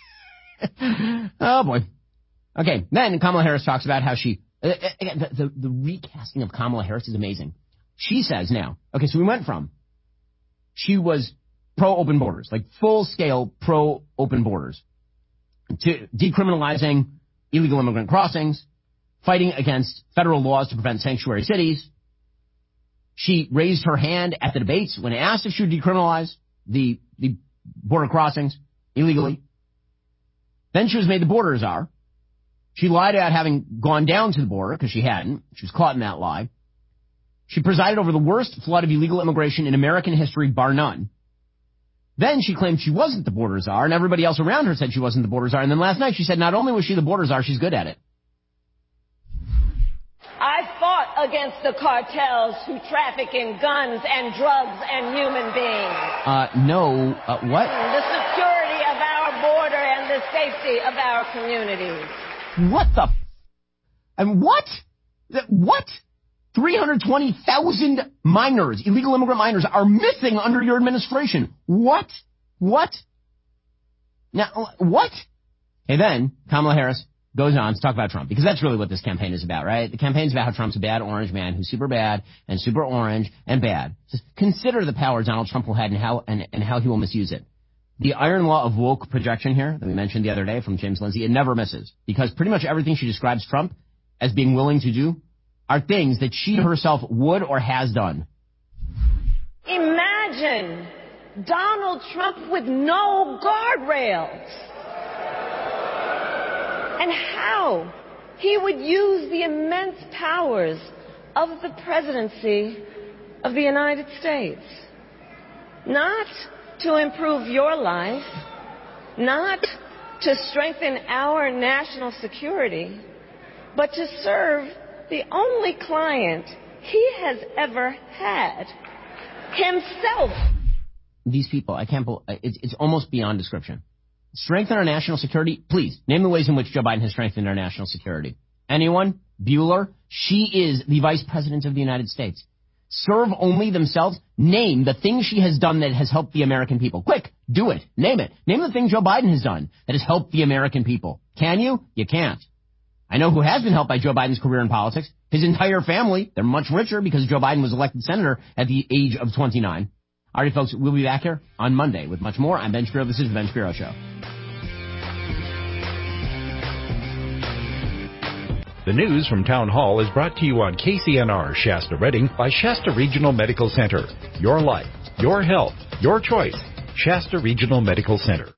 Oh, boy. Okay, then Kamala Harris talks about how she... Uh, the, the, the recasting of Kamala Harris is amazing. She says now... Okay, so we went from... She was pro-open borders, like full-scale pro-open borders, to decriminalizing illegal immigrant crossings, fighting against federal laws to prevent sanctuary cities. She raised her hand at the debates when asked if she would decriminalize the, the border crossings illegally. Then she was made the border czar. She lied about having gone down to the border because she hadn't. She was caught in that lie. She presided over the worst flood of illegal immigration in American history, bar none. Then she claimed she wasn't the border czar, and everybody else around her said she wasn't the border czar. And then last night she said not only was she the border czar, she's good at it. I fought against the cartels who traffic in guns and drugs and human beings. Uh, no, uh, what? The security of our border and the safety of our communities. What the? F- I mean, what? Th- What? three hundred twenty thousand minors, illegal immigrant minors, are missing under your administration. What? What? Now, what? And then Kamala Harris goes on to talk about Trump, because that's really what this campaign is about, right? The campaign's about how Trump's a bad orange man who's super bad and super orange and bad. Just consider the power Donald Trump will have and how, and, and how he will misuse it. The iron law of woke projection here that we mentioned the other day from James Lindsay, it never misses, because pretty much everything she describes Trump as being willing to do are things that she herself would or has done. Imagine Donald Trump with no guardrails. and how he would use the immense powers of the presidency of the United States, not to improve your life, not to strengthen our national security, but to serve the only client he has ever had, himself. These people, I can't believe, it's, it's almost beyond description. Strengthen our national security? Please, name the ways in which Joe Biden has strengthened our national security. Anyone? Bueller? She is the Vice President of the United States. Serve only themselves? Name the thing she has done that has helped the American people. Quick, do it. Name it. Name the thing Joe Biden has done that has helped the American people. Can you? You can't. I know who has been helped by Joe Biden's career in politics. His entire family. They're much richer because Joe Biden was elected senator at the age of twenty-nine. All right, folks, we'll be back here on Monday with much more. I'm Ben Shapiro. This is The Ben Shapiro Show. The news from Town Hall is brought to you on K C N R Shasta Redding by Shasta Regional Medical Center. Your life, your health, your choice. Shasta Regional Medical Center.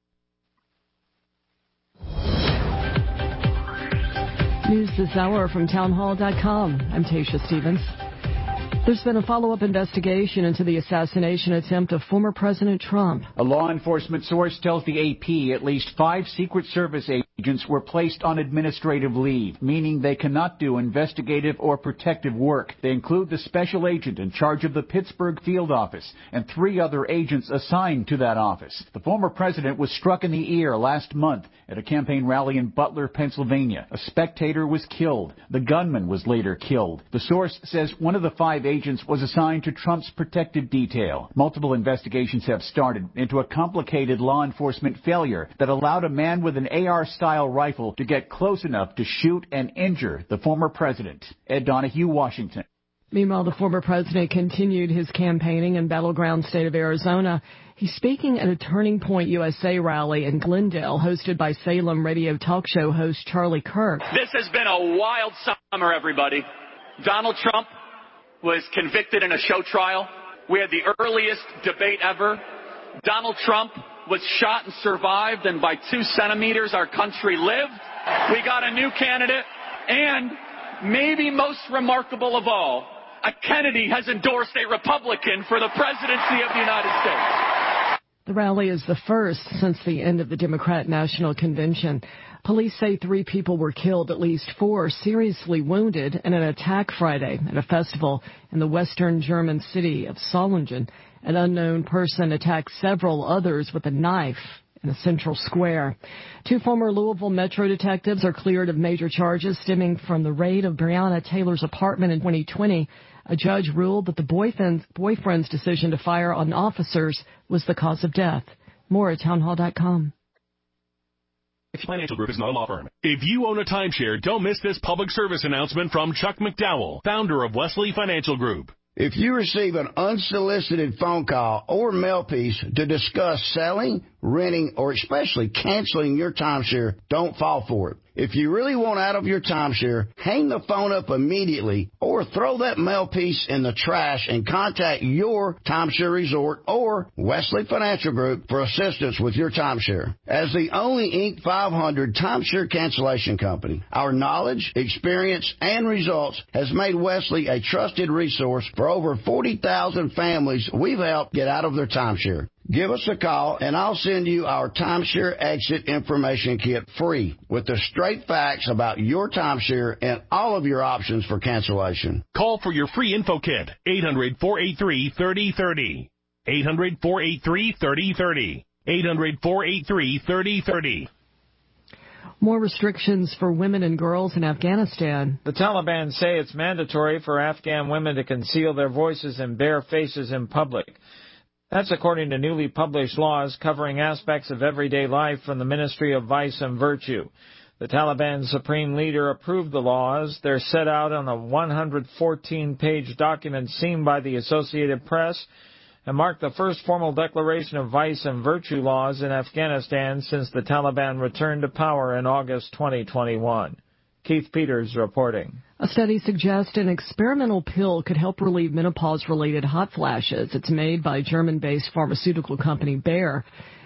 News this hour from townhall dot com. I'm Tasha Stevens. There's been a follow-up investigation into the assassination attempt of former President Trump. A law enforcement source tells the A P at least five Secret Service agents were placed on administrative leave, meaning they cannot do investigative or protective work. They include the special agent in charge of the Pittsburgh field office and three other agents assigned to that office. The former president was struck in the ear last month at a campaign rally in Butler, Pennsylvania. A spectator was killed. The gunman was later killed. The source says one of the five agents was assigned to Trump's protective detail. Multiple investigations have started into a complicated law enforcement failure that allowed a man with an A R-style rifle to get close enough to shoot and injure the former president. Ed Donahue, Washington. Meanwhile, the former president continued his campaigning in battleground state of Arizona. He's speaking at a Turning Point U S A rally in Glendale, hosted by Salem radio talk show host Charlie Kirk. This has been a wild summer, everybody. Donald Trump was convicted in a show trial. We had the earliest debate ever. Donald Trump was shot and survived, and by two centimeters our country lived. We got a new candidate, and maybe most remarkable of all, a Kennedy has endorsed a Republican for the presidency of the United States. The rally is the first since the end of the Democrat National Convention. Police say three people were killed, at least four seriously wounded in an attack Friday at a festival in the western German city of Solingen. An unknown person attacked several others with a knife in a central square. Two former Louisville Metro detectives are cleared of major charges stemming from the raid of Breonna Taylor's apartment in twenty twenty. A judge ruled that the boyfriend's, boyfriend's decision to fire on officers was the cause of death. More at townhall dot com. Financial Group is not a law firm. If you own a timeshare, don't miss this public service announcement from Chuck McDowell, founder of Wesley Financial Group. If you receive an unsolicited phone call or mail piece to discuss selling, renting, or especially canceling your timeshare, don't fall for it. If you really want out of your timeshare, hang the phone up immediately or throw that mail piece in the trash and contact your timeshare resort or Wesley Financial Group for assistance with your timeshare. As the only Inc five hundred timeshare cancellation company, our knowledge, experience, and results has made Wesley a trusted resource for over forty thousand families we've helped get out of their timeshare. Give us a call, and I'll send you our timeshare exit information kit free with the straight facts about your timeshare and all of your options for cancellation. Call for your free info kit, eight hundred, four eight three, three oh three oh. eight hundred, four eight three, three oh three oh. eight hundred, four eight three, three oh three oh. More restrictions for women and girls in Afghanistan. The Taliban say it's mandatory for Afghan women to conceal their voices and bare faces in public. That's according to newly published laws covering aspects of everyday life from the Ministry of Vice and Virtue. The Taliban supreme leader approved the laws. They're set out on a one hundred fourteen page document seen by the Associated Press and mark the first formal declaration of vice and virtue laws in Afghanistan since the Taliban returned to power in August twenty twenty-one. Keith Peters reporting. A study suggests an experimental pill could help relieve menopause-related hot flashes. It's made by German-based pharmaceutical company Bayer.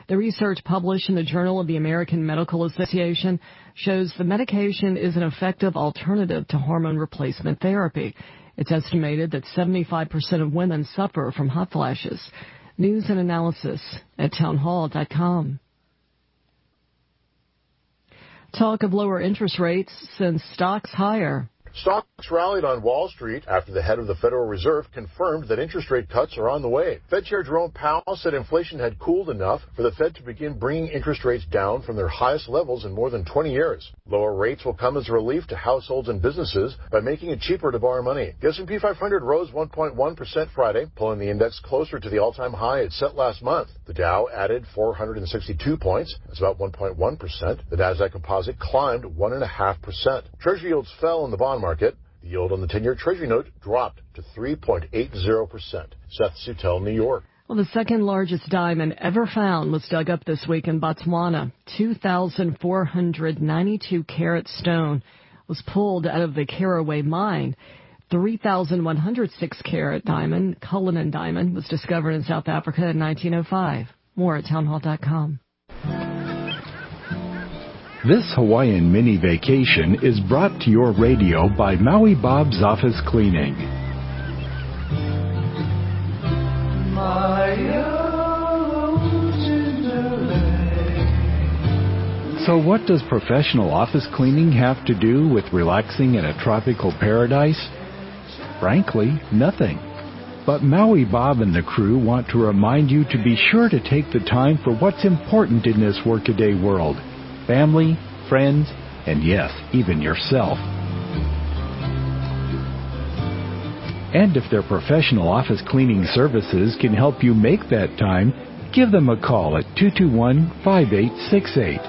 The research published in the Journal of the American Medical Association shows the medication is an effective alternative to hormone replacement therapy. It's estimated that seventy-five percent of women suffer from hot flashes. News and analysis at townhall dot com. Talk of lower interest rates sends stocks higher. Stocks rallied on Wall Street after the head of the Federal Reserve confirmed that interest rate cuts are on the way. Fed Chair Jerome Powell said inflation had cooled enough for the Fed to begin bringing interest rates down from their highest levels in more than twenty years. Lower rates will come as a relief to households and businesses by making it cheaper to borrow money. The S and P five hundred rose one point one percent Friday, pulling the index closer to the all-time high it set last month. The Dow added four hundred sixty-two points. That's about one point one percent. The Nasdaq Composite climbed one point five percent. Treasury yields fell in the bond market. The yield on the ten-year Treasury note dropped to three point eight zero percent. Seth Sutel, New York. Well, the second largest diamond ever found was dug up this week in Botswana. two thousand four hundred ninety-two carat stone was pulled out of the Caraway mine. three thousand one hundred six carat diamond, Cullinan diamond, was discovered in South Africa in nineteen oh five. More at townhall dot com. This Hawaiian mini vacation is brought to your radio by Maui Bob's Office Cleaning. So what does professional office cleaning have to do with relaxing in a tropical paradise? Frankly, nothing. But Maui Bob and the crew want to remind you to be sure to take the time for what's important in this workaday world. Family, friends, and yes, even yourself. And if their professional office cleaning services can help you make that time, give them a call at two two one, five eight six eight.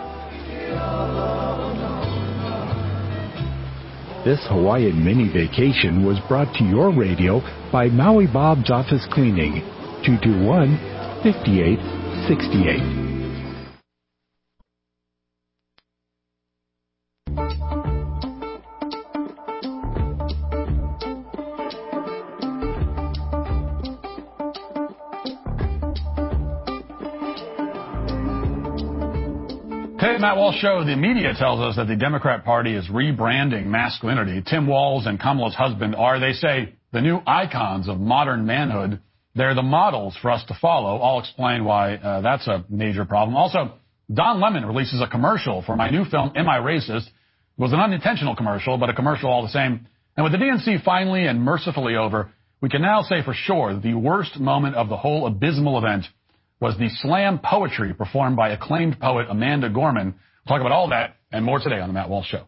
This Hawaiian mini vacation was brought to your radio by Maui Bob's Office Cleaning, two two one, five eight six eight. Today at Matt Walsh Show, the media tells us that the Democrat Party is rebranding masculinity. Tim Walz and Kamala's husband are, they say, the new icons of modern manhood. They're the models for us to follow. I'll explain why uh, that's a major problem. Also, Don Lemon releases a commercial for my new film, Am I Racist? It was an unintentional commercial, but a commercial all the same. And with the D N C finally and mercifully over, we can now say for sure that the worst moment of the whole abysmal event was the slam poetry performed by acclaimed poet Amanda Gorman. We'll talk about all that and more today on the Matt Walsh Show.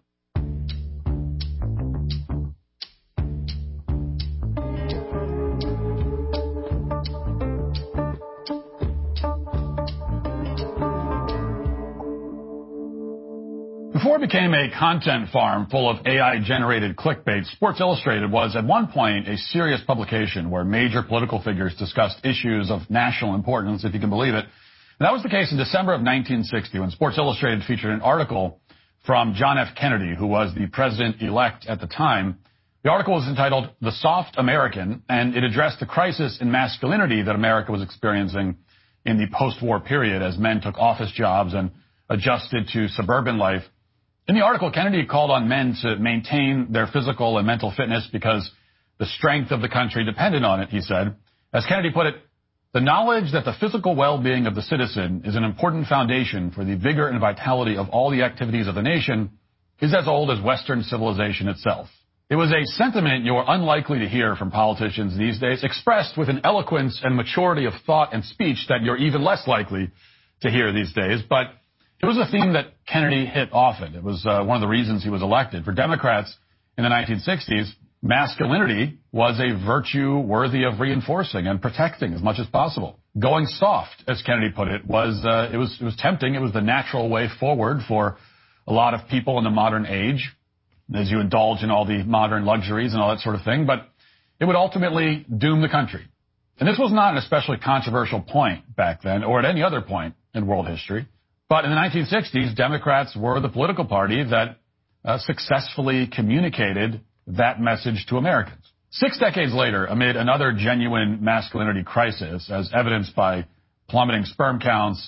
Before it became a content farm full of A I-generated clickbait, Sports Illustrated was at one point a serious publication where major political figures discussed issues of national importance, if you can believe it. And that was the case in December of nineteen sixty when Sports Illustrated featured an article from John F. Kennedy, who was the president-elect at the time. The article was entitled The Soft American, and it addressed the crisis in masculinity that America was experiencing in the post-war period as men took office jobs and adjusted to suburban life. In the article, Kennedy called on men to maintain their physical and mental fitness because the strength of the country depended on it, he said. As Kennedy put it, the knowledge that the physical well-being of the citizen is an important foundation for the vigor and vitality of all the activities of the nation is as old as Western civilization itself. It was a sentiment you're unlikely to hear from politicians these days, expressed with an eloquence and maturity of thought and speech that you're even less likely to hear these days. But it was a theme that Kennedy hit often. It was uh, one of the reasons he was elected. For Democrats in the nineteen sixties, masculinity was a virtue worthy of reinforcing and protecting as much as possible. Going soft, as Kennedy put it, was uh, it was it was tempting. It was the natural way forward for a lot of people in the modern age, as you indulge in all the modern luxuries and all that sort of thing. But it would ultimately doom the country. And this was not an especially controversial point back then, or at any other point in world history. But in the nineteen sixties, Democrats were the political party that uh, successfully communicated that message to Americans. Six decades later, amid another genuine masculinity crisis, as evidenced by plummeting sperm counts,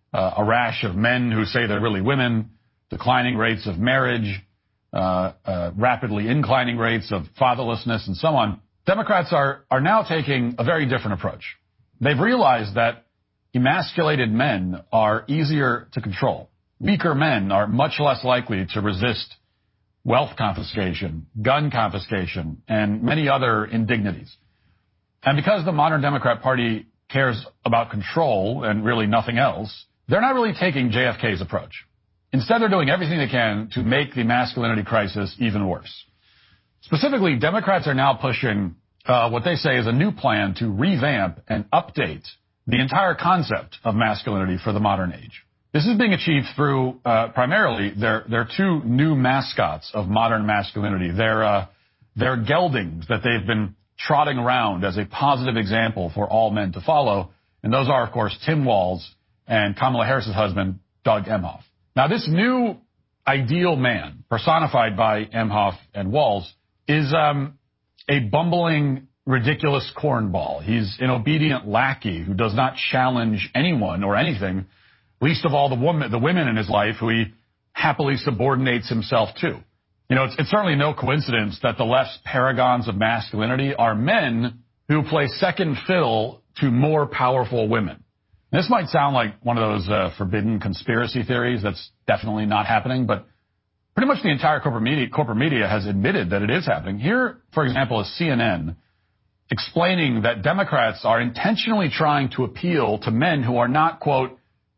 uh, a rash of men who say they're really women, declining rates of marriage, uh, uh, rapidly inclining rates of fatherlessness, and so on. Democrats are, are now taking a very different approach. They've realized that emasculated men are easier to control. Weaker men are much less likely to resist wealth confiscation, gun confiscation, and many other indignities. And because the modern Democrat Party cares about control and really nothing else, they're not really taking J F K's approach. Instead, they're doing everything they can to make the masculinity crisis even worse. Specifically, Democrats are now pushing uh, what they say is a new plan to revamp and update the entire concept of masculinity for the modern age. This is being achieved through uh, primarily their, their two new mascots of modern masculinity. They're, uh, they're geldings that they've been trotting around as a positive example for all men to follow. And those are, of course, Tim Walz and Kamala Harris's husband, Doug Emhoff. Now, this new ideal man, personified by Emhoff and Walz, is um, a bumbling, ridiculous cornball. He's an obedient lackey who does not challenge anyone or anything, least of all the woman, the women in his life who he happily subordinates himself to. You know, it's, it's certainly no coincidence that the left's paragons of masculinity are men who play second fiddle to more powerful women. This might sound like one of those uh, forbidden conspiracy theories. That's definitely not happening, but pretty much the entire corporate media, corporate media has admitted that it is happening. Here, for example, is C N N explaining that Democrats are intentionally trying to appeal to men who are not, quote,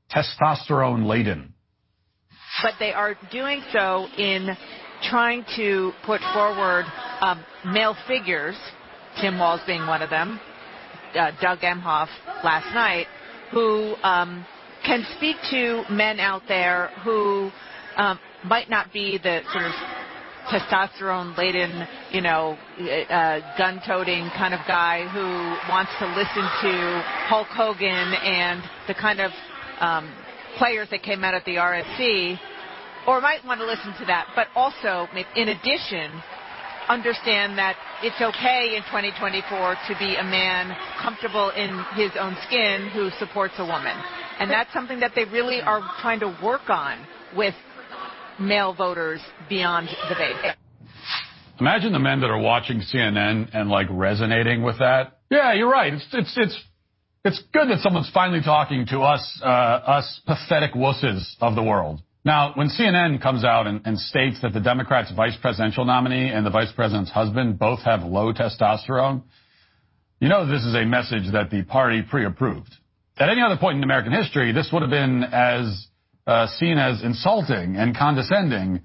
testosterone-laden. But they are doing so in trying to put forward um, male figures, Tim Walz being one of them, uh, Doug Emhoff last night, who um, can speak to men out there who um, might not be the sort of testosterone-laden, you know, uh, gun-toting kind of guy who wants to listen to Hulk Hogan and the kind of um, players that came out at the R N C, or might want to listen to that, but also, in addition, understand that it's okay in twenty twenty-four to be a man comfortable in his own skin who supports a woman. And that's something that they really are trying to work on with male voters beyond the base. Imagine the men that are watching C N N and, like, resonating with that. Yeah, you're right. It's it's it's it's good that someone's finally talking to us, uh, us pathetic wusses of the world. Now, when C N N comes out and, and states that the Democrats' vice presidential nominee and the vice president's husband both have low testosterone, you know this is a message that the party pre-approved. At any other point in American history, this would have been as uh, seen as insulting and condescending,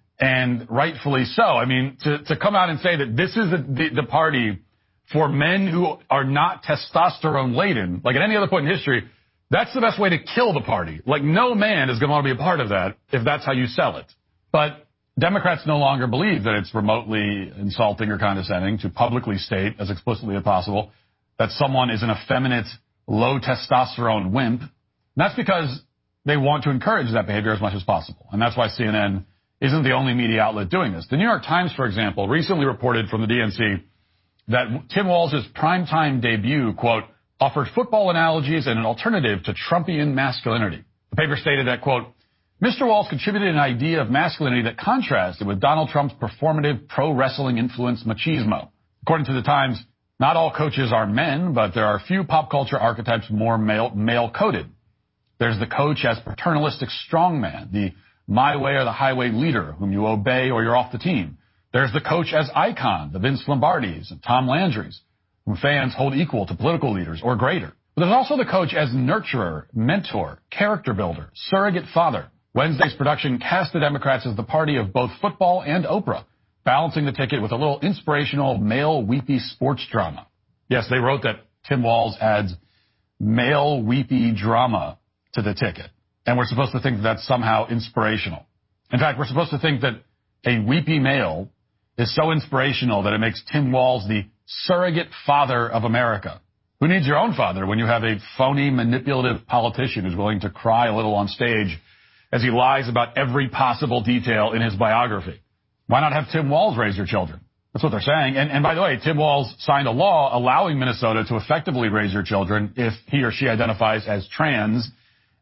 and rightfully so. I mean, to, to come out and say that this is the, the, the party for men who are not testosterone-laden, like at any other point in history, that's the best way to kill the party. Like, no man is going to want to be a part of that if that's how you sell it. But Democrats no longer believe that it's remotely insulting or condescending to publicly state, as explicitly as possible, that someone is an effeminate, low-testosterone wimp. And that's because they want to encourage that behavior as much as possible. And that's why C N N isn't the only media outlet doing this. The New York Times, for example, recently reported from the D N C that Tim Walz's primetime debut, quote, offered football analogies and an alternative to Trumpian masculinity. The paper stated that, quote, Mister Walz contributed an idea of masculinity that contrasted with Donald Trump's performative pro-wrestling influenced machismo. According to the Times, not all coaches are men, but there are a few pop culture archetypes more male, male-coded. There's the coach as paternalistic strongman, the my way or the highway leader whom you obey or you're off the team. There's the coach as icon, the Vince Lombardis and Tom Landrys, whom fans hold equal to political leaders or greater. But there's also the coach as nurturer, mentor, character builder, surrogate father. Wednesday's production cast the Democrats as the party of both football and Oprah, balancing the ticket with a little inspirational male weepy sports drama. Yes, they wrote that Tim Walz adds male weepy drama to the ticket. And we're supposed to think that that's somehow inspirational. In fact, we're supposed to think that a weepy male is so inspirational that it makes Tim Walz the surrogate father of America. Who needs your own father when you have a phony, manipulative politician who's willing to cry a little on stage as he lies about every possible detail in his biography? Why not have Tim Walz raise your children? That's what they're saying. And, and by the way, Tim Walz signed a law allowing Minnesota to effectively raise your children if he or she identifies as trans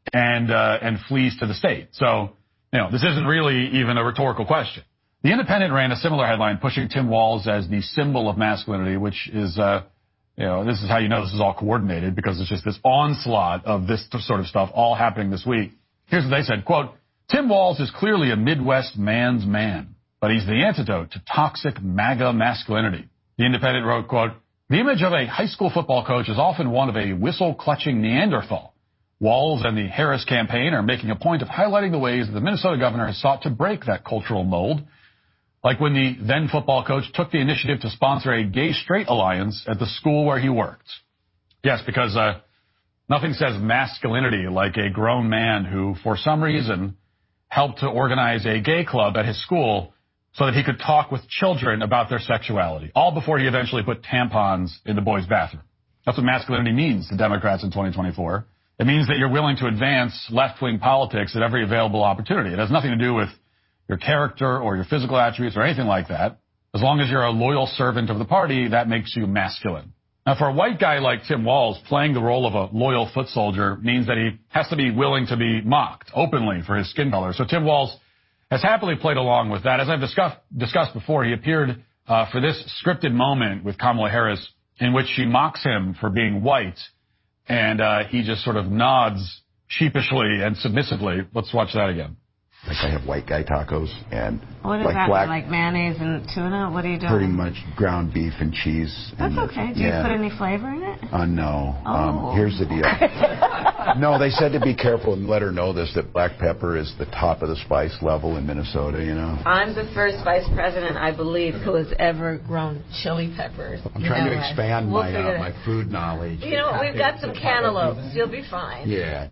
and uh, and flees to the state. So, you know, this isn't really even a rhetorical question. The Independent ran a similar headline pushing Tim Walz as the symbol of masculinity, which is, uh, you know, this is how you know this is all coordinated, because it's just this onslaught of this sort of stuff all happening this week. Here's what they said, quote, Tim Walz is clearly a Midwest man's man, but he's the antidote to toxic MAGA masculinity. The Independent wrote, quote, the image of a high school football coach is often one of a whistle-clutching Neanderthal. Walz and the Harris campaign are making a point of highlighting the ways that the Minnesota governor has sought to break that cultural mold, like when the then football coach took the initiative to sponsor a gay-straight alliance at the school where he worked. Yes, because uh, nothing says masculinity like a grown man who, for some reason, helped to organize a gay club at his school so that he could talk with children about their sexuality, all before he eventually put tampons in the boys' bathroom. That's what masculinity means to Democrats in twenty twenty-four. It means that you're willing to advance left-wing politics at every available opportunity. It has nothing to do with your character or your physical attributes or anything like that. As long as you're a loyal servant of the party, that makes you masculine. Now, for a white guy like Tim Walz, playing the role of a loyal foot soldier means that he has to be willing to be mocked openly for his skin color. So Tim Walz has happily played along with that. As I've discussed, discussed before, he appeared uh, for this scripted moment with Kamala Harris in which she mocks him for being white, and uh, he just sort of nods sheepishly and submissively. Let's watch that again. Like I have white guy tacos and what is like that, black, like mayonnaise and tuna? What are you doing? pretty much ground beef and cheese. That's and okay. Do yeah. you put any flavor in it? Uh, no. Oh. Um, here's the deal. No, they said to be careful and let her know this, that black pepper is the top of the spice level in Minnesota, you know. I'm the first vice president, I believe, who has ever grown chili peppers. I'm trying know, to expand we'll my uh, my food knowledge. You know, we've got some cantaloupes. You'll be fine. Yeah.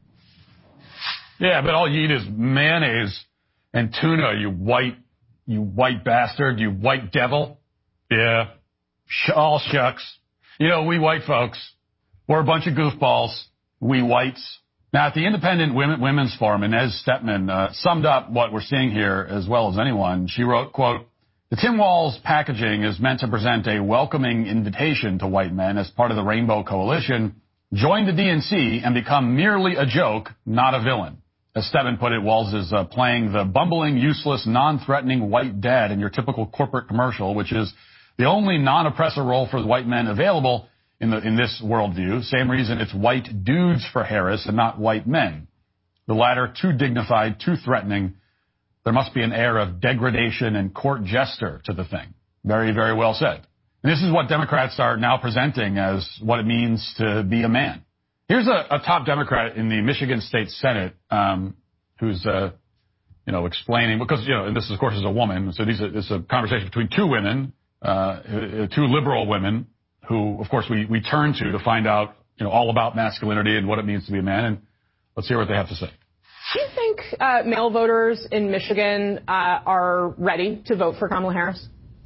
Yeah, but all you eat is mayonnaise and tuna, you white, you white bastard, you white devil. Yeah. Sh- all shucks. You know, we white folks, we're a bunch of goofballs. We whites. Now, at the Independent Women, Women's Forum, Inez Stepman uh, summed up what we're seeing here as well as anyone. She wrote, quote, the Tim Walz packaging is meant to present a welcoming invitation to white men as part of the Rainbow Coalition. Join the D N C and become merely a joke, not a villain. As Stedman put it, Walz is uh, playing the bumbling, useless, non-threatening white dad in your typical corporate commercial, which is the only non-oppressor role for the white men available in the in this worldview. Same reason it's white dudes for Harris and not white men. The latter too dignified, too threatening. There must be an air of degradation and court jester to the thing. Very, very well said. And this is what Democrats are now presenting as what it means to be a man. Here's a, a top Democrat in the Michigan State Senate um, who's, uh, you know, explaining, because, you know, and this, of course, is a woman, so these are, this is a conversation between two women, uh, two liberal women, who, of course, we, we turn to to find out, you know, all about masculinity and what it means to be a man. And let's hear what they have to say. Do you think uh, male voters in Michigan uh, are ready to vote for Kamala Harris?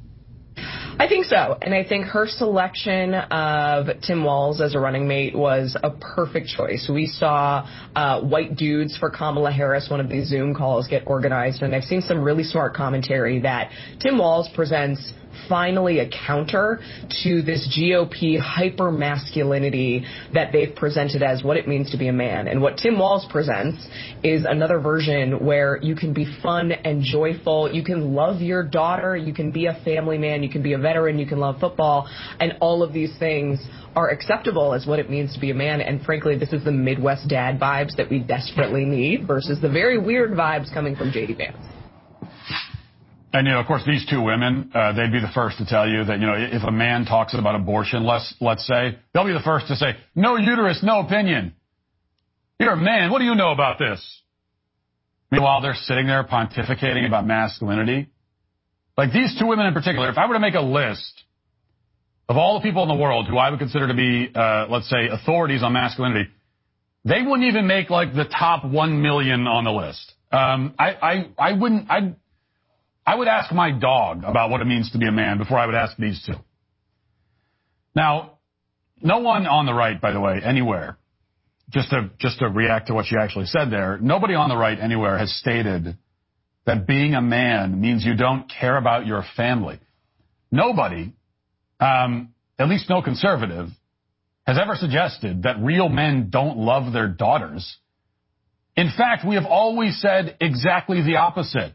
I think so, and I think her selection of Tim Walz as a running mate was a perfect choice. We saw uh, white dudes for Kamala Harris, one of these Zoom calls, get organized, and I've seen some really smart commentary that Tim Walz presents finally a counter to this G O P hyper-masculinity that they've presented as what it means to be a man. And what Tim Walz presents is another version where you can be fun and joyful, you can love your daughter, you can be a family man, you can be a veteran, you can love football, and all of these things are acceptable as what it means to be a man. And frankly, this is the Midwest dad vibes that we desperately need versus the very weird vibes coming from J D Vance. And, you know, of course, these two women, uh, they'd be the first to tell you that, you know, if a man talks about abortion, let's, let's say, they'll be the first to say, no uterus, no opinion. You're a man. What do you know about this? Meanwhile, they're sitting there pontificating about masculinity. Like these two women in particular, if I were to make a list of all the people in the world who I would consider to be, uh, let's say, authorities on masculinity, they wouldn't even make like the top one million on the list. Um, I, I, I wouldn't, I'd, I would ask my dog about what it means to be a man before I would ask these two. Now, no one on the right, by the way, anywhere, just to just to react to what she actually said there, nobody on the right anywhere has stated that being a man means you don't care about your family. Nobody, um, at least no conservative, has ever suggested that real men don't love their daughters. In fact, we have always said exactly the opposite.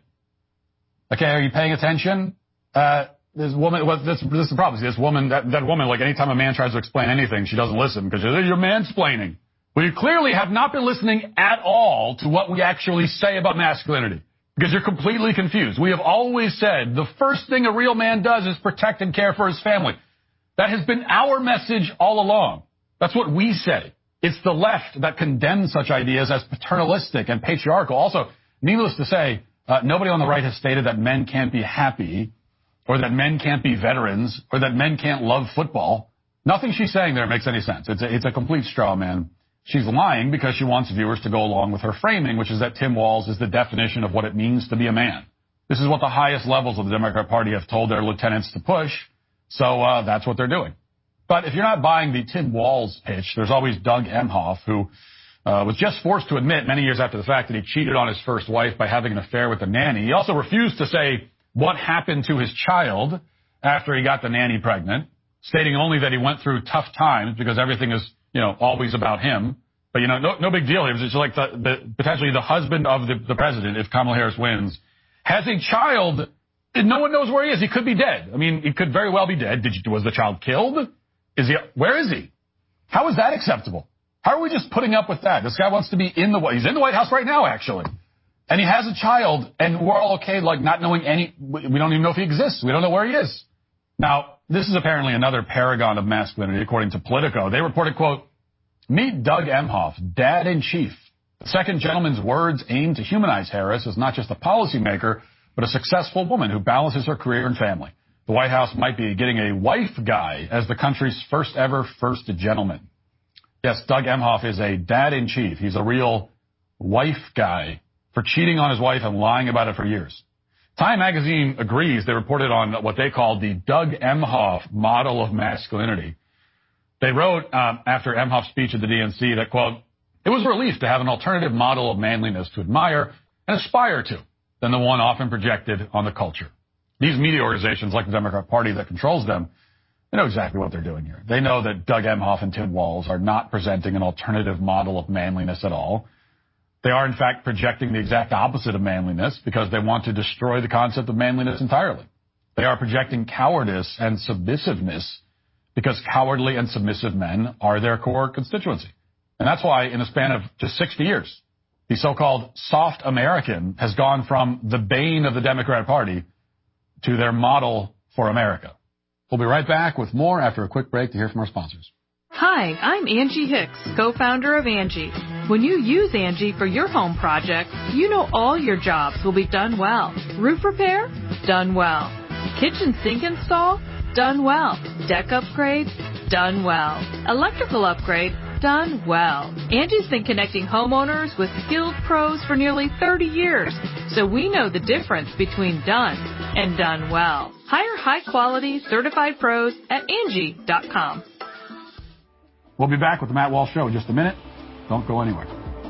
Okay, are you paying attention? Uh, this woman, well, this, this is the problem. See, this woman, that, that woman, like anytime a man tries to explain anything, she doesn't listen because you're, you're mansplaining. Well, you clearly have not been listening at all to what we actually say about masculinity because you're completely confused. We have always said the first thing a real man does is protect and care for his family. That has been our message all along. That's what we say. It's the left that condemns such ideas as paternalistic and patriarchal. Also, needless to say, uh, nobody on the right has stated that men can't be happy or that men can't be veterans or that men can't love football. Nothing she's saying there makes any sense. It's a, it's a complete straw man. She's lying because she wants viewers to go along with her framing, which is that Tim Walz is the definition of what it means to be a man. This is what the highest levels of the Democrat Party have told their lieutenants to push, so uh, that's what they're doing. But if you're not buying the Tim Walz pitch, there's always Doug Emhoff, who uh, was just forced to admit many years after the fact that he cheated on his first wife by having an affair with the nanny. He also refused to say what happened to his child after he got the nanny pregnant, stating only that he went through tough times because everything is, you know, always about him. But, you know, no, no big deal. It was just like the, the potentially the husband of the, the president, if Kamala Harris wins, has a child. And no one knows where he is. He could be dead. I mean, he could very well be dead. Did you, was the child killed? Is he? Where is he? How is that acceptable? How are we just putting up with that? This guy wants to be in the White. He's in the White House right now, actually, and he has a child, and we're all okay, like not knowing any. We don't even know if he exists. We don't know where he is. Now, this is apparently another paragon of masculinity, according to Politico. They reported, quote, "Meet Doug Emhoff, dad in chief. The second gentleman's words aim to humanize Harris as not just a policymaker, but a successful woman who balances her career and family. The White House might be getting a wife guy as the country's first ever first gentleman." Yes, Doug Emhoff is a dad-in-chief. He's a real wife guy for cheating on his wife and lying about it for years. Time magazine agrees. They reported on what they called the Doug Emhoff model of masculinity. They wrote um, after Emhoff's speech at the D N C that, quote, "It was a relief to have an alternative model of manliness to admire and aspire to than the one often projected on the culture." These media organizations, like the Democrat Party that controls them, they know exactly what they're doing here. They know that Doug Emhoff and Tim Walz are not presenting an alternative model of manliness at all. They are, in fact, projecting the exact opposite of manliness because they want to destroy the concept of manliness entirely. They are projecting cowardice and submissiveness because cowardly and submissive men are their core constituency. And that's why, in a span of just sixty years, the so-called soft American has gone from the bane of the Democrat Party to their model for America. We'll be right back with more after a quick break to hear from our sponsors. Hi, I'm Angie Hicks, co-founder of Angie. When you use Angie for your home project, you know all your jobs will be done well. Roof repair? Done well. Kitchen sink install? Done well. Deck upgrade? Done well. Electrical upgrade? Done well. Angie's been connecting homeowners with skilled pros for nearly thirty years, so we know the difference between done and done well. Hire high-quality, certified pros at Angie dot com. We'll be back with the Matt Walsh Show in just a minute. Don't go anywhere.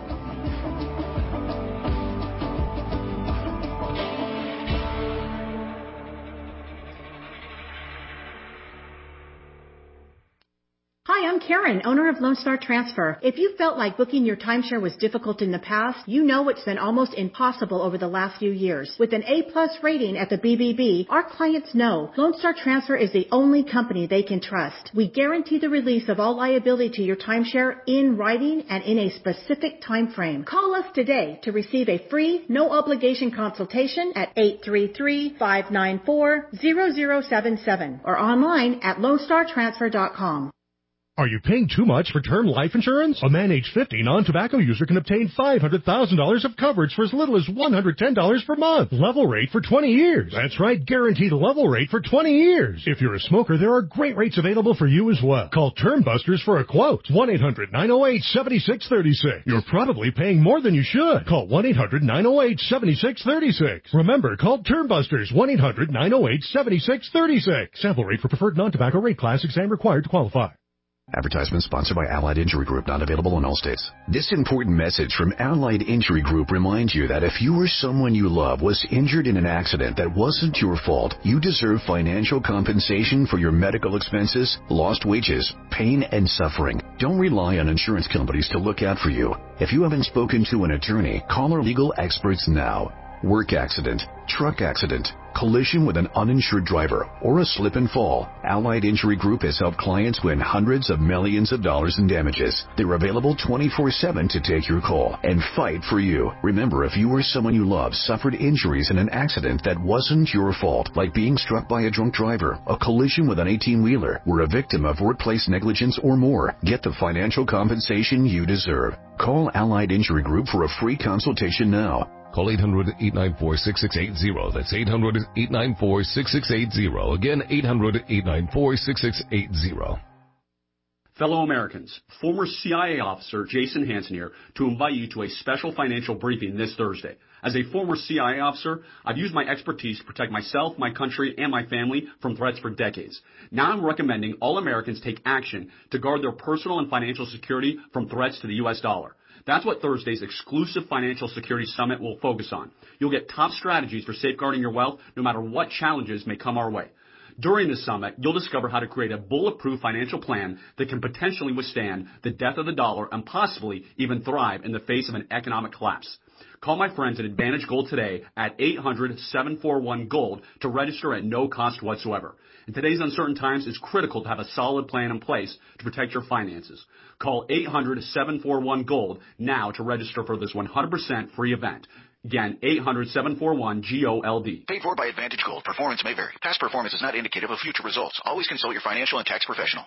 Hi, I'm Karen, owner of Lone Star Transfer. If you felt like booking your timeshare was difficult in the past, you know it's been almost impossible over the last few years. With an A-plus rating at the B B B, our clients know Lone Star Transfer is the only company they can trust. We guarantee the release of all liability to your timeshare in writing and in a specific time frame. Call us today to receive a free, no-obligation consultation at eight three three, five nine four, zero zero seven seven or online at lone star transfer dot com. Are you paying too much for term life insurance? A man age fifty non-tobacco user can obtain five hundred thousand dollars of coverage for as little as one hundred ten dollars per month. Level rate for twenty years. That's right, guaranteed level rate for twenty years. If you're a smoker, there are great rates available for you as well. Call Term Busters for a quote. one eight hundred nine oh eight seven six three six. You're probably paying more than you should. Call one eight hundred nine oh eight seven six three six. Remember, call Term Busters. one eight hundred nine oh eight seven six three six. Sample rate for preferred non-tobacco rate class. Exam required to qualify. Advertisement sponsored by Allied Injury Group, not available in all states. This important message from Allied Injury Group reminds you that if you or someone you love was injured in an accident that wasn't your fault, you deserve financial compensation for your medical expenses, lost wages, pain, and suffering. Don't rely on insurance companies to look out for you. If you haven't spoken to an attorney, call our legal experts now. Work accident, truck accident, collision with an uninsured driver, or a slip and fall. Allied Injury Group has helped clients win hundreds of millions of dollars in damages. They're available twenty-four seven to take your call and fight for you. Remember, if you or someone you love suffered injuries in an accident that wasn't your fault, like being struck by a drunk driver, a collision with an eighteen-wheeler, were a victim of workplace negligence or more, get the financial compensation you deserve. Call Allied Injury Group for a free consultation now. Call eight hundred, eight nine four, six six eight zero. That's eight hundred, eight nine four, six six eight zero. Again, eight hundred, eight nine four, six six eight zero. Fellow Americans, former C I A officer Jason Hansen here to invite you to a special financial briefing this Thursday. As a former C I A officer, I've used my expertise to protect myself, my country, and my family from threats for decades. Now I'm recommending all Americans take action to guard their personal and financial security from threats to the U S dollar. That's what Thursday's exclusive Financial Security Summit will focus on. You'll get top strategies for safeguarding your wealth no matter what challenges may come our way. During the summit, you'll discover how to create a bulletproof financial plan that can potentially withstand the death of the dollar and possibly even thrive in the face of an economic collapse. Call my friends at Advantage Gold today at eight hundred, seven four one, GOLD to register at no cost whatsoever. In today's uncertain times, it's critical to have a solid plan in place to protect your finances. Call eight hundred, seven four one, GOLD now to register for this one hundred percent free event. Again, eight hundred, seven four one, G O L D. Paid for by Advantage Gold. Performance may vary. Past performance is not indicative of future results. Always consult your financial and tax professional.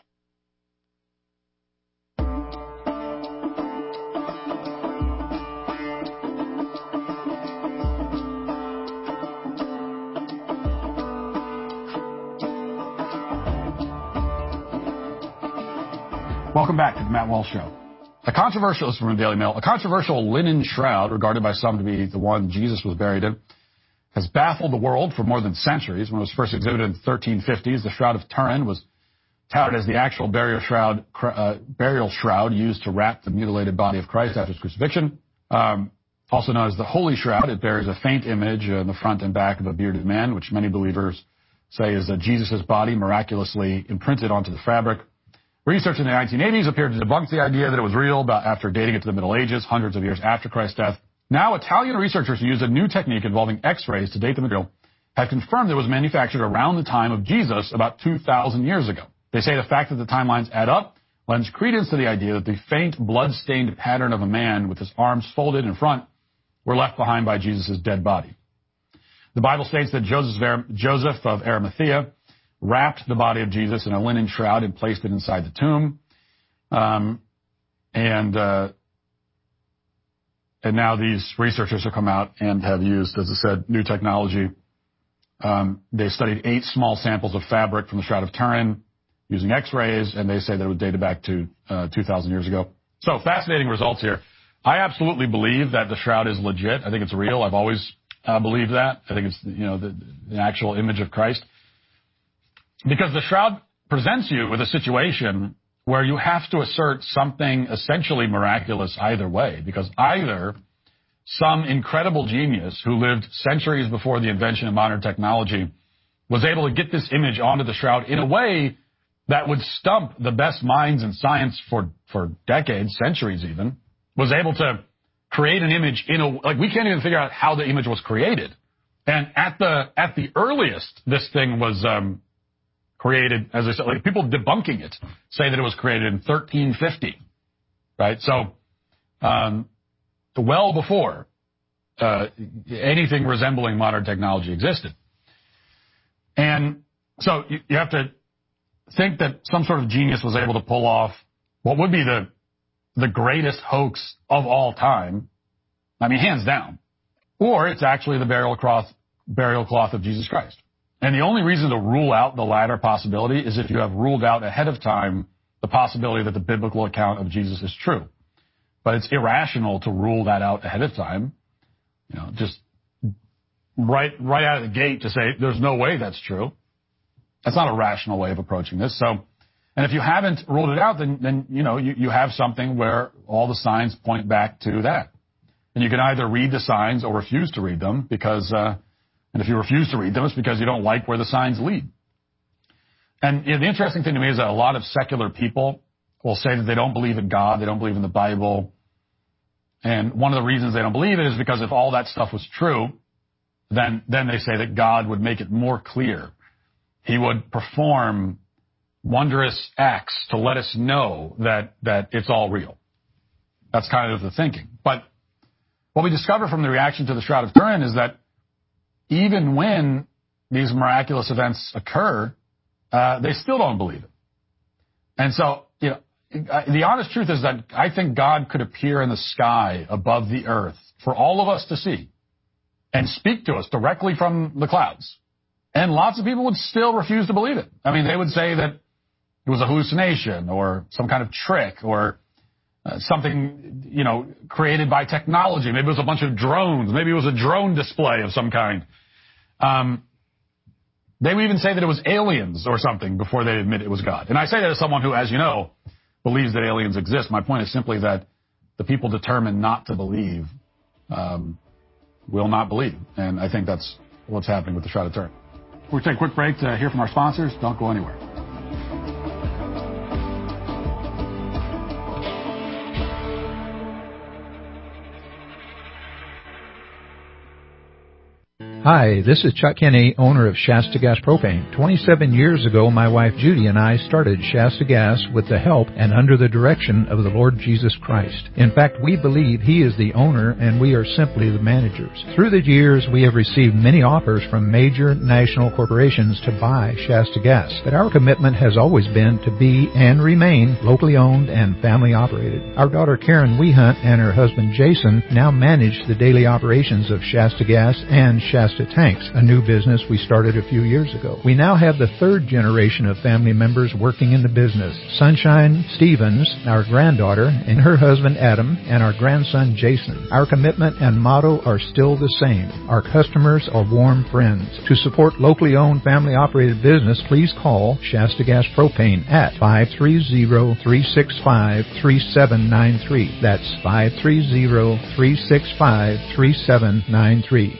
Welcome back to the Matt Walsh Show. A controversial, this is from the Daily Mail, a controversial linen shroud, regarded by some to be the one Jesus was buried in, has baffled the world for more than centuries. When it was first exhibited in the thirteen fifties, the Shroud of Turin was touted as the actual burial shroud, uh, burial shroud used to wrap the mutilated body of Christ after his crucifixion. Um, also known as the Holy Shroud, it bears a faint image in the front and back of a bearded man, which many believers say is uh, Jesus' body miraculously imprinted onto the fabric. Research in the nineteen eighties appeared to debunk the idea that it was real about after dating it to the Middle Ages, hundreds of years after Christ's death. Now, Italian researchers who used a new technique involving X-rays to date the material have confirmed it was manufactured around the time of Jesus, about two thousand years ago. They say the fact that the timelines add up lends credence to the idea that the faint, blood-stained pattern of a man with his arms folded in front were left behind by Jesus' dead body. The Bible states that Joseph of Arimathea wrapped the body of Jesus in a linen shroud and placed it inside the tomb. Um, and uh, and now these researchers have come out and have used, as I said, new technology. Um, they studied eight small samples of fabric from the Shroud of Turin using X-rays, and they say that it was dated back to uh, two thousand years ago. So fascinating results here. I absolutely believe that the shroud is legit. I think it's real. I've always uh, believed that. I think it's, you know, the, the actual image of Christ. Because the shroud presents you with a situation where you have to assert something essentially miraculous either way. Because either some incredible genius who lived centuries before the invention of modern technology was able to get this image onto the shroud in a way that would stump the best minds in science for, for decades, centuries even, was able to create an image in a, like we can't even figure out how the image was created. And at the, at the earliest, this thing was, um, created, as I said, like people debunking it say that it was created in thirteen fifty, right? So, um, well before uh, anything resembling modern technology existed. And so you, you have to think that some sort of genius was able to pull off what would be the the greatest hoax of all time. I mean, hands down. Or it's actually the burial cloth, burial cloth of Jesus Christ. And the only reason to rule out the latter possibility is if you have ruled out ahead of time the possibility that the biblical account of Jesus is true. But it's irrational to rule that out ahead of time. You know, just right, right out of the gate to say there's no way that's true. That's not a rational way of approaching this. So And if you haven't ruled it out, then, then you know, you, you have something where all the signs point back to that. And you can either read the signs or refuse to read them because, uh, and if you refuse to read them, it's because you don't like where the signs lead. And you know, the interesting thing to me is that a lot of secular people will say that they don't believe in God, they don't believe in the Bible. And one of the reasons they don't believe it is because if all that stuff was true, then, then they say that God would make it more clear. He would perform wondrous acts to let us know that, that it's all real. That's kind of the thinking. But what we discover from the reaction to the Shroud of Turin is that even when these miraculous events occur, uh, they still don't believe it. And so, you know, the honest truth is that I think God could appear in the sky above the earth for all of us to see and speak to us directly from the clouds. And lots of people would still refuse to believe it. I mean, they would say that it was a hallucination or some kind of trick or uh, something, you know, created by technology. Maybe it was a bunch of drones. Maybe it was a drone display of some kind. Um, they would even say that it was aliens or something before they admit it was God. And I say that as someone who, as you know, believes that aliens exist. My point is simply that the people determined not to believe um, will not believe. And I think that's what's happening with the Shroud of Turin. We'll take a quick break to hear from our sponsors. Don't go anywhere. Hi, this is Chuck Kinney, owner of Shasta Gas Propane. twenty-seven years ago, my wife Judy and I started Shasta Gas with the help and under the direction of the Lord Jesus Christ. In fact, we believe He is the owner and we are simply the managers. Through the years, we have received many offers from major national corporations to buy Shasta Gas, but our commitment has always been to be and remain locally owned and family operated. Our daughter Karen Wehunt and her husband Jason now manage the daily operations of Shasta Gas and Shasta Tanks, a new business we started a few years ago. We now have the third generation of family members working in the business. Sunshine Stevens, our granddaughter, and her husband Adam, and our grandson Jason. Our commitment and motto are still the same. Our customers are warm friends. To support locally owned family operated business, please call Shasta Gas Propane at five three zero, three six five, three seven nine three. That's five three zero, three six five, three seven nine three.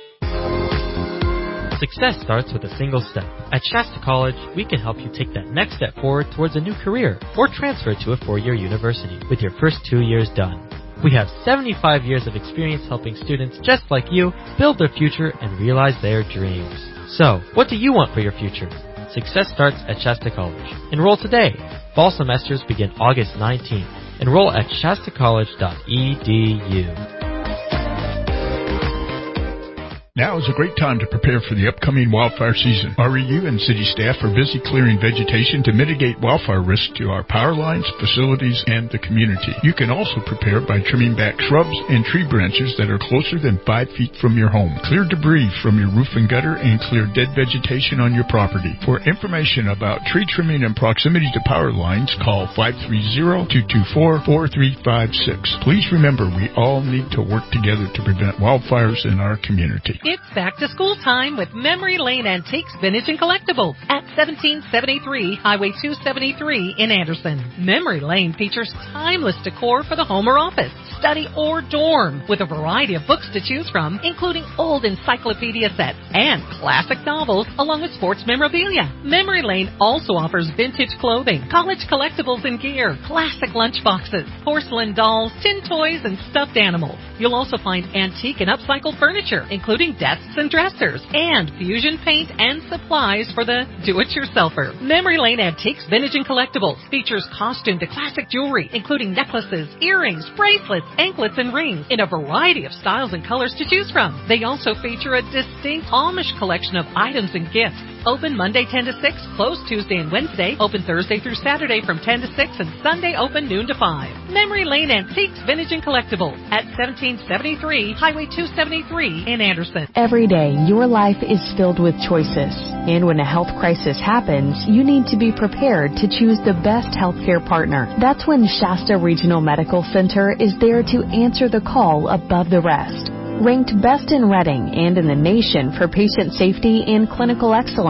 Success starts with a single step. At Shasta College, we can help you take that next step forward towards a new career or transfer to a four-year university with your first two years done. We have seventy-five years of experience helping students just like you build their future and realize their dreams. So, what do you want for your future? Success starts at Shasta College. Enroll today. Fall semesters begin August nineteenth. Enroll at shasta college dot e d u. Now is a great time to prepare for the upcoming wildfire season. R E U and city staff are busy clearing vegetation to mitigate wildfire risk to our power lines, facilities, and the community. You can also prepare by trimming back shrubs and tree branches that are closer than five feet from your home. Clear debris from your roof and gutter and clear dead vegetation on your property. For information about tree trimming and proximity to power lines, call five three zero, two two four, four three five six. Please remember, we all need to work together to prevent wildfires in our community. It's back to school time with Memory Lane Antiques, Vintage, and Collectibles at seventeen seventy-three Highway two seventy-three in Anderson. Memory Lane features timeless decor for the home or office, study, or dorm, with a variety of books to choose from, including old encyclopedia sets and classic novels, along with sports memorabilia. Memory Lane also offers vintage clothing, college collectibles and gear, classic lunchboxes, porcelain dolls, tin toys, and stuffed animals. You'll also find antique and upcycled furniture, including desks and dressers, and fusion paint and supplies for the do-it-yourselfer. Memory Lane Antiques, Vintage, and Collectibles features costume to classic jewelry, including necklaces, earrings, bracelets, anklets, and rings in a variety of styles and colors to choose from. They also feature a distinct Amish collection of items and gifts. Open Monday ten to six, closed Tuesday and Wednesday, open Thursday through Saturday from ten to six, and Sunday open noon to five. Memory Lane Antiques, Vintage, and Collectibles at seventeen seventy-three Highway two seventy-three in Anderson. Every day, your life is filled with choices. And when a health crisis happens, you need to be prepared to choose the best healthcare partner. That's when Shasta Regional Medical Center is there to answer the call above the rest. Ranked best in Reading and in the nation for patient safety and clinical excellence,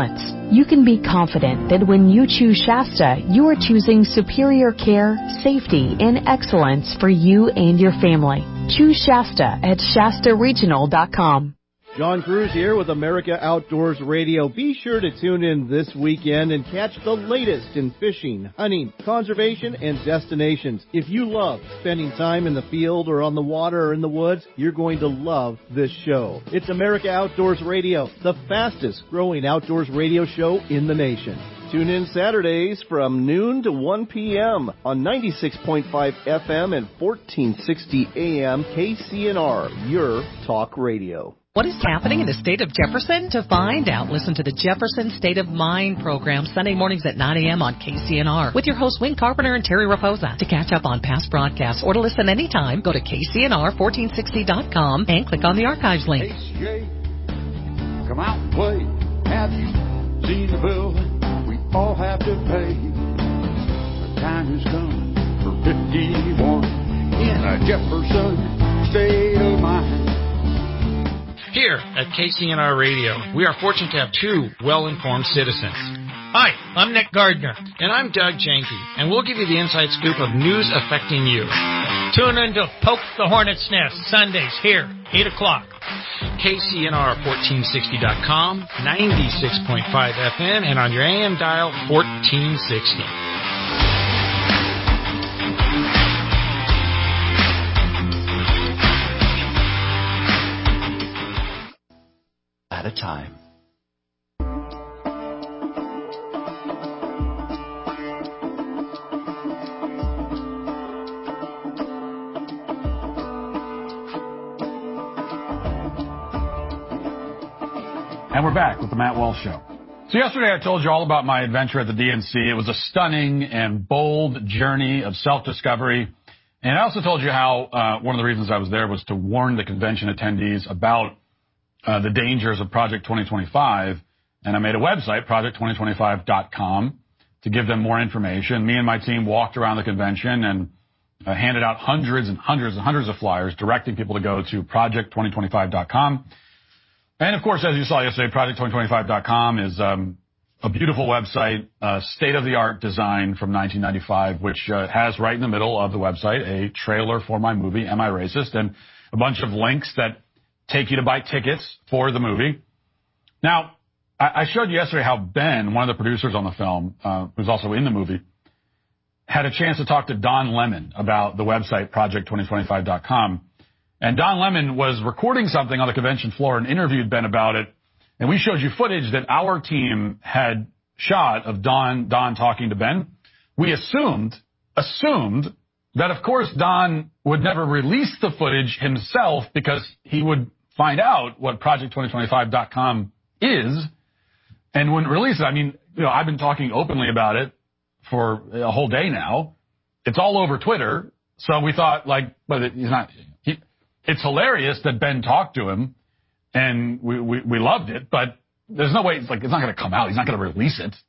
you can be confident that when you choose Shasta, you are choosing superior care, safety, and excellence for you and your family. Choose Shasta at Shasta Regional dot com. John Cruz here with America Outdoors Radio. Be sure to tune in this weekend and catch the latest in fishing, hunting, conservation, and destinations. If you love spending time in the field or on the water or in the woods, you're going to love this show. It's America Outdoors Radio, the fastest growing outdoors radio show in the nation. Tune in Saturdays from noon to one p.m. on ninety-six point five F M and fourteen sixty A M K C N R, your talk radio. What is happening in the state of Jefferson? To find out, listen to the Jefferson State of Mind program Sunday mornings at nine a.m. on K C N R with your hosts Wayne Carpenter and Terry Raposa. To catch up on past broadcasts or to listen anytime, go to K C N R fourteen sixty dot com and click on the archives link. H J, come out and play. Have you seen the bill we all have to pay? The time has come for fifty-one in a Jefferson State of Mind. Here at K C N R Radio, we are fortunate to have two well-informed citizens. Hi, I'm Nick Gardner. And I'm Doug Janke, and we'll give you the inside scoop of news affecting you. Tune in to Poke the Hornet's Nest, Sundays here, eight o'clock. K C N R fourteen sixty dot com, ninety-six point five F M, and on your A M dial, fourteen sixty. At a time. And we're back with the Matt Walsh Show. So yesterday I told you all about my adventure at the D N C. It was a stunning and bold journey of self-discovery. And I also told you how uh, one of the reasons I was there was to warn the convention attendees about Uh, the dangers of Project twenty twenty-five, and I made a website, project twenty twenty-five dot com, to give them more information. Me and my team walked around the convention and uh, handed out hundreds and hundreds and hundreds of flyers directing people to go to project twenty twenty-five dot com. And, of course, as you saw yesterday, project twenty twenty-five dot com is um, a beautiful website, uh, state-of-the-art design from nineteen ninety-five, which uh, has right in the middle of the website a trailer for my movie, Am I Racist?, and a bunch of links that take you to buy tickets for the movie. Now, I showed you yesterday how Ben, one of the producers on the film, uh, who's also in the movie, had a chance to talk to Don Lemon about the website, project twenty twenty-five dot com. And Don Lemon was recording something on the convention floor and interviewed Ben about it. And we showed you footage that our team had shot of Don, Don talking to Ben. We assumed, assumed that, of course, Don would never release the footage himself because he would find out what project twenty twenty-five dot com is and wouldn't release it. I mean, you know, I've been talking openly about it for a whole day now. It's all over Twitter. So we thought, like, but it, he's not, he, it's hilarious that Ben talked to him and we, we, we loved it, but there's no way, it's like, it's not going to come out. He's not going to release it.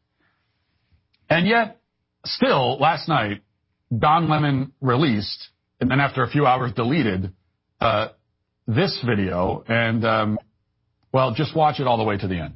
And yet, still, last night, Don Lemon released, and then after a few hours deleted, uh, this video, and, um, well, just watch it all the way to the end.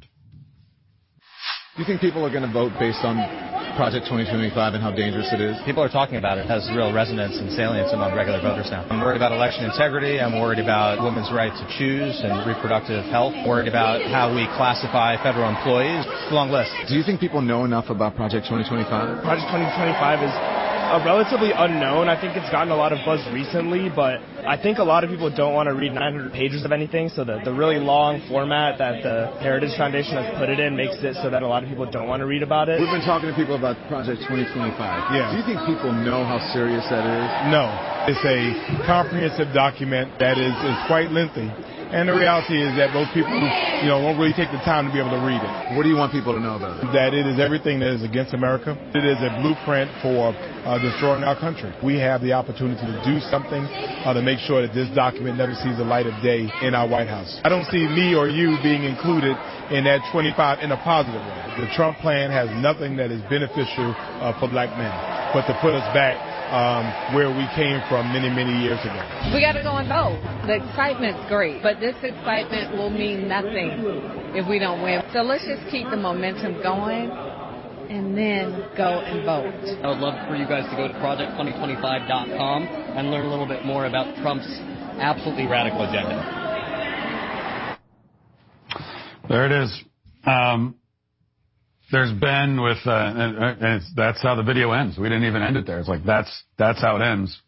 Do you think people are going to vote based on Project twenty twenty-five and how dangerous it is? People are talking about it. It has real resonance and salience among regular voters now. I'm worried about election integrity. I'm worried about women's right to choose and reproductive health. I'm worried about how we classify federal employees. It's a long list. Do you think people know enough about Project twenty twenty-five? Project twenty twenty-five is Uh, relatively unknown. I think it's gotten a lot of buzz recently, but I think a lot of people don't want to read nine hundred pages of anything, so the, the really long format that the Heritage Foundation has put it in makes it so that a lot of people don't want to read about it. We've been talking to people about Project twenty twenty-five. Yeah. Do you think people know how serious that is? No. It's a comprehensive document that is, is quite lengthy. And the reality is that most people, you know, won't really take the time to be able to read it. What do you want people to know about it? That it is everything that is against America. It is a blueprint for uh, destroying our country. We have the opportunity to do something uh, to make sure that this document never sees the light of day in our White House. I don't see me or you being included in that twenty-five in a positive way. The Trump plan has nothing that is beneficial uh, for black men, but to put us back um, where we came from many, many years ago. We got to go and vote. The excitement's great, but this excitement will mean nothing if we don't win. So let's just keep the momentum going and then go and vote. I would love for you guys to go to project twenty twenty-five dot com and learn a little bit more about Trump's absolutely radical agenda. There it is. Um, there's Ben with, uh, and, and it's, that's how the video ends. We didn't even end it there. It's like, that's, that's how it ends.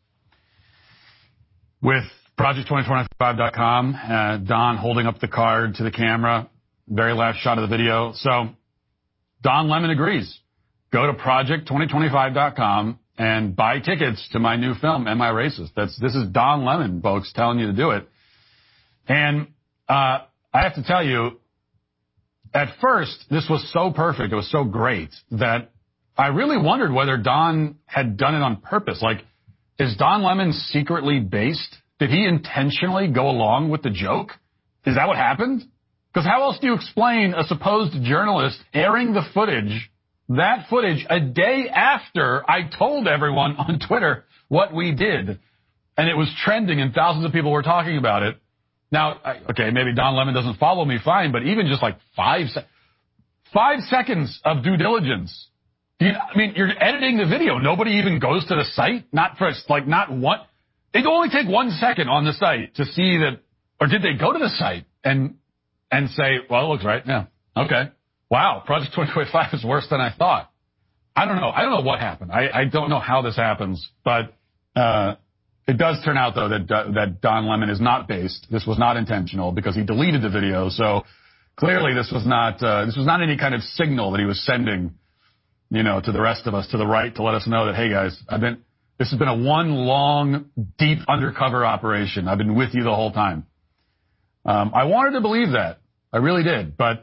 With project twenty twenty-five dot com, uh, Don holding up the card to the camera, very last shot of the video. So Don Lemon agrees. Go to project twenty twenty-five dot com and buy tickets to my new film, Am I Racist? That's, this is Don Lemon, folks, telling you to do it. And, uh, I have to tell you, at first, this was so perfect, it was so great, that I really wondered whether Don had done it on purpose. Like, is Don Lemon secretly based? Did he intentionally go along with the joke? Is that what happened? Because how else do you explain a supposed journalist airing the footage, that footage, a day after I told everyone on Twitter what we did, and it was trending and thousands of people were talking about it? Now, okay, maybe Don Lemon doesn't follow me, fine, but even just like five, se- five seconds of due diligence. You, I mean, you're editing the video. Nobody even goes to the site. Not for like not one. It only take one second on the site to see that, or did they go to the site and and say, well, it looks right. Yeah, okay. Wow, Project twenty twenty-five is worse than I thought. I don't know. I don't know what happened. I, I don't know how this happens, but. uh It does turn out, though, that that Don Lemon is not based. This was not intentional because he deleted the video. So clearly, this was not uh, this was not any kind of signal that he was sending, you know, to the rest of us to the right to let us know that, hey guys, I've been this has been a one long, deep undercover operation. I've been with you the whole time. Um, I wanted to believe that, I really did, but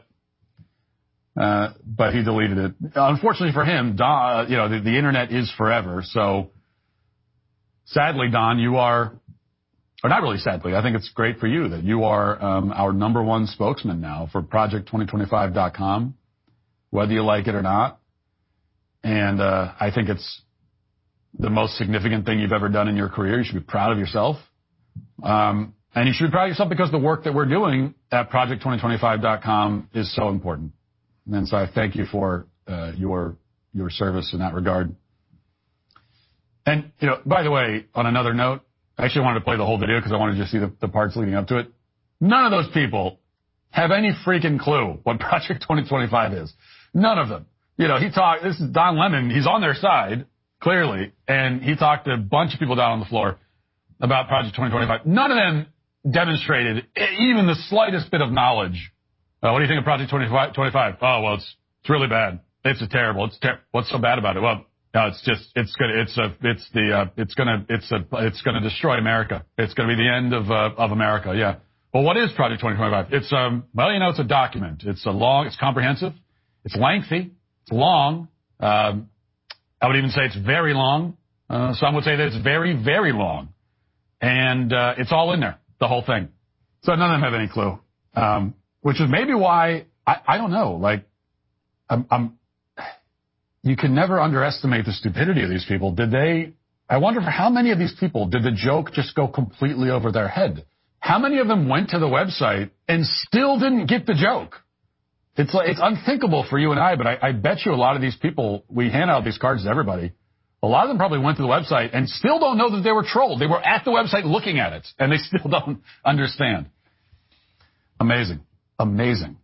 uh, but he deleted it. Unfortunately for him, Don, you know, the, the internet is forever, so. Sadly, Don, you are, or not really sadly, I think it's great for you that you are um, our number one spokesman now for project twenty twenty-five dot com, whether you like it or not. And uh, I think it's the most significant thing you've ever done in your career. You should be proud of yourself. Um, and you should be proud of yourself because the work that we're doing at project twenty twenty-five dot com is so important. And so I thank you for uh, your your service in that regard. And, you know, by the way, on another note, I actually wanted to play the whole video because I wanted to just see the, the parts leading up to it. None of those people have any freaking clue what Project twenty twenty-five is. None of them. You know, he talked, this is Don Lemon, he's on their side, clearly, and he talked to a bunch of people down on the floor about Project twenty twenty-five. None of them demonstrated even the slightest bit of knowledge. Uh, what do you think of Project twenty twenty-five? Oh, well, it's, it's really bad. It's a terrible. It's ter- What's so bad about it? Well, no, it's just, it's gonna, it's a, it's the, uh, it's gonna, it's a, it's gonna destroy America. It's gonna be the end of, uh, of America. Yeah. Well, what is Project twenty twenty-five? It's, um, well, you know, it's a document. It's a long, it's comprehensive. It's lengthy. It's long. Um, I would even say it's very long. Uh, some would say that it's very, very long. And, uh, it's all in there, the whole thing. So none of them have any clue. Um, which is maybe why, I, I don't know, like, I'm, I'm, you can never underestimate the stupidity of these people. Did they, I wonder for how many of these people did the joke just go completely over their head? How many of them went to the website and still didn't get the joke? It's like, it's unthinkable for you and I, but I, I bet you a lot of these people, we hand out these cards to everybody. A lot of them probably went to the website and still don't know that they were trolled. They were at the website looking at it and they still don't understand. Amazing. Amazing.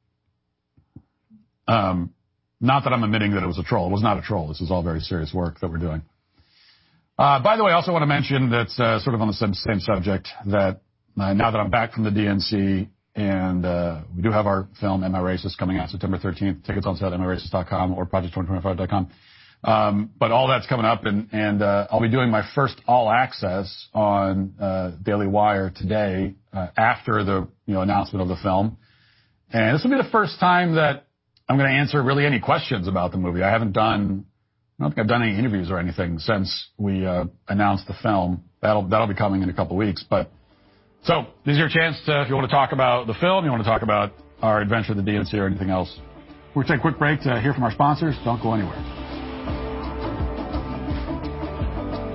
Um, Not that I'm admitting that it was a troll. It was not a troll. This is all very serious work that we're doing. Uh, by the way, I also want to mention that, uh, sort of on the same, same subject, that uh, now that I'm back from the D N C and uh, we do have our film, Am I Racist, coming out September thirteenth. Tickets on sale at am I racist dot com or project twenty twenty-five dot com. Um, but all that's coming up, and, and uh, I'll be doing my first all access on uh, Daily Wire today uh, after the you know announcement of the film. And this will be the first time that I'm going to answer really any questions about the movie. I haven't done, I don't think I've done any interviews or anything since we uh, announced the film. That'll that'll be coming in a couple weeks. But so this is your chance to, if you want to talk about the film, you want to talk about our adventure at the D N C or anything else. We'll take a quick break to hear from our sponsors. Don't go anywhere.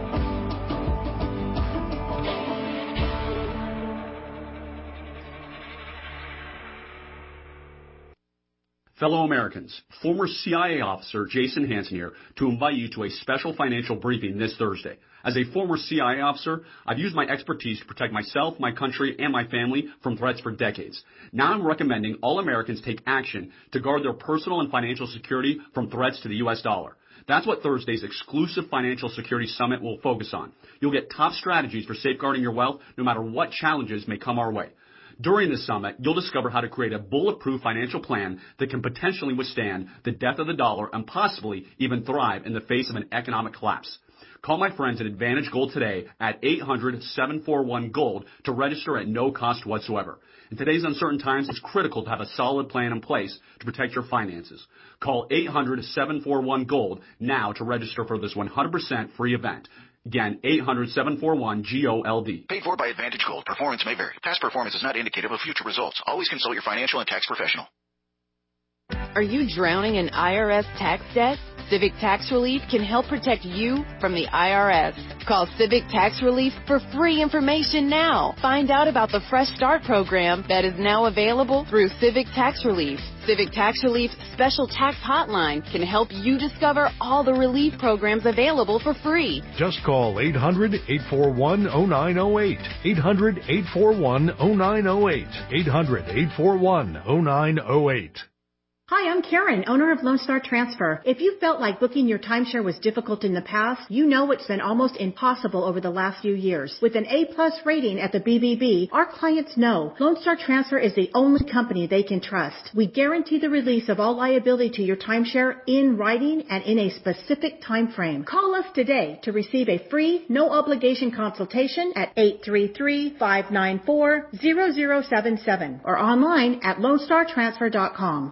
Fellow Americans, former C I A officer Jason Hansen here to invite you to a special financial briefing this Thursday. As a former C I A officer, I've used my expertise to protect myself, my country, and my family from threats for decades. Now I'm recommending all Americans take action to guard their personal and financial security from threats to the U S dollar. That's what Thursday's exclusive Financial Security Summit will focus on. You'll get top strategies for safeguarding your wealth no matter what challenges may come our way. During the summit, you'll discover how to create a bulletproof financial plan that can potentially withstand the death of the dollar and possibly even thrive in the face of an economic collapse. Call my friends at Advantage Gold today at eight hundred, seven four one, GOLD to register at no cost whatsoever. In today's uncertain times, it's critical to have a solid plan in place to protect your finances. Call eight hundred, seven four one, GOLD now to register for this one hundred percent free event. Again, eight hundred, seven four one, G O L D. Paid for by Advantage Gold. Performance may vary. Past performance is not indicative of future results. Always consult your financial and tax professional. Are you drowning in I R S tax debt? Civic Tax Relief can help protect you from the I R S. Call Civic Tax Relief for free information now. Find out about the Fresh Start program that is now available through Civic Tax Relief. Civic Tax Relief's special tax hotline can help you discover all the relief programs available for free. Just call eight hundred, eight four one, oh nine oh eight. eight hundred, eight four one, oh nine oh eight. eight hundred, eight four one, oh nine oh eight. Hi, I'm Karen, owner of Lone Star Transfer. If you felt like booking your timeshare was difficult in the past, you know it's been almost impossible over the last few years. With an A-plus rating at the B B B, our clients know Lone Star Transfer is the only company they can trust. We guarantee the release of all liability to your timeshare in writing and in a specific time frame. Call us today to receive a free, no-obligation consultation at eight three three, five nine four, zero zero seven seven or online at lone star transfer dot com.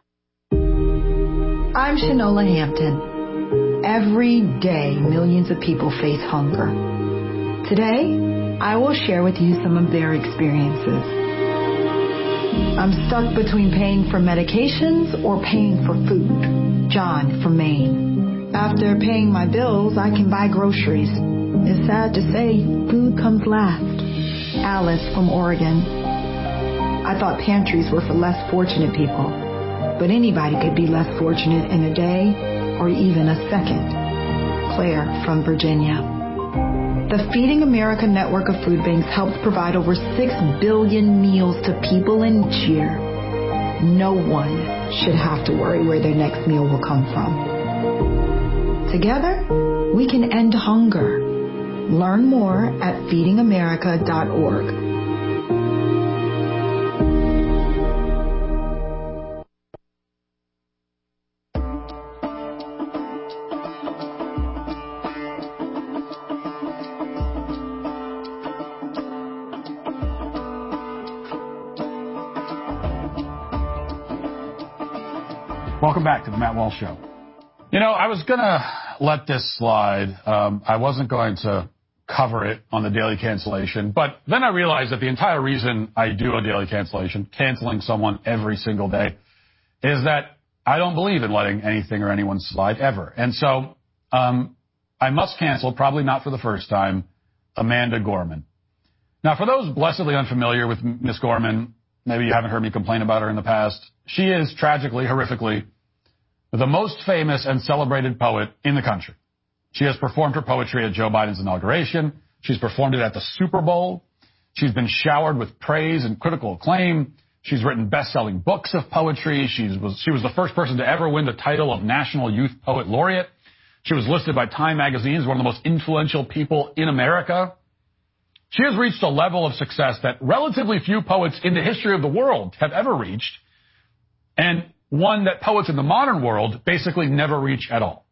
I'm Shanola Hampton. Every day, millions of people face hunger. Today, I will share with you some of their experiences. I'm stuck between paying for medications or paying for food. John from Maine. After paying my bills, I can buy groceries. It's sad to say, food comes last. Alice from Oregon. I thought pantries were for less fortunate people. But anybody could be less fortunate in a day or even a second. Claire from Virginia. The Feeding America network of food banks helps provide over six billion meals to people in each year. No one should have to worry where their next meal will come from. Together, we can end hunger. Learn more at feeding america dot org. Welcome back to the Matt Walsh Show. You know, I was going to let this slide. Um, I wasn't going to cover it on the daily cancellation, but then I realized that the entire reason I do a daily cancellation, canceling someone every single day, is that I don't believe in letting anything or anyone slide ever. And so um, I must cancel, probably not for the first time, Amanda Gorman. Now, for those blessedly unfamiliar with Miss Gorman, maybe you haven't heard me complain about her in the past, she is tragically, horrifically, the most famous and celebrated poet in the country. She has performed her poetry at Joe Biden's inauguration. She's performed it at the Super Bowl. She's been showered with praise and critical acclaim. She's written best-selling books of poetry. She was, she was the first person to ever win the title of National Youth Poet Laureate. She was listed by Time magazine as one of the most influential people in America. She has reached a level of success that relatively few poets in the history of the world have ever reached, and one that poets in the modern world basically never reach at all.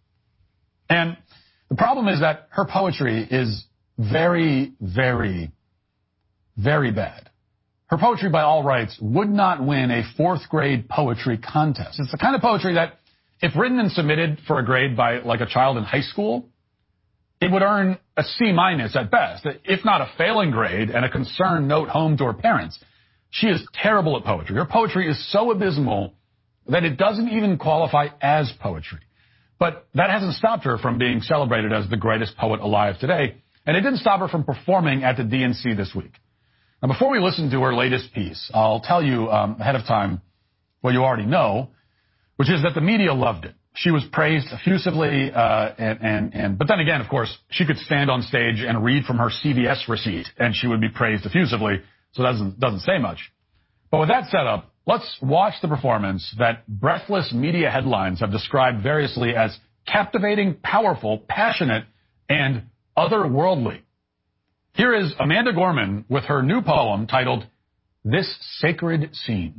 And the problem is that her poetry is very, very, very bad. Her poetry, by all rights, would not win a fourth grade poetry contest. It's the kind of poetry that, if written and submitted for a grade by like a child in high school, it would earn a C minus at best, if not a failing grade and a concerned note home to her parents. She is terrible at poetry. Her poetry is so abysmal that it doesn't even qualify as poetry. But that hasn't stopped her from being celebrated as the greatest poet alive today, and it didn't stop her from performing at the D N C this week. Now, before we listen to her latest piece, I'll tell you um, ahead of time what you already know, which is that the media loved it. She was praised effusively, uh, and, and, and, but then again, of course, she could stand on stage and read from her C V S receipt, and she would be praised effusively, so that doesn't, doesn't say much. But with that set up, let's watch the performance that breathless media headlines have described variously as captivating, powerful, passionate, and otherworldly. Here is Amanda Gorman with her new poem titled, This Sacred Scene.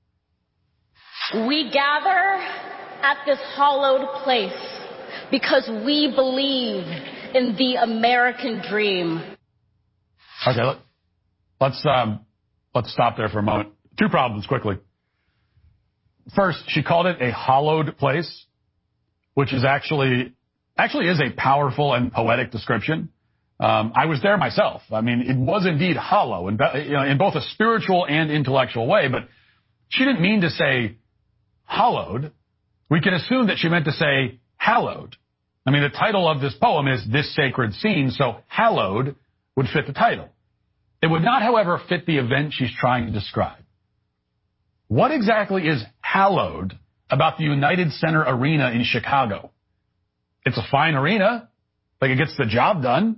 We gather at this hallowed place because we believe in the American dream. Okay, let, let's, um, let's stop there for a moment. Two problems quickly. First, she called it a hallowed place, which is actually, actually is a powerful and poetic description. Um, I was there myself. I mean, it was indeed hollow in, you know, in both a spiritual and intellectual way, but she didn't mean to say hallowed. We can assume that she meant to say hallowed. I mean, the title of this poem is This Sacred Scene, so hallowed would fit the title. It would not, however, fit the event she's trying to describe. What exactly is hallowed about the United Center Arena in Chicago? It's a fine arena. Like, it gets the job done.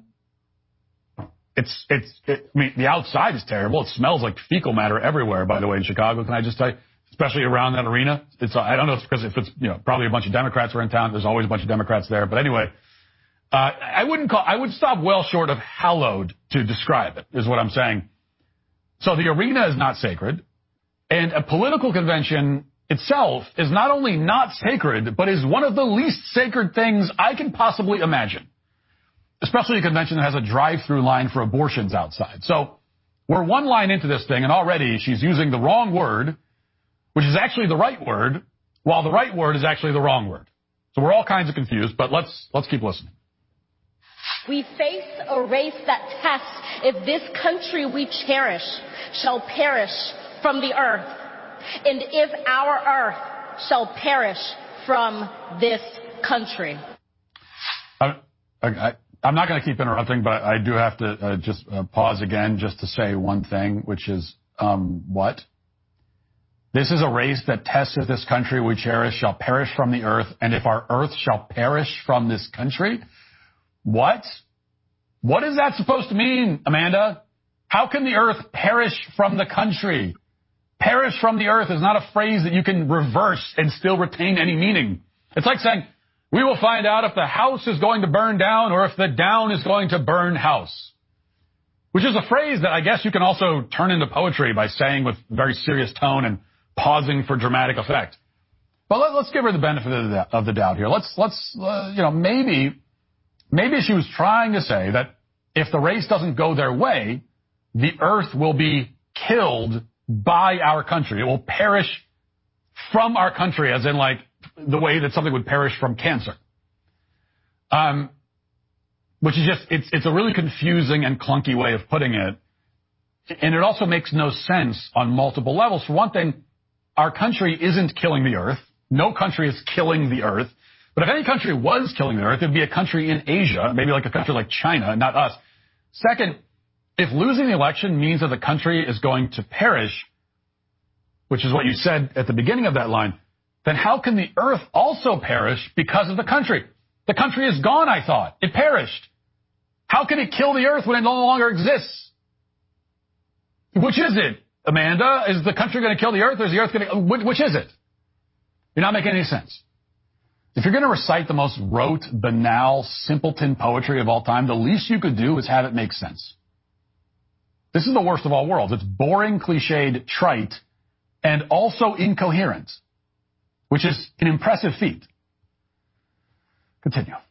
It's, it's, it, I mean, the outside is terrible. It smells like fecal matter everywhere, by the way, in Chicago. Can I just tell you? Especially around that arena. It's, I don't know if it's because if it's, you know, probably a bunch of Democrats are in town. There's always a bunch of Democrats there. But anyway, uh, I wouldn't call, I would stop well short of hallowed to describe it, is what I'm saying. So the arena is not sacred. And a political convention itself is not only not sacred, but is one of the least sacred things I can possibly imagine. Especially a convention that has a drive-through line for abortions outside. So we're one line into this thing, and already she's using the wrong word, which is actually the right word, while the right word is actually the wrong word. So we're all kinds of confused, but let's let's keep listening. We face a race that tests if this country we cherish shall perish from the earth, and if our earth shall perish from this country. I, I, I'm not going to keep interrupting, but I do have to uh, just uh, pause again just to say one thing, which is um, what? This is a race that tests if this country we cherish shall perish from the earth, and if our earth shall perish from this country. What? What is that supposed to mean, Amanda? How can the earth perish from the country? Perish from the earth is not a phrase that you can reverse and still retain any meaning. It's like saying, we will find out if the house is going to burn down or if the down is going to burn house. Which is a phrase that I guess you can also turn into poetry by saying with very serious tone and pausing for dramatic effect. But let, let's give her the benefit of the, of the doubt here. Let's, let's, uh, you know, maybe, maybe she was trying to say that if the race doesn't go their way, the earth will be killed by our country. It will perish from our country, as in like the way that something would perish from cancer. Um, which is just, it's, it's a really confusing and clunky way of putting it. And it also makes no sense on multiple levels. For one thing, our country isn't killing the earth. No country is killing the earth. But if any country was killing the earth, it would be a country in Asia, maybe like a country like China, not us. Second, if losing the election means that the country is going to perish, which is what you said at the beginning of that line, then how can the earth also perish because of the country? The country is gone, I thought. It perished. How can it kill the earth when it no longer exists? Which is it, Amanda? Is the country going to kill the earth, or is the earth going to... Which is it? You're not making any sense. If you're going to recite the most rote, banal, simpleton poetry of all time, the least you could do is have it make sense. This is the worst of all worlds. It's boring, cliched, trite, and also incoherent, which is an impressive feat. Continue.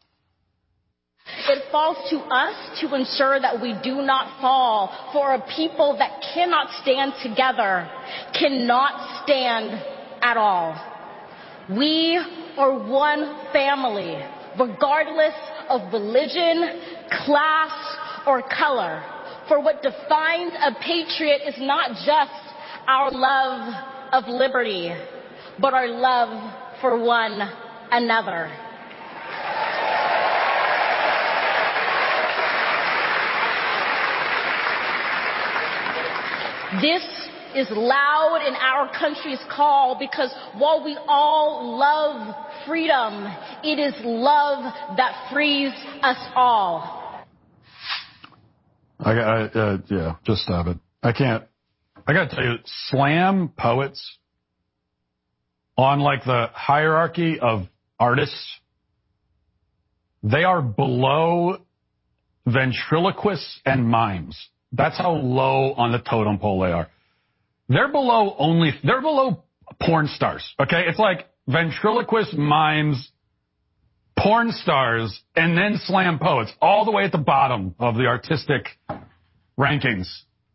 It falls to us to ensure that we do not fall for a people that cannot stand together, cannot stand at all. We are one family, regardless of religion, class, or color. For what defines a patriot is not just our love of liberty, but our love for one another. This is loud in our country's call, because while we all love freedom, it is love that frees us all. I, I uh, yeah, just stop it. I can't. I got to tell you, slam poets on like the hierarchy of artists, they are below ventriloquists and mimes. That's how low on the totem pole they are. They're below only, they're below porn stars, okay? It's like ventriloquists, mimes, porn stars, and then slam poets, all the way at the bottom of the artistic rankings.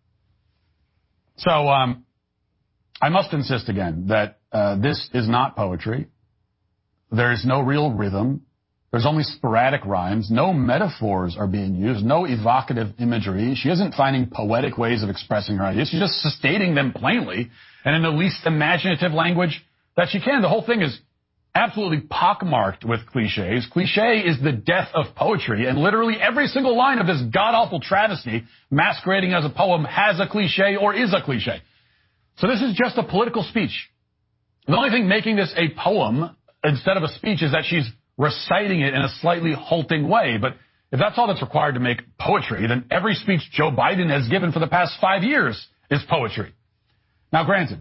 So, um, I must insist again that uh, this is not poetry. There is no real rhythm. There's only sporadic rhymes. No metaphors are being used. No evocative imagery. She isn't finding poetic ways of expressing her ideas. She's just stating them plainly and in the least imaginative language that she can. The whole thing is absolutely pockmarked with cliches. Cliche is the death of poetry, and literally every single line of this god-awful travesty masquerading as a poem has a cliche or is a cliche. So this is just a political speech. The only thing making this a poem instead of a speech is that she's reciting it in a slightly halting way. But if that's all that's required to make poetry, then every speech Joe Biden has given for the past five years is poetry. Now, granted,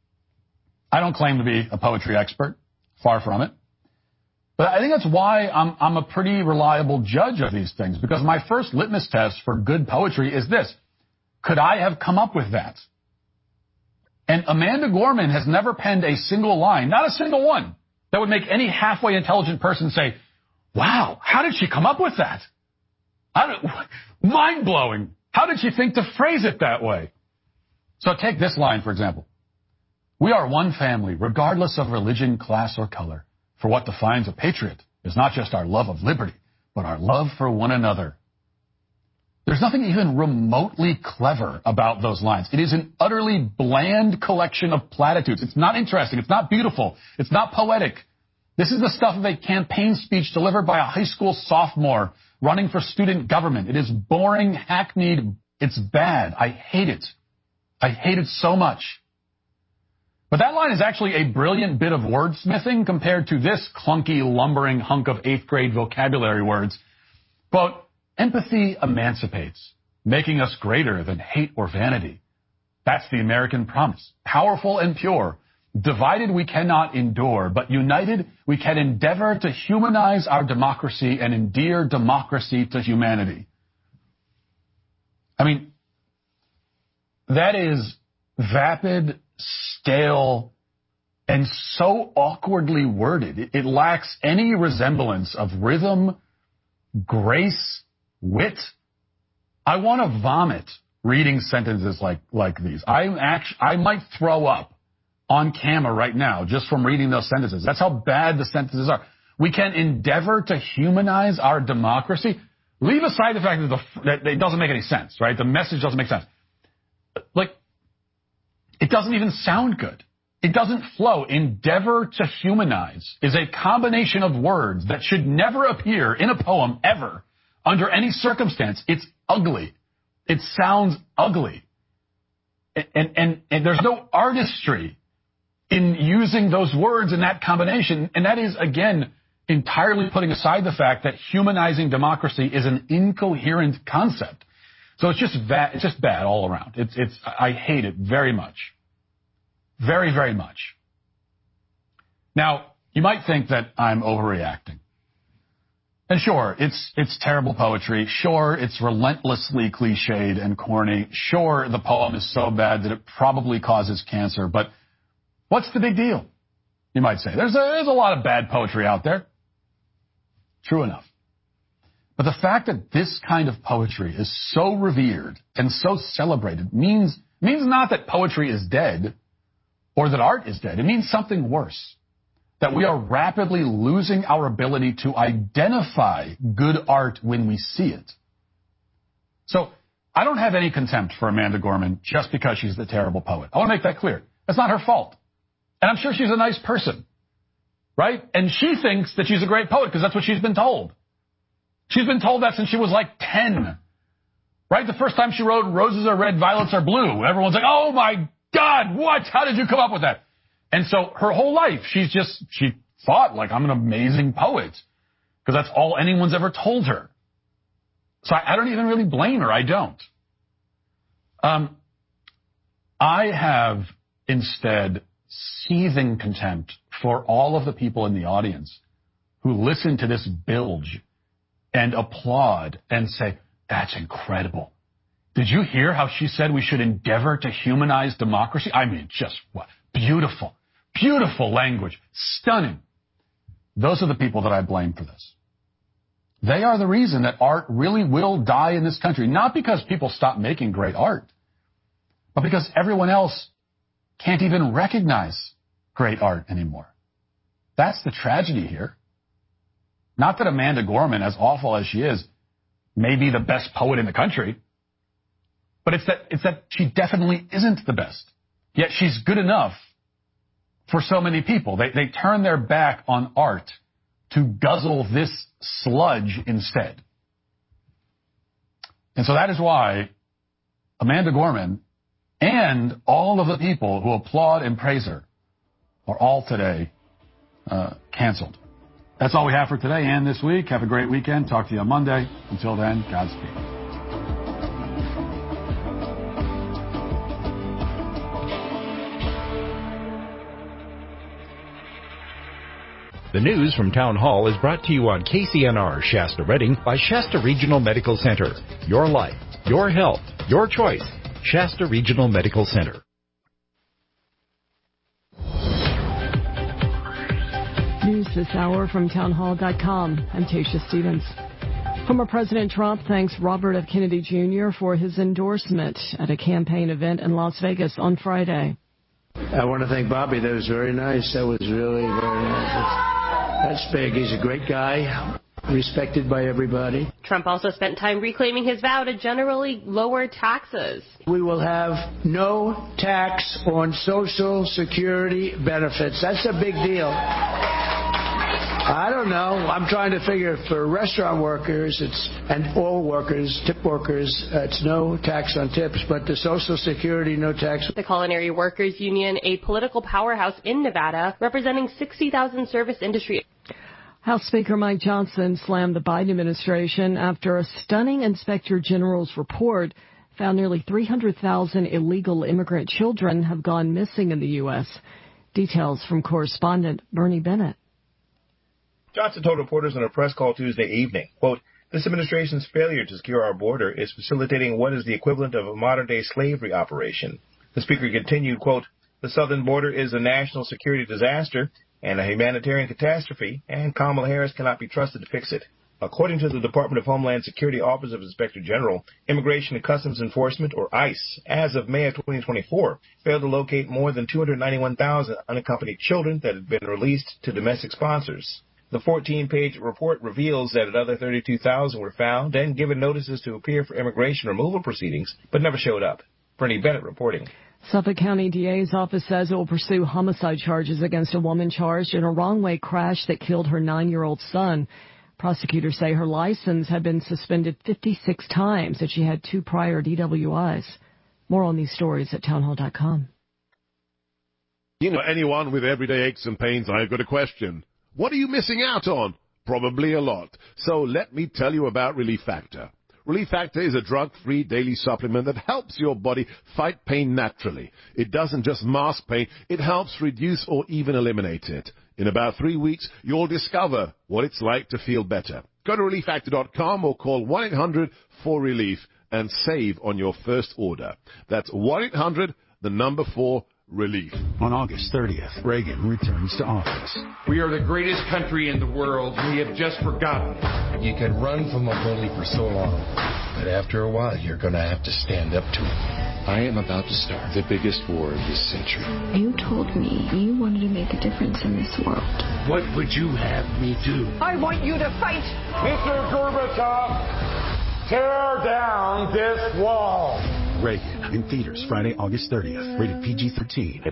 I don't claim to be a poetry expert. Far from it. But I think that's why I'm, I'm a pretty reliable judge of these things, because my first litmus test for good poetry is this. Could I have come up with that? And Amanda Gorman has never penned a single line, not a single one, that would make any halfway intelligent person say, wow, how did she come up with that? Mind-blowing. How did she think to phrase it that way? So take this line, for example. We are one family, regardless of religion, class, or color. For what defines a patriot is not just our love of liberty, but our love for one another. There's nothing even remotely clever about those lines. It is an utterly bland collection of platitudes. It's not interesting. It's not beautiful. It's not poetic. This is the stuff of a campaign speech delivered by a high school sophomore running for student government. It is boring, hackneyed. It's bad. I hate it. I hate it so much. But that line is actually a brilliant bit of wordsmithing compared to this clunky, lumbering hunk of eighth grade vocabulary words. Quote, empathy emancipates, making us greater than hate or vanity. That's the American promise. Powerful and pure. Divided we cannot endure, but united we can endeavor to humanize our democracy and endear democracy to humanity. I mean, that is vapid, stale, and so awkwardly worded. It, it lacks any resemblance of rhythm, grace, wit. I want to vomit reading sentences like, like these. I'm actually, I might throw up on camera right now just from reading those sentences. That's how bad the sentences are. We can endeavor to humanize our democracy. Leave aside the fact that, the, that it doesn't make any sense, right? The message doesn't make sense. Like, it doesn't even sound good. It doesn't flow. Endeavor to humanize is a combination of words that should never appear in a poem ever, under any circumstance. It's ugly. It sounds ugly. And, and, and, and there's no artistry in using those words in that combination. And that is, again, entirely putting aside the fact that humanizing democracy is an incoherent concept. So it's just bad. It's just bad all around. It's, it's, I hate it very much. Very, very much. Now, you might think that I'm overreacting. And sure, it's, it's terrible poetry. Sure, it's relentlessly cliched and corny. Sure, the poem is so bad that it probably causes cancer. But what's the big deal? You might say. There's a, there's a lot of bad poetry out there. True enough. But the fact that this kind of poetry is so revered and so celebrated means, means not that poetry is dead or that art is dead. It means something worse. That we are rapidly losing our ability to identify good art when we see it. So I don't have any contempt for Amanda Gorman just because she's the terrible poet. I want to make that clear. That's not her fault. And I'm sure she's a nice person. Right? And she thinks that she's a great poet because that's what she's been told. She's been told that since she was like ten. Right? The first time she wrote Roses Are Red, Violets Are Blue, everyone's like, oh my God, what? How did you come up with that? And so her whole life, she's just, she thought, like, I'm an amazing poet. Because that's all anyone's ever told her. So I, I don't even really blame her. I don't. Um, I have instead seething contempt for all of the people in the audience who listen to this bilge and applaud and say, that's incredible. Did you hear how she said we should endeavor to humanize democracy? I mean, just what? Beautiful, beautiful language. Stunning. Those are the people that I blame for this. They are the reason that art really will die in this country. Not because people stop making great art, but because everyone else can't even recognize great art anymore. That's the tragedy here. Not that Amanda Gorman, as awful as she is, may be the best poet in the country, but it's that, it's that she definitely isn't the best. Yet she's good enough for so many people. They, they turn their back on art to guzzle this sludge instead. And so that is why Amanda Gorman and all of the people who applaud and praise her are all today uh, canceled. That's all we have for today and this week. Have a great weekend. Talk to you on Monday. Until then, Godspeed. The news from Town Hall is brought to you on K C N R Shasta Redding by Shasta Regional Medical Center. Your life, your health, your choice. Shasta Regional Medical Center. News this hour from town hall dot com. I'm Tasha Stevens. Former President Trump thanks Robert F. Kennedy Junior for his endorsement at a campaign event in Las Vegas on Friday. I want to thank Bobby. That was very nice. That was really very nice. That's big. He's a great guy, respected by everybody. Trump also spent time reclaiming his vow to generally lower taxes. We will have no tax on Social Security benefits. That's a big deal. I don't know. I'm trying to figure for restaurant workers, it's and all workers, tip workers, uh, it's no tax on tips, but the Social Security, no tax. The Culinary Workers Union, a political powerhouse in Nevada, representing sixty thousand service industry. House Speaker Mike Johnson slammed the Biden administration after a stunning Inspector General's report found nearly three hundred thousand illegal immigrant children have gone missing in the U S. Details from correspondent Bernie Bennett. Johnson told reporters in a press call Tuesday evening, quote, this administration's failure to secure our border is facilitating what is the equivalent of a modern-day slavery operation. The speaker continued, quote, the southern border is a national security disaster and a humanitarian catastrophe, and Kamala Harris cannot be trusted to fix it. According to the Department of Homeland Security Office of Inspector General, Immigration and Customs Enforcement, or ICE, as of May of twenty twenty-four, failed to locate more than two hundred ninety-one thousand unaccompanied children that had been released to domestic sponsors. The fourteen-page report reveals that another thirty-two thousand were found and given notices to appear for immigration removal proceedings, but never showed up. Bernie Bennett reporting. Suffolk County D A's office says it will pursue homicide charges against a woman charged in a wrong-way crash that killed her nine-year-old son. Prosecutors say her license had been suspended fifty-six times and she had two prior D W Is. More on these stories at town hall dot com. You know, anyone with everyday aches and pains, I've got a question. What are you missing out on? Probably a lot. So let me tell you about Relief Factor. Relief Factor is a drug-free daily supplement that helps your body fight pain naturally. It doesn't just mask pain, it helps reduce or even eliminate it. In about three weeks, you'll discover what it's like to feel better. Go to relief factor dot com or call one eight hundred four relief and save on your first order. That's one eight hundred, the number four, relief. On August thirtieth, Reagan returns to office. We are the greatest country in the world. We have just forgotten. You can run from a bully for so long, but after a while, you're going to have to stand up to him. I am about to start the biggest war of this century. You told me you wanted to make a difference in this world. What would you have me do? I want you to fight. Mister Gorbachev, tear down this wall. Reagan in theaters Friday, August thirtieth. Rated P G thirteen.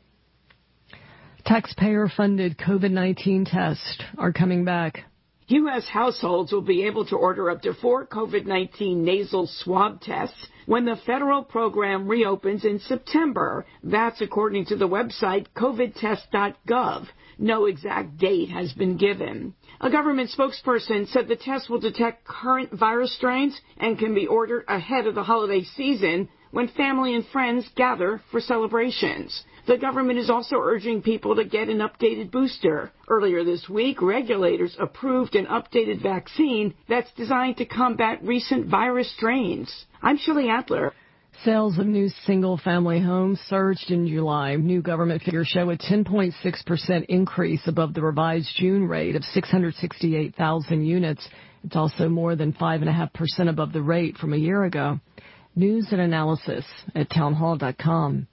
Taxpayer-funded COVID nineteen tests are coming back. U S households will be able to order up to four COVID nineteen nasal swab tests when the federal program reopens in September. That's according to the website covid test dot gov. No exact date has been given. A government spokesperson said the test will detect current virus strains and can be ordered ahead of the holiday season when family and friends gather for celebrations. The government is also urging people to get an updated booster. Earlier this week, regulators approved an updated vaccine that's designed to combat recent virus strains. I'm Shirley Adler. Sales of new single-family homes surged in July. New government figures show a ten point six percent increase above the revised June rate of six hundred sixty-eight thousand units. It's also more than five point five percent above the rate from a year ago. News and analysis at townhall dot com.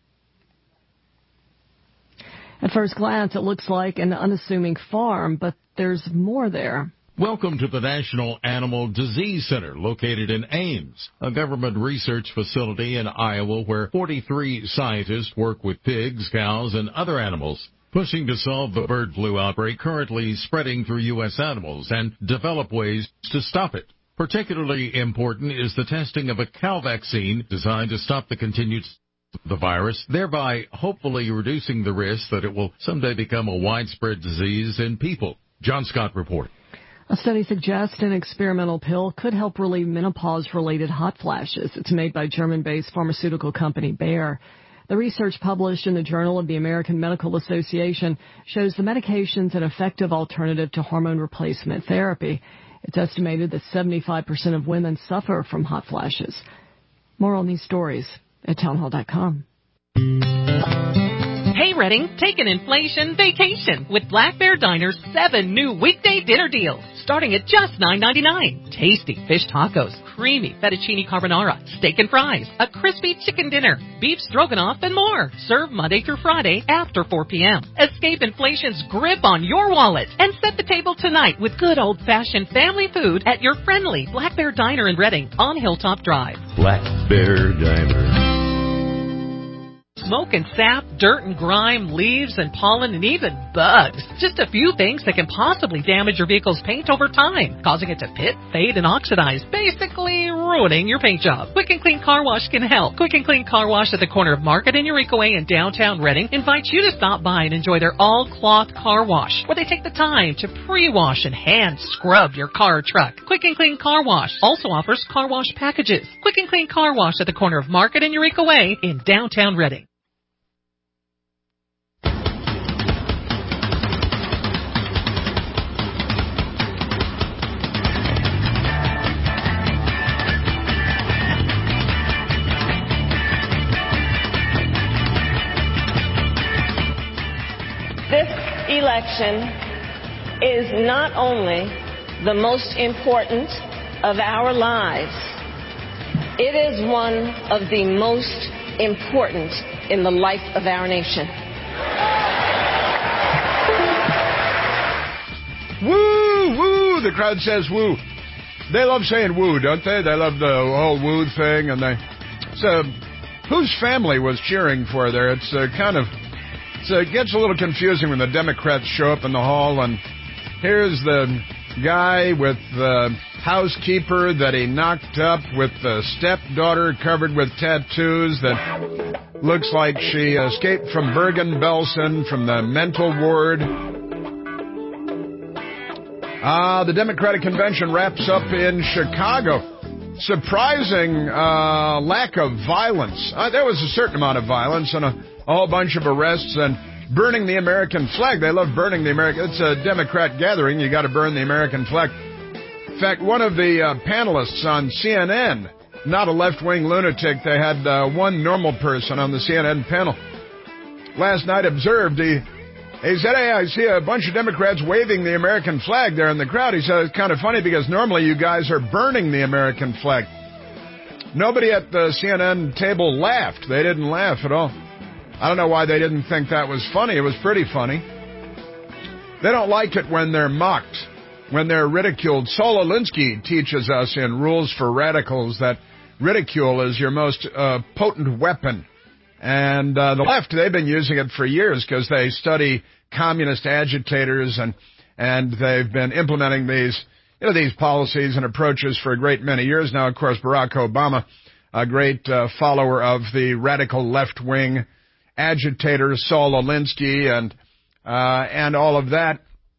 At first glance, it looks like an unassuming farm, but there's more there. Welcome to the National Animal Disease Center, located in Ames, a government research facility in Iowa where forty-three scientists work with pigs, cows, and other animals, pushing to solve the bird flu outbreak currently spreading through U S animals and develop ways to stop it. Particularly important is the testing of a cow vaccine designed to stop the continued of the virus, thereby hopefully reducing the risk that it will someday become a widespread disease in people. John Scott reports. A study suggests an experimental pill could help relieve menopause-related hot flashes. It's made by German-based pharmaceutical company Bayer. The research published in the Journal of the American Medical Association shows the medication's an effective alternative to hormone replacement therapy. It's estimated that seventy-five percent of women suffer from hot flashes. More on these stories at townhall dot com. Hey, Redding, take an inflation vacation with Black Bear Diner's seven new weekday dinner deals, starting at just nine ninety-nine. Tasty fish tacos, creamy fettuccine carbonara, steak and fries, a crispy chicken dinner, beef stroganoff, and more. Served Monday through Friday after four p.m. Escape inflation's grip on your wallet and set the table tonight with good old-fashioned family food at your friendly Black Bear Diner in Redding on Hilltop Drive. Black Bear Diner. Smoke and sap, dirt and grime, leaves and pollen, and even bugs. Just a few things that can possibly damage your vehicle's paint over time, causing it to pit, fade, and oxidize, basically ruining your paint job. Quick and Clean Car Wash can help. Quick and Clean Car Wash at the corner of Market and Eureka Way in downtown Redding invites you to stop by and enjoy their all-cloth car wash, where they take the time to pre-wash and hand scrub your car or truck. Quick and Clean Car Wash also offers car wash packages. Quick and Clean Car Wash at the corner of Market and Eureka Way in downtown Redding. This election is not only the most important of our lives, it is one of the most important in the life of our nation. Woo, woo, the crowd says woo. They love saying woo, don't they? They love the whole woo thing, and they... So, whose family was cheering for there? It's uh, kind of... So it gets a little confusing when the Democrats show up in the hall, and here's the guy with the housekeeper that he knocked up with the stepdaughter covered with tattoos that looks like she escaped from Bergen-Belsen from the mental ward. Ah, the Democratic Convention wraps up in Chicago. Surprising uh, lack of violence. Uh, there was a certain amount of violence and a, a whole bunch of arrests and burning the American flag. They love burning the American... It's a Democrat gathering. You got to burn the American flag. In fact, one of the uh, panelists on C N N, not a left-wing lunatic, they had uh, one normal person on the C N N panel, last night observed, he, he said, hey, I see a bunch of Democrats waving the American flag there in the crowd. He said, it's kind of funny because normally you guys are burning the American flag. Nobody at the C N N table laughed. They didn't laugh at all. I don't know why they didn't think that was funny. It was pretty funny. They don't like it when they're mocked, when they're ridiculed. Saul Alinsky teaches us in Rules for Radicals that ridicule is your most uh, potent weapon. And uh, the left, they've been using it for years because they study communist agitators, and and they've been implementing these, you know, these policies and approaches for a great many years now. Of course, Barack Obama a great uh, follower of the radical left-wing agitator Saul Alinsky and uh, and all of that.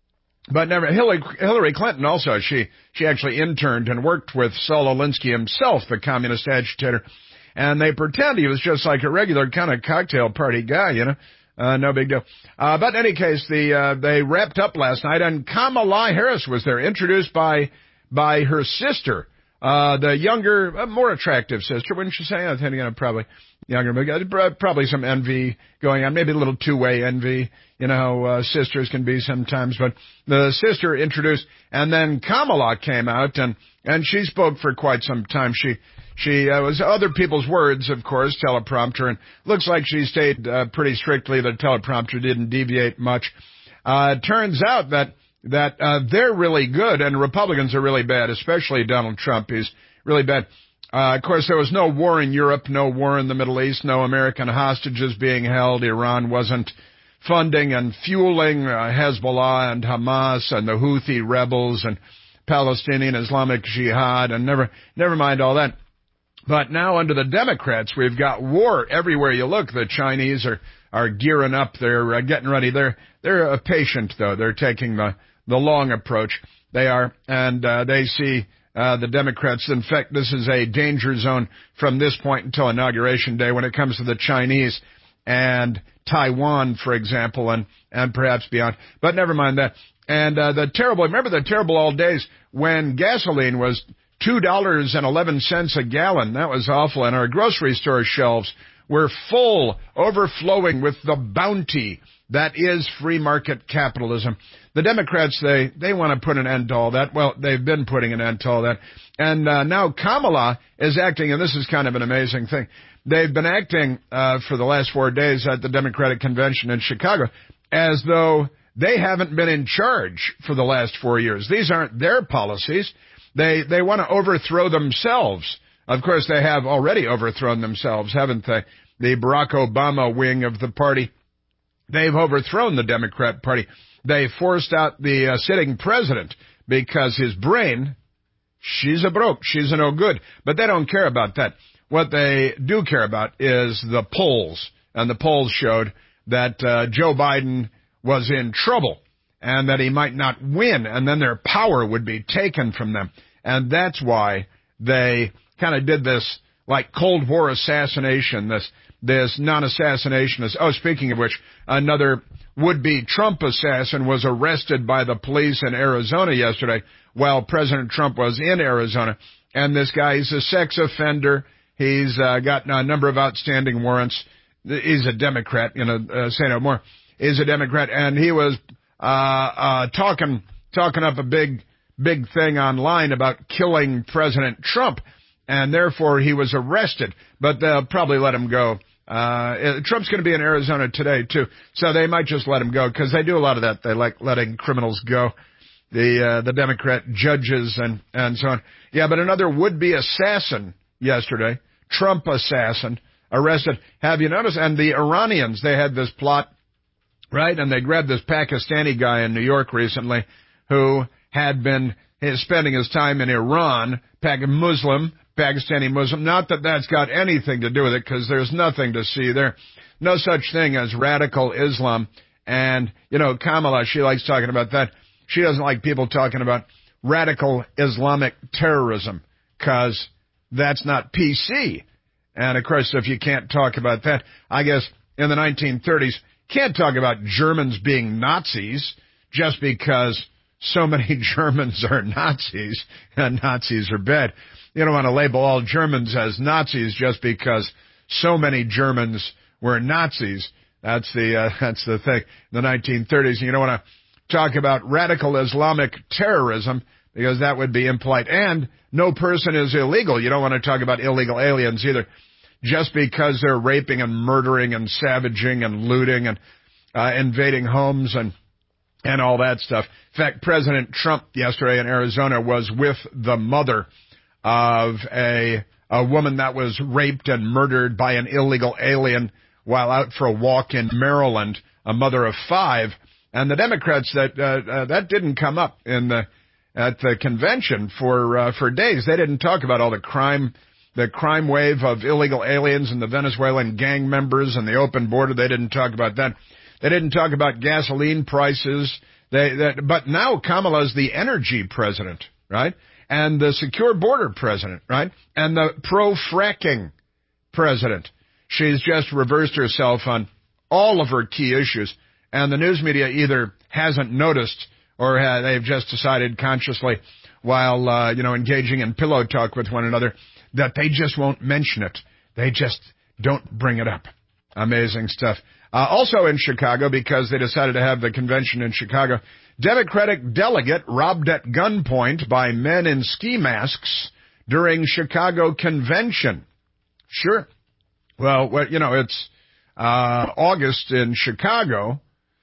But never Hillary, Hillary Clinton also, she she actually interned and worked with Saul Alinsky himself, the communist agitator. And they pretend he was just like a regular kind of cocktail party guy, you know. Uh, no big deal. Uh, but in any case, the uh, they wrapped up last night, and Kamala Harris was there, introduced by by her sister, uh, the younger, uh, more attractive sister, wouldn't you say? I think, you know, probably younger, but probably some envy going on, maybe a little two-way envy. You know how uh, sisters can be sometimes. But the sister introduced, and then Kamala came out, and and she spoke for quite some time. She She uh, was other people's words, of course, teleprompter, and looks like she stayed uh, pretty strictly. The teleprompter didn't deviate much. Uh, it turns out that that uh, they're really good, and Republicans are really bad, especially Donald Trump. He's really bad. Uh, of course, there was no war in Europe, no war in the Middle East, no American hostages being held. Iran wasn't funding and fueling uh, Hezbollah and Hamas and the Houthi rebels and Palestinian Islamic Jihad, and never never mind all that. But now under the Democrats, we've got war everywhere you look. The Chinese are, are gearing up. They're uh, getting ready. They're, they're uh, patient, though. They're taking the, the long approach. They are, and uh, they see uh, the Democrats. In fact, this is a danger zone from this point until Inauguration Day when it comes to the Chinese and Taiwan, for example, and, and perhaps beyond. But never mind that. And uh, the terrible, remember the terrible old days when gasoline was two dollars and eleven cents a gallon. That was awful. And our grocery store shelves were full, overflowing with the bounty that is free market capitalism. The Democrats, they, they want to put an end to all that. Well, they've been putting an end to all that. And uh, now Kamala is acting, and this is kind of an amazing thing. They've been acting uh, for the last four days at the Democratic Convention in Chicago as though they haven't been in charge for the last four years. These aren't their policies. They they want to overthrow themselves. Of course, they have already overthrown themselves, haven't they? The Barack Obama wing of the party, they've overthrown the Democrat Party. They forced out the uh, sitting president because his brain, she's a broke, she's a no good. But they don't care about that. What they do care about is the polls. And the polls showed that uh, Joe Biden was in trouble, and that he might not win, and then their power would be taken from them. And that's why they kind of did this, like, Cold War assassination, this this non-assassination. Oh, speaking of which, another would-be Trump assassin was arrested by the police in Arizona yesterday while President Trump was in Arizona. And this guy, he's a sex offender. He's uh, got a number of outstanding warrants. He's a Democrat, you know, uh, say no more. He's a Democrat, and he was Uh, uh, talking, talking up a big, big thing online about killing President Trump, and therefore he was arrested, but they'll probably let him go. Uh, Trump's going to be in Arizona today, too, so they might just let him go, because they do a lot of that. They like letting criminals go, the, uh, the Democrat judges and, and so on. Yeah, but another would-be assassin yesterday, Trump assassin, arrested. Have you noticed? And the Iranians, they had this plot, right? And they grabbed this Pakistani guy in New York recently who had been spending his time in Iran, Muslim, Pakistani Muslim. Not that that's got anything to do with it, because there's nothing to see there. No such thing as radical Islam. And, you know, Kamala, she likes talking about that. She doesn't like people talking about radical Islamic terrorism, because that's not P C. And, of course, if you can't talk about that, I guess in the nineteen thirties, can't talk about Germans being Nazis just because so many Germans are Nazis, and Nazis are bad. You don't want to label all Germans as Nazis just because so many Germans were Nazis. That's the uh, that's the thing. In the nineteen thirties, you don't want to talk about radical Islamic terrorism because that would be impolite. And no person is illegal. You don't want to talk about illegal aliens either. Just because they're raping and murdering and savaging and looting and uh, invading homes and and all that stuff. In fact, President Trump yesterday in Arizona was with the mother of a a woman that was raped and murdered by an illegal alien while out for a walk in Maryland, a mother of five. And the Democrats, that uh, uh, that didn't come up in the at the convention for uh, for days. They didn't talk about all the crime the crime wave of illegal aliens and the Venezuelan gang members and the open border. They didn't talk about that. They didn't talk about gasoline prices. They, that, but now Kamala's the energy president, right? And the secure border president, right? And the pro-fracking president. She's just reversed herself on all of her key issues. And the news media either hasn't noticed or ha- they've just decided consciously while, uh, you know, engaging in pillow talk with one another that they just won't mention it. They just don't bring it up. Amazing stuff. Uh, also in Chicago, because they decided to have the convention in Chicago, Democratic delegate robbed at gunpoint by men in ski masks during Chicago convention. Sure. Well, well you know, it's uh August in Chicago,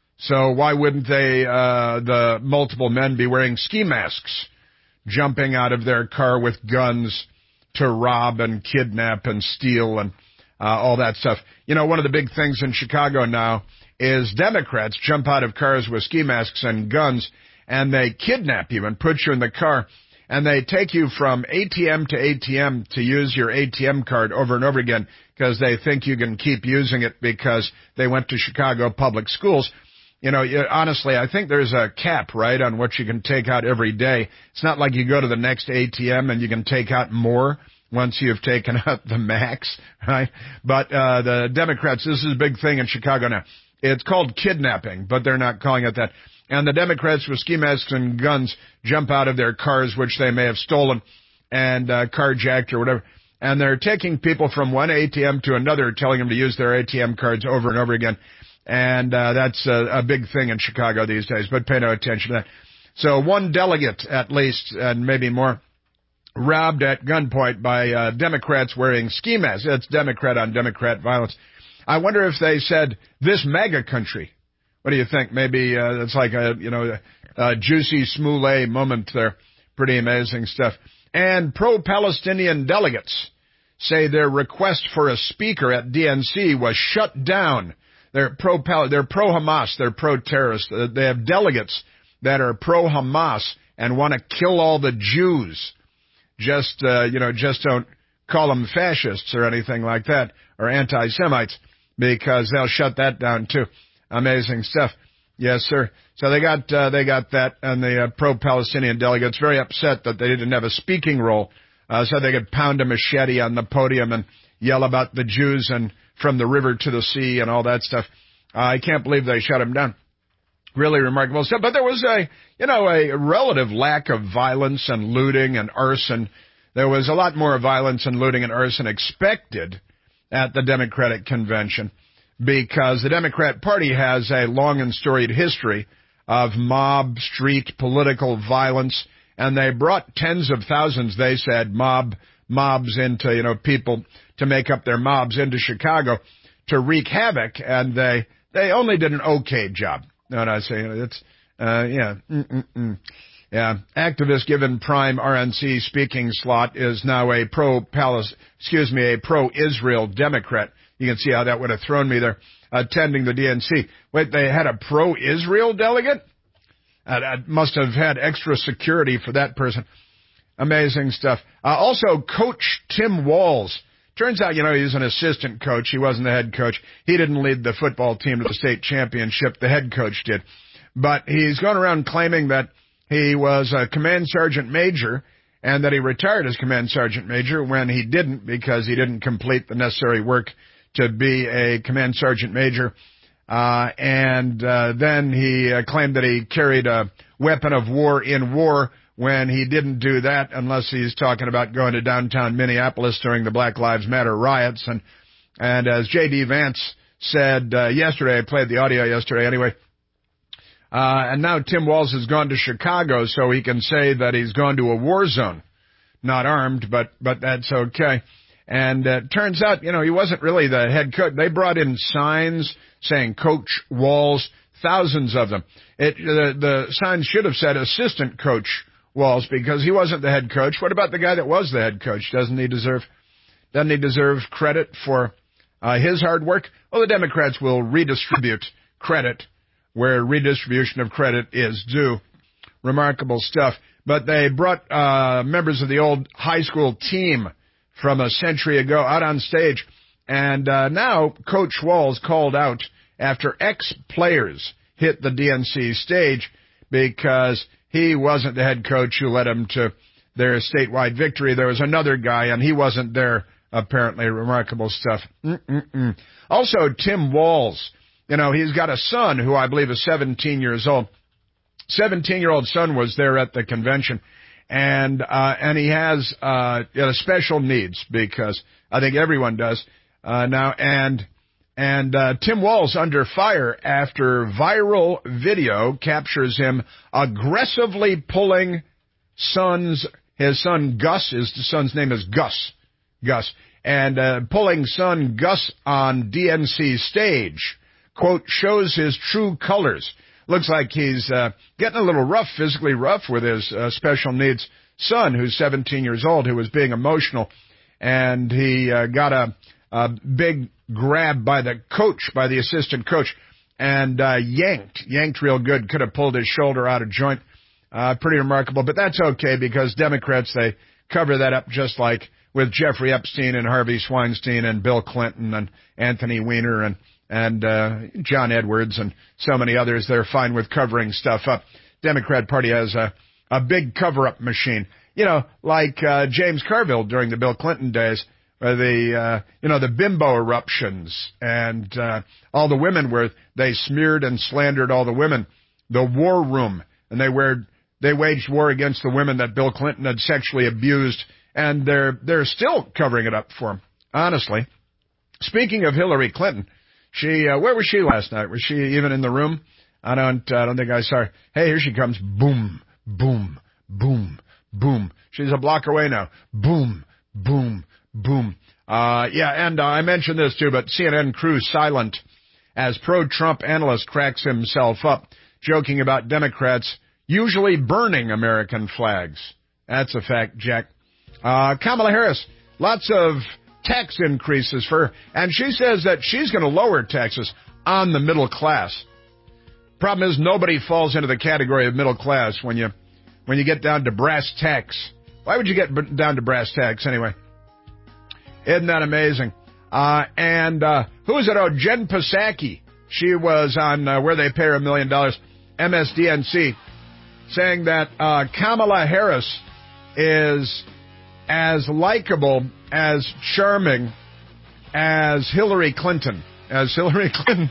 so why wouldn't they, uh the multiple men be wearing ski masks, jumping out of their car with guns to rob and kidnap and steal and uh, all that stuff. You know, one of the big things in Chicago now is Democrats jump out of cars with ski masks and guns, and they kidnap you and put you in the car, and they take you from A T M to A T M to use your A T M card over and over again because they think you can keep using it because they went to Chicago public schools. You know, honestly, I think there's a cap, right, on what you can take out every day. It's not like you go to the next A T M and you can take out more once you've taken out the max, right? But uh the Democrats, this is a big thing in Chicago now. It's called kidnapping, but they're not calling it that. And the Democrats with ski masks and guns jump out of their cars, which they may have stolen and uh, carjacked or whatever, and they're taking people from one A T M to another, telling them to use their A T M cards over and over again. And uh, that's a, a big thing in Chicago these days, but pay no attention to that. So one delegate, at least, and maybe more, robbed at gunpoint by uh, Democrats wearing ski masks. That's Democrat on Democrat violence. I wonder if they said, this MAGA country. What do you think? Maybe uh, it's like a, you know, a, a juicy Smollett moment there. Pretty amazing stuff. And pro-Palestinian delegates say their request for a speaker at D N C was shut down. They're pro they're pro-Hamas, they're pro-terrorist. They have delegates that are pro-Hamas and want to kill all the Jews. Just, uh, you know, just don't call them fascists or anything like that, or anti-Semites, because they'll shut that down too. Amazing stuff. Yes, sir. So they got uh, they got that, and the uh, pro-Palestinian delegates very upset that they didn't have a speaking role, uh, so they could pound a machete on the podium and yell about the Jews and from the river to the sea and all that stuff. Uh, I can't believe they shut him down. Really remarkable stuff. But there was a, you know, a relative lack of violence and looting and arson. There was a lot more violence and looting and arson expected at the Democratic convention because the Democrat Party has a long and storied history of mob, street, political violence, and they brought tens of thousands, they said, mob mobs into, you know, people to make up their mobs into Chicago to wreak havoc, and they they only did an okay job. No, what I say? It's, uh, yeah, mm-mm-mm. Yeah. Activist given prime R N C speaking slot is now a pro-Palestine, excuse me, a pro-Israel Democrat. You can see how that would have thrown me there, attending the D N C. Wait, they had a pro-Israel delegate? Uh, that must have had extra security for that person. Amazing stuff. Uh, also, Coach Tim Walz. Turns out, you know, he's an assistant coach. He wasn't the head coach. He didn't lead the football team to the state championship. The head coach did. But he's going around claiming that he was a command sergeant major and that he retired as command sergeant major when he didn't, because he didn't complete the necessary work to be a command sergeant major. Uh, and uh, then he uh, claimed that he carried a weapon of war in war when he didn't do that, unless he's talking about going to downtown Minneapolis during the Black Lives Matter riots. And and as J D. Vance said uh, yesterday, I played the audio yesterday anyway, uh, and now Tim Walz has gone to Chicago so he can say that he's gone to a war zone. Not armed, but but that's okay. And it uh, turns out, you know, he wasn't really the head coach. They brought in signs saying Coach Walz, thousands of them. It, the, the signs should have said Assistant Coach Walz, because he wasn't the head coach. What about the guy that was the head coach? Doesn't he deserve, doesn't he deserve credit for uh, his hard work? Well, the Democrats will redistribute credit where redistribution of credit is due. Remarkable stuff. But they brought uh, members of the old high school team from a century ago out on stage. And uh, now Coach Walz called out after ex-players hit the D N C stage because he wasn't the head coach who led them to their statewide victory. There was another guy, and he wasn't there, apparently. Remarkable stuff. Mm-mm-mm. Also, Tim Walz. You know, he's got a son who I believe is seventeen years old. seventeen-year-old son was there at the convention, and uh, and he has uh, you know, special needs because I think everyone does uh, now. And and uh, Tim Walz under fire after viral video captures him aggressively pulling son's his son Gus. His son's name is Gus. Gus. And uh, pulling son Gus on D N C stage. Quote, shows his true colors. Looks like he's uh, getting a little rough, physically rough with his uh, special needs son, who's seventeen years old, who was being emotional. And he uh, got a, a big grab by the coach, by the assistant coach, and uh, yanked, yanked real good. Could have pulled his shoulder out of joint. Uh, pretty remarkable. But that's okay because Democrats, they cover that up just like with Jeffrey Epstein and Harvey Weinstein and Bill Clinton and Anthony Weiner and and uh, John Edwards and so many others. They're fine with covering stuff up. Democrat Party has a, a big cover-up machine. You know, like uh, James Carville during the Bill Clinton days, where the, uh, you know, the bimbo eruptions and uh, all the women were, they smeared and slandered all the women. The war room, and they were, they waged war against the women that Bill Clinton had sexually abused, and they're, they're still covering it up for him, honestly. Speaking of Hillary Clinton, She, uh, where was she last night? Was she even in the room? I don't, I don't think I saw her. Hey, here she comes. Boom, boom, boom, boom. She's a block away now. Boom, boom, boom. Uh, yeah, and uh, I mentioned this too, but C N N crew silent as pro-Trump analyst cracks himself up, joking about Democrats usually burning American flags. That's a fact, Jack. Uh, Kamala Harris, lots of tax increases for her, and she says that she's going to lower taxes on the middle class. Problem is, nobody falls into the category of middle class when you when you get down to brass tacks. Why would you get down to brass tacks anyway? Isn't that amazing? Uh, and uh, who is it? Oh, Jen Psaki. She was on uh, Where They Pay Her a Million Dollars, M S D N C, saying that uh, Kamala Harris is as likable, as charming as Hillary Clinton. As Hillary Clinton.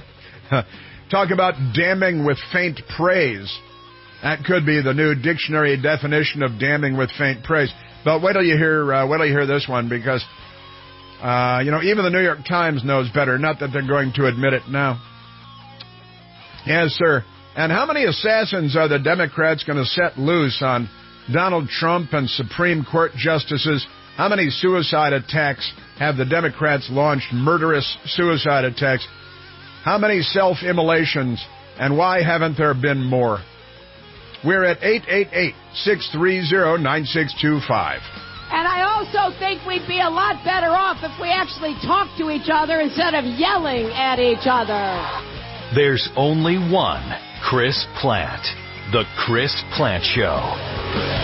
Talk about damning with faint praise. That could be the new dictionary definition of damning with faint praise. But wait till you hear, uh, wait till you hear this one, because, uh, you know, even the New York Times knows better. Not that they're going to admit it now. Yes, sir. And how many assassins are the Democrats going to set loose on Donald Trump and Supreme Court justices? How many suicide attacks have the Democrats launched? Murderous suicide attacks. How many self-immolations? And why haven't there been more? We're at eight eight eight, six three zero, nine six two five. And I also think we'd be a lot better off if we actually talked to each other instead of yelling at each other. There's only one Chris Plante. The Chris Plante Show.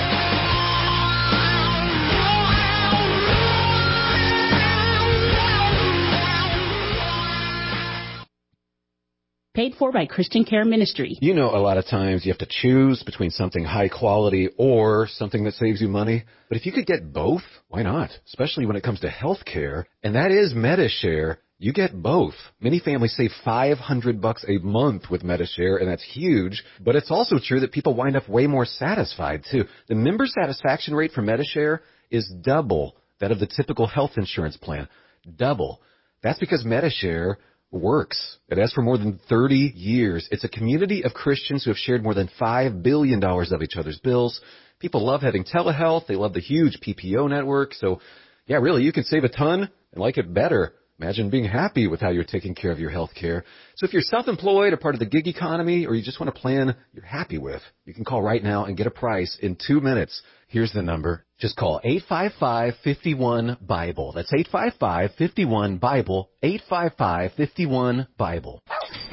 Paid for by Christian Care Ministry. You know, a lot of times you have to choose between something high quality or something that saves you money. But if you could get both, why not? Especially when it comes to health care. And that is Medi-Share. You get both. Many families save five hundred bucks a month with Medi-Share, and that's huge. But it's also true that people wind up way more satisfied, too. The member satisfaction rate for Medi-Share is double that of the typical health insurance plan. Double. That's because Medi-Share works. It has for more than thirty years. It's a community of Christians who have shared more than five billion dollars of each other's bills. People love having telehealth. They love the huge P P O network. So, yeah, really, you can save a ton and like it better. Imagine being happy with how you're taking care of your health care. So if you're self-employed or part of the gig economy, or you just want a plan you're happy with, you can call right now and get a price in two minutes. Here's the number. Just call eight five five, five one, Bible. That's eight five five, five one, Bible, eight five five, five one, Bible.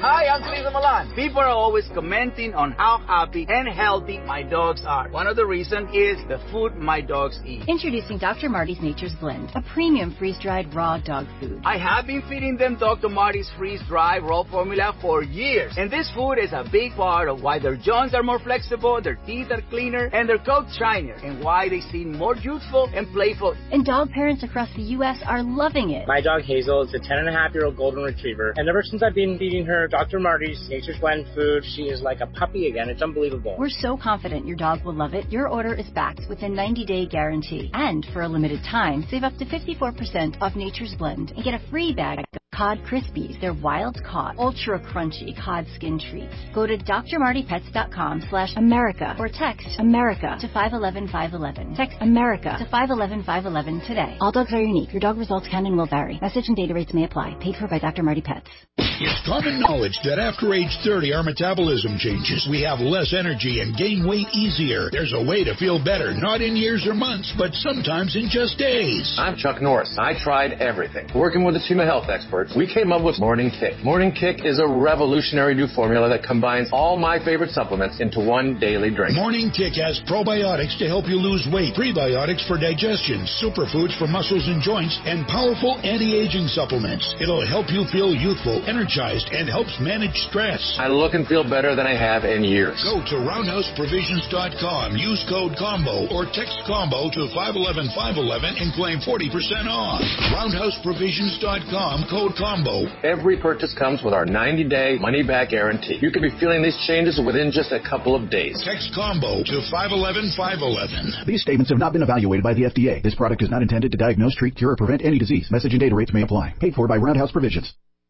Hi, I'm Lisa Milan. People are always commenting on how happy and healthy my dogs are. One of the reasons is the food my dogs eat. Introducing Doctor Marty's Nature's Blend, a premium freeze-dried raw dog food. I have been feeding them Doctor Marty's freeze-dried raw formula for years, and this food is a big part of why their joints are more flexible, their teeth are cleaner, and their coats shinier, and why they seem more youthful and playful. And dog parents across the U S are loving it. My dog Hazel is a ten and a half year old golden retriever, and ever since I've been feeding her Doctor Marty's Nature's Blend food, she is like a puppy again. It's unbelievable. We're so confident your dog will love it. Your order is backed with a ninety day guarantee. And for a limited time, save up to fifty-four percent off Nature's Blend and get a free bag of Cod Krispies. They're wild caught, ultra crunchy cod skin treats. Go to drmartypets.com slash America or text America to five one one five one one. Text America to five one one five one one today. All dogs are unique. Your dog results can and will vary. Message and data rates may apply. Paid for by Doctor Marty Pets. It's common knowledge that after age thirty, our metabolism changes. We have less energy and gain weight easier. There's a way to feel better, not in years or months, but sometimes in just days. I'm Chuck Norris. I tried everything. Working with a team of health experts, we came up with Morning Kick. Morning Kick is a revolutionary new formula that combines all my favorite supplements into one daily drink. Morning Kick has probiotics to help you lose weight, prebiotics for digestion, superfoods for muscles and joints, and powerful anti-aging supplements. It'll help you feel youthful, energized, and helps manage stress. I look and feel better than I have in years. Go to roundhouse provisions dot com, use code COMBO, or text COMBO to five one one five one one and claim forty percent off. roundhouse provisions dot com, code COMBO. Every purchase comes with our ninety day money-back guarantee. You could be feeling these changes within just a couple of days. Text COMBO to five one one five one one. These statements have not been evaluated by the F D A. This product is not intended to diagnose, treat, cure, or prevent any disease. Message and data rates may apply. Paid for by Roundhouse Provisions.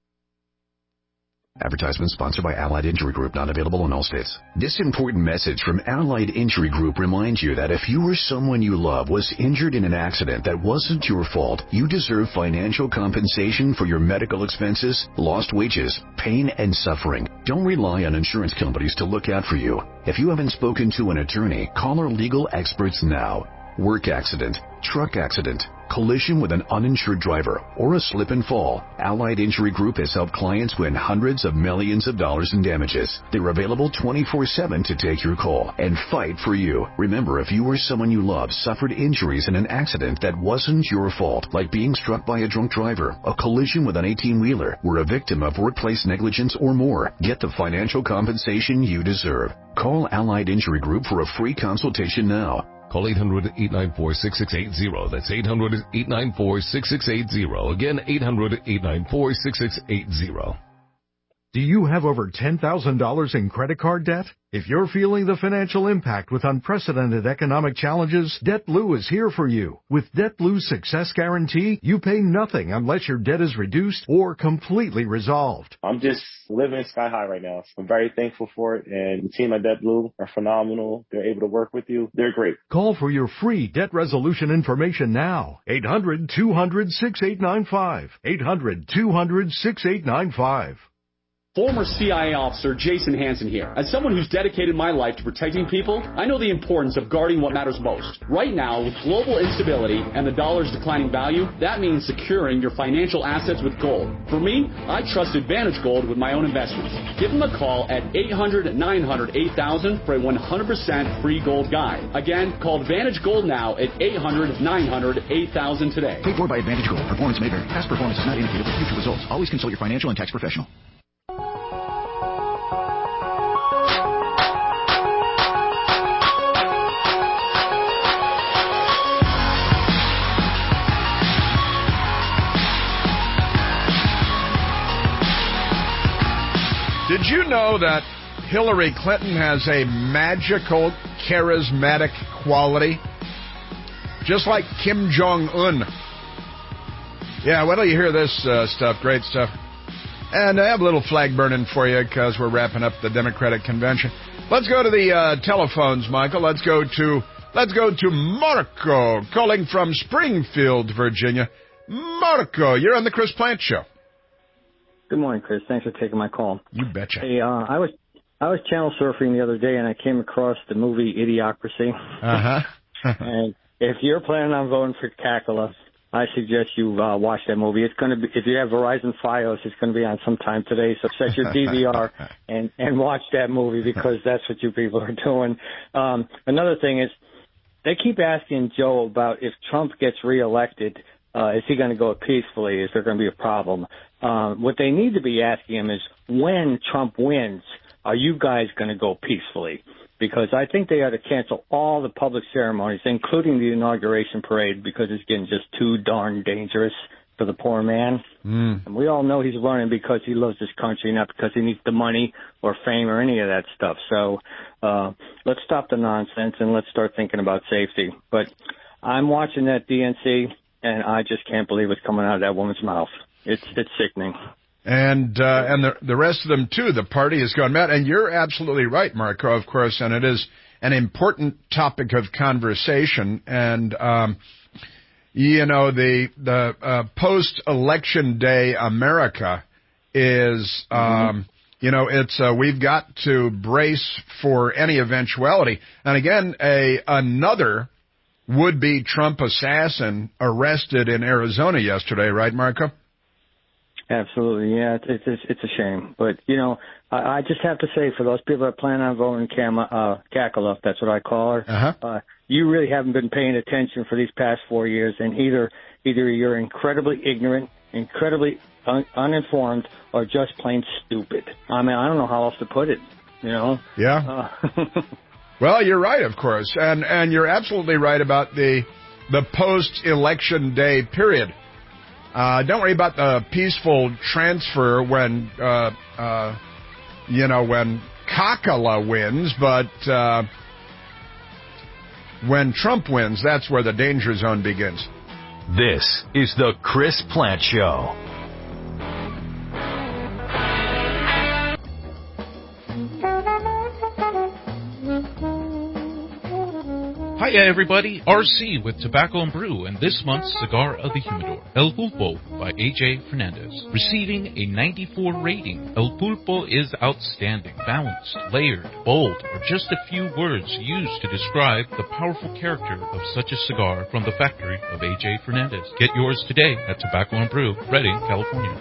Advertisement sponsored by Allied Injury Group, not available in all states. This important message from Allied Injury Group reminds you that if you or someone you love was injured in an accident that wasn't your fault, you deserve financial compensation for your medical expenses, lost wages, pain, and suffering. Don't rely on insurance companies to look out for you. If you haven't spoken to an attorney, call our legal experts now. Work accident, truck accident, collision with an uninsured driver, or a slip and fall. Allied Injury Group has helped clients win hundreds of millions of dollars in damages. They're available twenty-four seven to take your call and fight for you. Remember, if you or someone you love suffered injuries in an accident that wasn't your fault, like being struck by a drunk driver, a collision with an eighteen-wheeler, were a victim of workplace negligence or more, get the financial compensation you deserve. Call Allied Injury Group for a free consultation now. Call eight hundred, eight nine four, six six eight zero. That's eight hundred, eight nine four, six six eight zero. Again, eight hundred, eight nine four, six six eight zero. Do you have over ten thousand dollars in credit card debt? If you're feeling the financial impact with unprecedented economic challenges, DebtBlue is here for you. With DebtBlue's Success Guarantee, you pay nothing unless your debt is reduced or completely resolved. I'm just living sky high right now. I'm very thankful for it, and the team at DebtBlue are phenomenal. They're able to work with you. They're great. Call for your free debt resolution information now. eight hundred, two hundred, six eight nine five. eight hundred, two hundred, six eight nine five. Former C I A officer Jason Hansen here. As someone who's dedicated my life to protecting people, I know the importance of guarding what matters most. Right now, with global instability and the dollar's declining value, that means securing your financial assets with gold. For me, I trust Advantage Gold with my own investments. Give them a call at eight hundred, nine hundred, eight thousand for a one hundred percent free gold guide. Again, call Advantage Gold now at eight hundred, nine hundred, eight thousand today. Paid for by Advantage Gold. Performance may vary. Past performance is not indicative of future results. Always consult your financial and tax professional. Did you know that Hillary Clinton has a magical, charismatic quality? Just like Kim Jong-un. Yeah, wait till you hear this uh, stuff. Great stuff. And I have a little flag burning for you because we're wrapping up the Democratic Convention. Let's go to the uh, telephones, Michael. Let's go to let's go to Marco, calling from Springfield, Virginia. Marco, you're on the Chris Plant Show. Good morning, Chris. Thanks for taking my call. You betcha. Hey, uh, I was I was channel surfing the other day, and I came across the movie Idiocracy. Uh-huh. And if you're planning on voting for Kakula, I suggest you uh, watch that movie. It's going to be, if you have Verizon Fios, it's going to be on sometime today. So set your D V R and, and watch that movie because that's what you people are doing. Um, another thing is they keep asking Joe about if Trump gets reelected, uh, is he going to go peacefully? Is there going to be a problem? Uh, what they need to be asking him is when Trump wins, are you guys going to go peacefully? Because I think they ought to cancel all the public ceremonies, including the inauguration parade, because it's getting just too darn dangerous for the poor man. Mm. And we all know he's running because he loves this country, not because he needs the money or fame or any of that stuff. So uh, let's stop the nonsense and let's start thinking about safety. But I'm watching that D N C, and I just can't believe what's coming out of that woman's mouth. It's it's sickening. And uh, and the the rest of them, too. The party has gone mad. And you're absolutely right, Marco, of course, and it is an important topic of conversation. And, um, you know, the, the uh, post-election day America is, um, mm-hmm. you know, it's uh, we've got to brace for any eventuality. And, again, a another would-be Trump assassin arrested in Arizona yesterday, right, Marco? Absolutely, yeah, it's it's, it's a shame, but you know, I, I just have to say, for those people that plan on voting Cam, uh, Kakalov, that's what I call her. Uh-huh. Uh, you really haven't been paying attention for these past four years, and either either you're incredibly ignorant, incredibly un- uninformed, or just plain stupid. I mean, I don't know how else to put it. You know? Yeah. Uh, well, you're right, of course, and and you're absolutely right about the the post-election day period. Uh, don't worry about the peaceful transfer when, uh, uh, you know, when Kakala wins, but uh, when Trump wins, that's where the danger zone begins. This is the Chris Plante Show. Hiya everybody, R C with Tobacco and Brew and this month's Cigar of the Humidor, El Pulpo by A J Fernandez. Receiving a ninety-four rating, El Pulpo is outstanding, balanced, layered, bold, or just a few words used to describe the powerful character of such a cigar from the factory of A J Fernandez. Get yours today at Tobacco and Brew, Redding, California.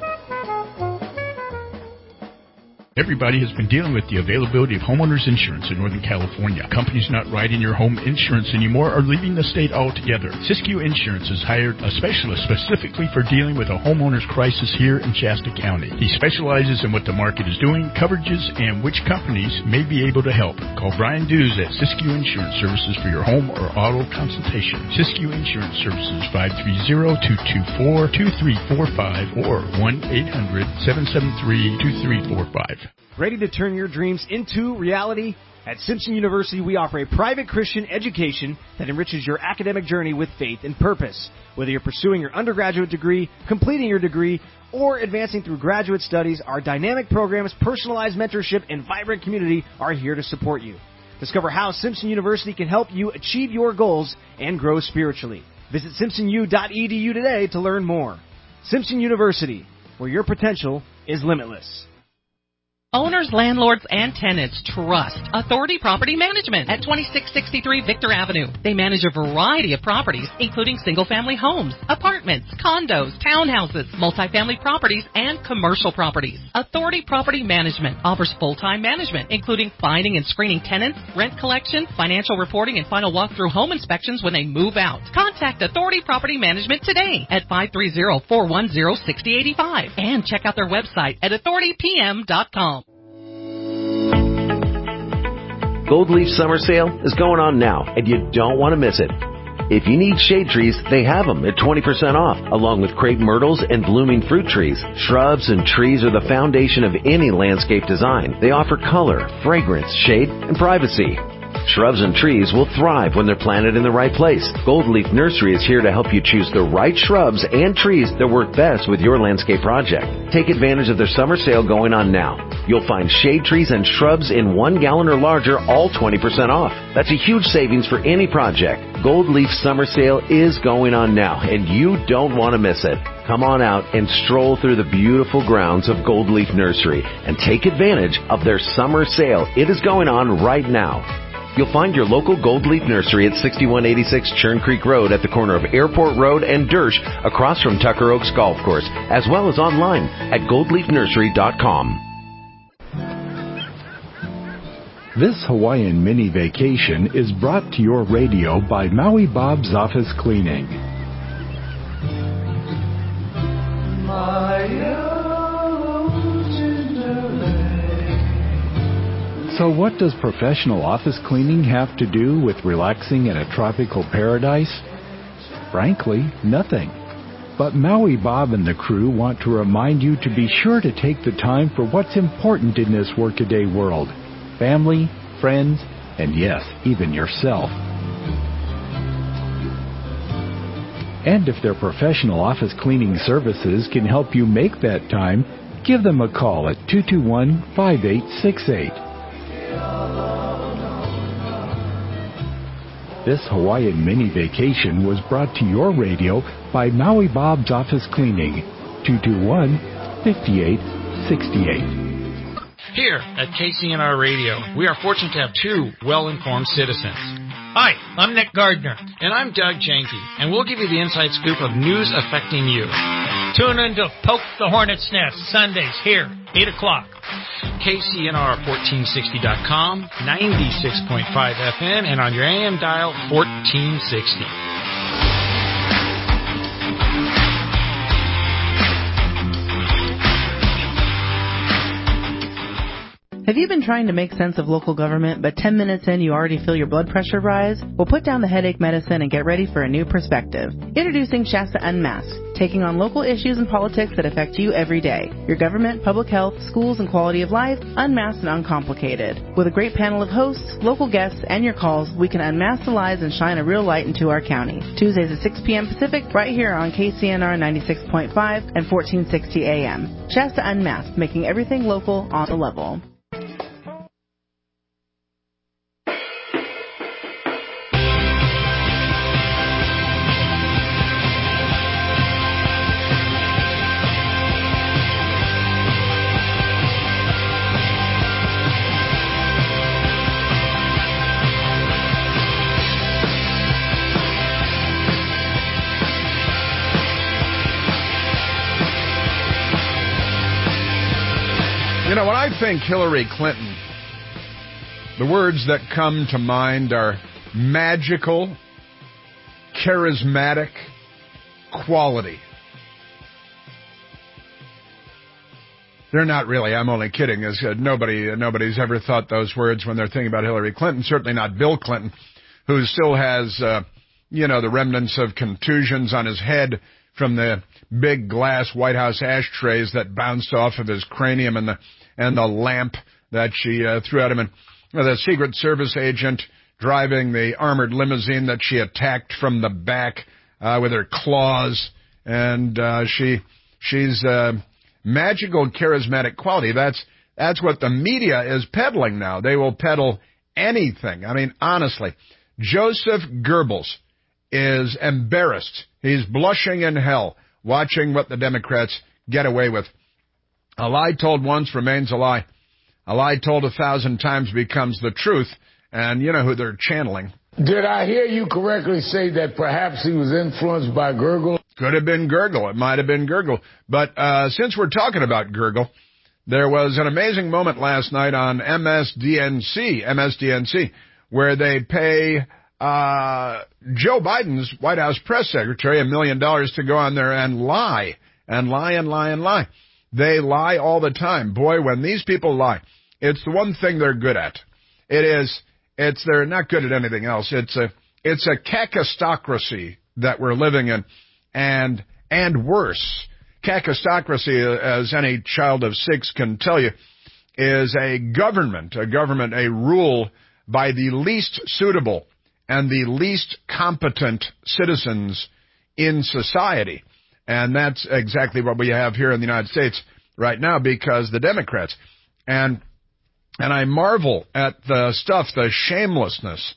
Everybody has been dealing with the availability of homeowners insurance in Northern California. Companies not writing your home insurance anymore are leaving the state altogether. Siskiyou Insurance has hired a specialist specifically for dealing with a homeowner's crisis here in Shasta County. He specializes in what the market is doing, coverages, and which companies may be able to help. Call Brian Dews at Siskiyou Insurance Services for your home or auto consultation. Siskiyou Insurance Services, five three zero, two two four, two three four five or one eight hundred, seven seven three, two three four five. Ready to turn your dreams into reality? At Simpson University, we offer a private Christian education that enriches your academic journey with faith and purpose. Whether you're pursuing your undergraduate degree, completing your degree, or advancing through graduate studies, our dynamic programs, personalized mentorship, and vibrant community are here to support you. Discover how Simpson University can help you achieve your goals and grow spiritually. Visit simpson u dot e d u today to learn more. Simpson University, where your potential is limitless. Owners, landlords, and tenants trust Authority Property Management at twenty-six sixty-three Victor Avenue. They manage a variety of properties, including single-family homes, apartments, condos, townhouses, multifamily properties, and commercial properties. Authority Property Management offers full-time management, including finding and screening tenants, rent collection, financial reporting, and final walkthrough home inspections when they move out. Contact Authority Property Management today at five three zero, four one zero, six zero eight five and check out their website at authority p m dot com. Gold Leaf Summer Sale is going on now, and you don't want to miss it. If you need shade trees, they have them at twenty percent off, along with crepe myrtles and blooming fruit trees. Shrubs and trees are the foundation of any landscape design. They offer color, fragrance, shade, and privacy. Shrubs and trees will thrive when they're planted in the right place. Gold Leaf Nursery is here to help you choose the right shrubs and trees that work best with your landscape project. Take advantage of their summer sale going on now. You'll find shade trees and shrubs in one gallon or larger, all twenty percent off. That's a huge savings for any project. Gold Leaf Summer Sale is going on now, and you don't want to miss it. Come on out and stroll through the beautiful grounds of Gold Leaf Nursery and take advantage of their summer sale. It is going on right now. You'll find your local Gold Leaf Nursery at sixty-one eighty-six Churn Creek Road at the corner of Airport Road and Dersh across from Tucker Oaks Golf Course, as well as online at gold leaf nursery dot com. This Hawaiian mini vacation is brought to your radio by Maui Bob's Office Cleaning. So what does professional office cleaning have to do with relaxing in a tropical paradise? Frankly, nothing. But Maui Bob and the crew want to remind you to be sure to take the time for what's important in this workaday world. Family, friends, and yes, even yourself. And if their professional office cleaning services can help you make that time, give them a call at two two one, five eight six eight. This Hawaiian mini vacation was brought to your radio by Maui Bob's Office Cleaning, two two one, five eight six eight. Here at K C N R Radio, we are fortunate to have two well-informed citizens. Hi, I'm Nick Gardner. And I'm Doug Janke, and we'll give you the inside scoop of news affecting you. Tune in to Poke the Hornet's Nest, Sundays here, eight o'clock. K C N R fourteen sixty dot com, ninety-six point five F M, and on your A M dial, fourteen sixty. Have you been trying to make sense of local government, but ten minutes in you already feel your blood pressure rise? Well, put down the headache medicine and get ready for a new perspective. Introducing Shasta Unmasked, taking on local issues and politics that affect you every day. Your government, public health, schools, and quality of life, unmasked and uncomplicated. With a great panel of hosts, local guests, and your calls, we can unmask the lies and shine a real light into our county. Tuesdays at six p.m. Pacific, right here on K C N R ninety-six point five and fourteen sixty A M. Shasta Unmasked, making everything local on the level. You know, when I think Hillary Clinton, the words that come to mind are magical, charismatic, quality. They're not really. I'm only kidding. As uh, nobody, nobody's ever thought those words when they're thinking about Hillary Clinton. Certainly not Bill Clinton, who still has, uh, you know, the remnants of contusions on his head from the big glass White House ashtrays that bounced off of his cranium and the and the lamp that she uh, threw at him. And uh, the Secret Service agent driving the armored limousine that she attacked from the back uh, with her claws. And uh, she she's uh, magical, charismatic quality. That's that's what the media is peddling now. They will peddle anything. I mean, honestly, Joseph Goebbels is embarrassed. He's blushing in hell watching what the Democrats get away with. A lie told once remains a lie. A lie told a thousand times becomes the truth. And you know who they're channeling. Did I hear you correctly say that perhaps he was influenced by Gergel? Could have been Gergel. It might have been Gergel. But uh, since we're talking about Gergel, there was an amazing moment last night on M S D N C, M S D N C, where they pay uh, Joe Biden's White House press secretary a million dollars to go on there and lie, and lie and lie and lie. They lie all the time. Boy, when these people lie, it's the one thing they're good at. It is, it's, they're not good at anything else. It's a, it's a kakistocracy that we're living in, and, and worse. Kakistocracy, as any child of six can tell you, is a government, a government, a rule by the least suitable and the least competent citizens in society. And that's exactly what we have here in the United States right now, because the Democrats, and and I marvel at the stuff, the shamelessness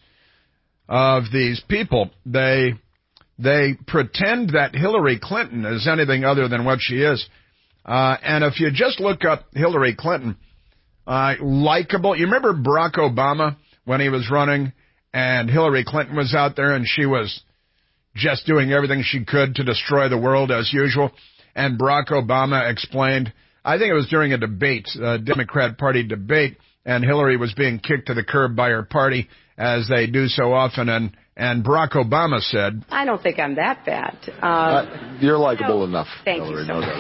of these people. They they pretend that Hillary Clinton is anything other than what she is. Uh, and if you just look up Hillary Clinton, uh, likable. You remember Barack Obama when he was running, and Hillary Clinton was out there, and she was just doing everything she could to destroy the world as usual. And Barack Obama explained, I think it was during a debate, a Democrat Party debate, and Hillary was being kicked to the curb by her party, as they do so often, and, and Barack Obama said, I don't think I'm that bad. Uh, uh, you're likable no, enough, thank Hillary, you so no much.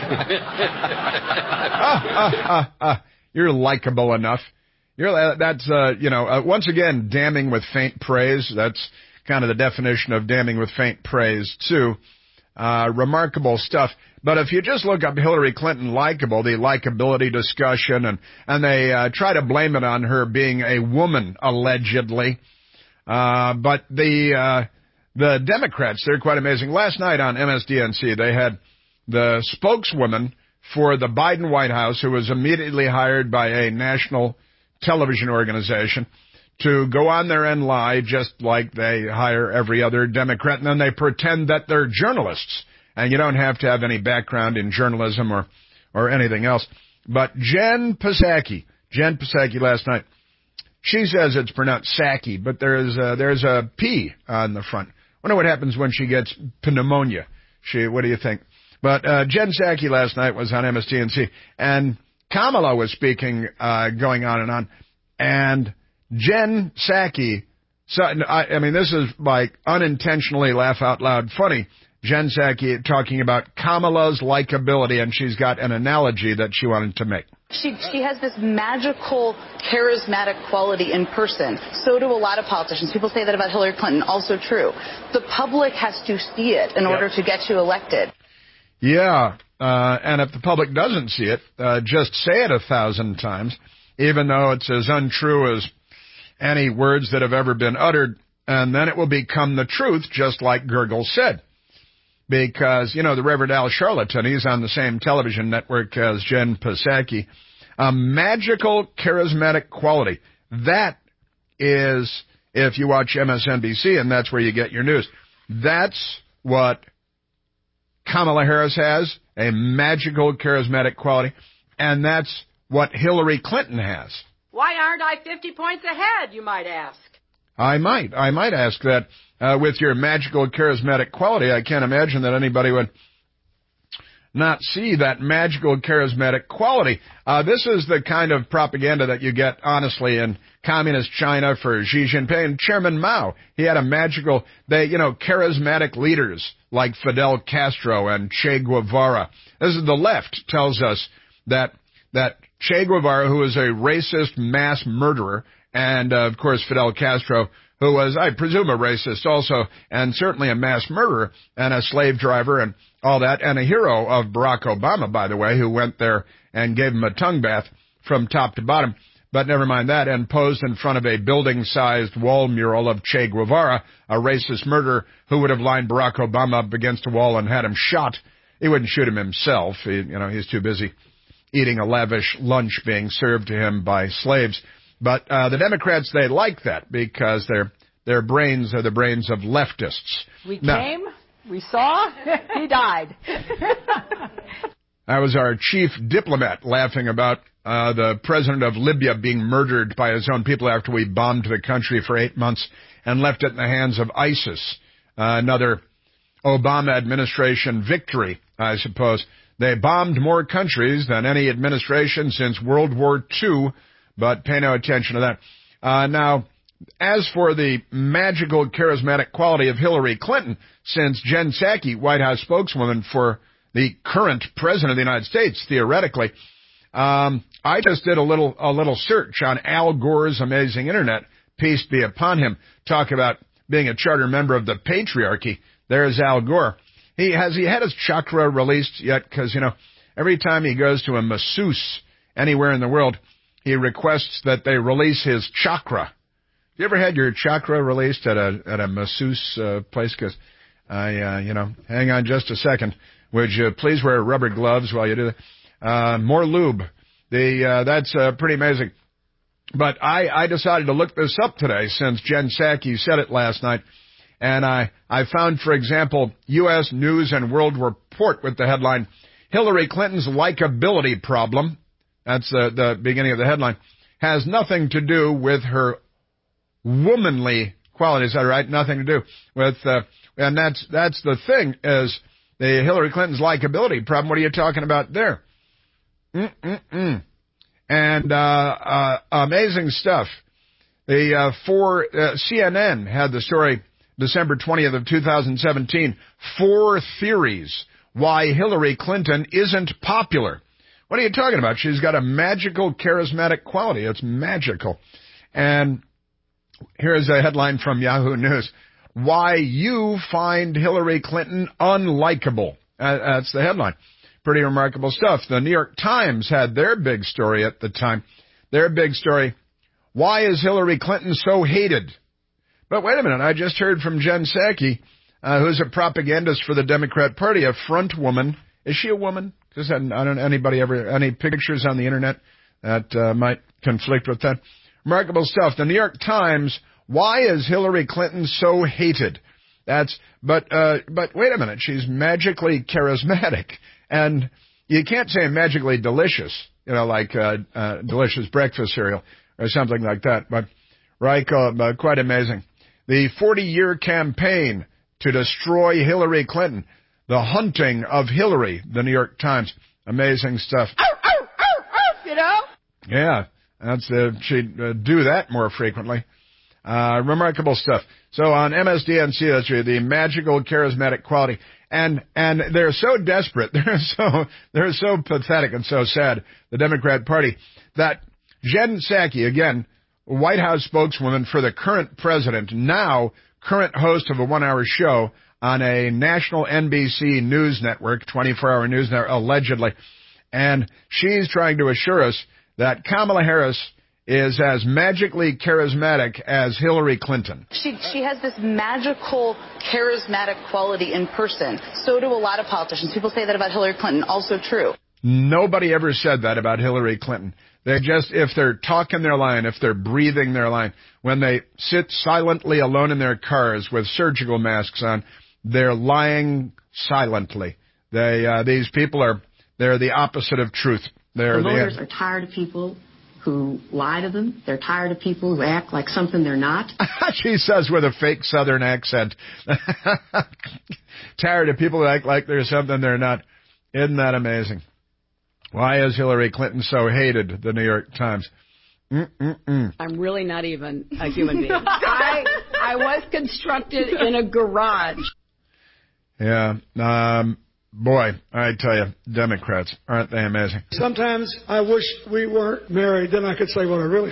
ah, ah, ah, ah, you're likable enough. You're, uh, that's, uh, you know, uh, once again, damning with faint praise. That's kind of the definition of damning with faint praise, too. Uh, remarkable stuff. But if you just look up Hillary Clinton likable, the likability discussion, and, and they uh, try to blame it on her being a woman, allegedly. Uh, but the uh, the Democrats, they're quite amazing. Last night on M S D N C, they had the spokeswoman for the Biden White House, who was immediately hired by a national television organization, to go on there and lie just like they hire every other Democrat, and then they pretend that they're journalists. And you don't have to have any background in journalism or, or anything else. But Jen Psaki, Jen Psaki last night, she says it's pronounced Psaki, but there's a, there's a P on the front. Wonder what happens when she gets pneumonia. She, what do you think? But uh, Jen Psaki last night was on M S D N C, and Kamala was speaking, uh, going on and on, and Jen Psaki, so, I, I mean, this is like unintentionally laugh out loud funny. Jen Psaki talking about Kamala's likability, and she's got an analogy that she wanted to make. She she has this magical, charismatic quality in person. So do a lot of politicians. People say that about Hillary Clinton. Also true. The public has to see it in yep. order to get you elected. Yeah, uh, and if the public doesn't see it, uh, just say it a thousand times, even though it's as untrue as any words that have ever been uttered, and then it will become the truth, just like Gergel said. Because, you know, the Reverend Al Sharpton, he's on the same television network as Jen Psaki. A magical, charismatic quality. That is, if you watch M S N B C, and that's where you get your news. That's what Kamala Harris has, a magical, charismatic quality. And that's what Hillary Clinton has. Why aren't I fifty points ahead, you might ask? I might. I might ask that. Uh, with your magical, charismatic quality, I can't imagine that anybody would not see that magical, charismatic quality. Uh, this is the kind of propaganda that you get, honestly, in communist China for Xi Jinping. Chairman Mao, he had a magical, they, you know, charismatic leaders like Fidel Castro and Che Guevara. This is the left tells us that that Che Guevara, who was a racist mass murderer, and, uh, of course, Fidel Castro, who was, I presume, a racist also, and certainly a mass murderer, and a slave driver, and all that, and a hero of Barack Obama, by the way, who went there and gave him a tongue bath from top to bottom. But never mind that, and posed in front of a building-sized wall mural of Che Guevara, a racist murderer who would have lined Barack Obama up against a wall and had him shot. He wouldn't shoot him himself. He, you know, he's too busy eating a lavish lunch being served to him by slaves. But uh, the Democrats, they like that because their their brains are the brains of leftists. We now, came, we saw, he died. That was our chief diplomat laughing about uh, the president of Libya being murdered by his own people after we bombed the country for eight months and left it in the hands of ISIS. Uh, another Obama administration victory, I suppose. They bombed more countries than any administration since World War Two. But pay no attention to that. Uh, now, as for the magical, charismatic quality of Hillary Clinton, since Jen Psaki, White House spokeswoman for the current president of the United States, theoretically, um, I just did a little a little search on Al Gore's amazing internet, peace be upon him, talk about being a charter member of the patriarchy. There's Al Gore. He has he had his chakra released yet? Because, you know, every time he goes to a masseuse anywhere in the world, he requests that they release his chakra. You ever had your chakra released at a at a masseuse uh, place? Because I, uh, you know, hang on just a second. Would you please wear rubber gloves while you do that? Uh, more lube. The uh, that's uh, pretty amazing. But I, I decided to look this up today since Jen Psaki said it last night, and I I found, for example, U S News and World Report with the headline "Hillary Clinton's likability problem." That's uh, the beginning of the headline. Has nothing to do with her womanly qualities. Is that right? Nothing to do with, uh, and that's, that's the thing is the Hillary Clinton's likability problem. What are you talking about there? Mm-mm-mm. And, uh, uh, amazing stuff. The, uh, four, uh, C N N had the story December twentieth of two thousand seventeen. Four theories why Hillary Clinton isn't popular. What are you talking about? She's got a magical, charismatic quality. It's magical. And here's a headline from Yahoo News. Why you find Hillary Clinton unlikable. Uh, that's the headline. Pretty remarkable stuff. The New York Times had their big story at the time. Their big story. Why is Hillary Clinton so hated? But wait a minute. I just heard from Jen Psaki, uh, who's a propagandist for the Democrat Party, a front woman. Is she a woman? Because I don't anybody ever any pictures on the internet that uh, might conflict with that. Remarkable stuff. The New York Times. Why is Hillary Clinton so hated? That's but uh, but wait a minute. She's magically charismatic, and you can't say magically delicious. You know, like uh, uh, delicious breakfast cereal or something like that. But right, uh, quite amazing. The forty-year campaign to destroy Hillary Clinton. The hunting of Hillary, the New York Times. Amazing stuff. Ow, ow, ow, ow, you know? Yeah, that's uh, she'd uh, do that more frequently. Uh, remarkable stuff. So on M S D N C, that's the magical, charismatic quality. And and they're so desperate, they're so they're so pathetic and so sad, the Democrat Party, that Jen Psaki, again, White House spokeswoman for the current president, now current host of a one-hour show on a national N B C news network, twenty-four hour news network, allegedly. And she's trying to assure us that Kamala Harris is as magically charismatic as Hillary Clinton. She she has this magical, charismatic quality in person. So do a lot of politicians. People say that about Hillary Clinton. Also true. Nobody ever said that about Hillary Clinton. They just, if they're talking their line, if they're breathing their line, when they sit silently alone in their cars with surgical masks on, they're lying silently. They, uh, these people are, they're the opposite of truth. They're the voters the, are tired of people who lie to them. They're tired of people who act like something they're not. She says with a fake Southern accent. Tired of people who act like they're something they're not. Isn't that amazing? Why is Hillary Clinton so hated? The New York Times. Mm-mm-mm. I'm really not even a human being. I I was constructed in a garage. Yeah. Um, boy, I tell you, Democrats, aren't they amazing? Sometimes I wish we weren't married. Then I could say what I really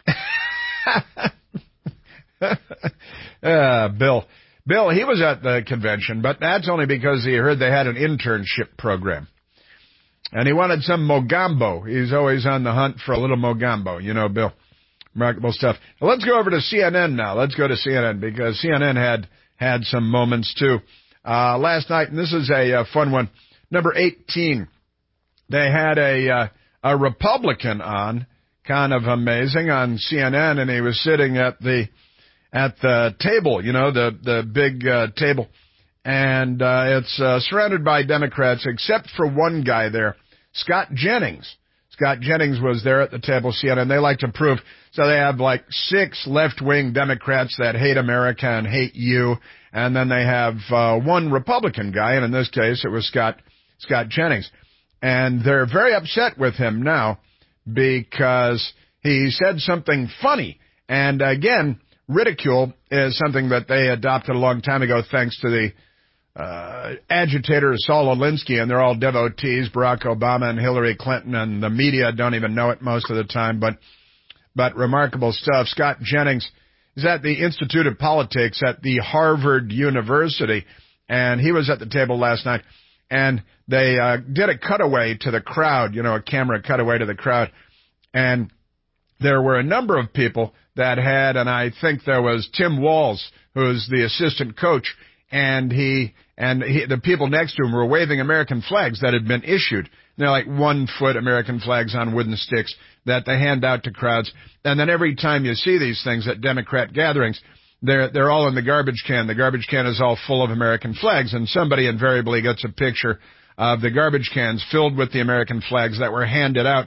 think. uh, Bill. Bill, he was at the convention, but that's only because he heard they had an internship program. And he wanted some Mogambo. He's always on the hunt for a little Mogambo. You know, Bill. Remarkable stuff. Well, let's go over to C N N now. Let's go to C N N because C N N had had some moments, too. Uh, last night, and this is a uh, fun one, number eighteen, they had a uh, a Republican on, kind of amazing, on C N N, and he was sitting at the at the table, you know, the, the big uh, table. And uh, it's uh, surrounded by Democrats, except for one guy there, Scott Jennings. Scott Jennings was there at the table, C N N. They like to prove. So they have like six left-wing Democrats that hate America and hate you. And then they have uh, one Republican guy, and in this case it was Scott Scott Jennings. And they're very upset with him now because he said something funny. And again, ridicule is something that they adopted a long time ago thanks to the Uh, agitator Saul Alinsky, and they're all devotees, Barack Obama and Hillary Clinton, and the media don't even know it most of the time, but but remarkable stuff. Scott Jennings is at the Institute of Politics at the Harvard University, and he was at the table last night, and they uh, did a cutaway to the crowd, you know, a camera cutaway to the crowd, and there were a number of people that had, and I think there was Tim Walz, who's the assistant coach, and he and he, the people next to him were waving American flags that had been issued. They're like one-foot American flags on wooden sticks that they hand out to crowds. And then every time you see these things at Democrat gatherings, they're they're all in the garbage can. The garbage can is all full of American flags, and somebody invariably gets a picture of the garbage cans filled with the American flags that were handed out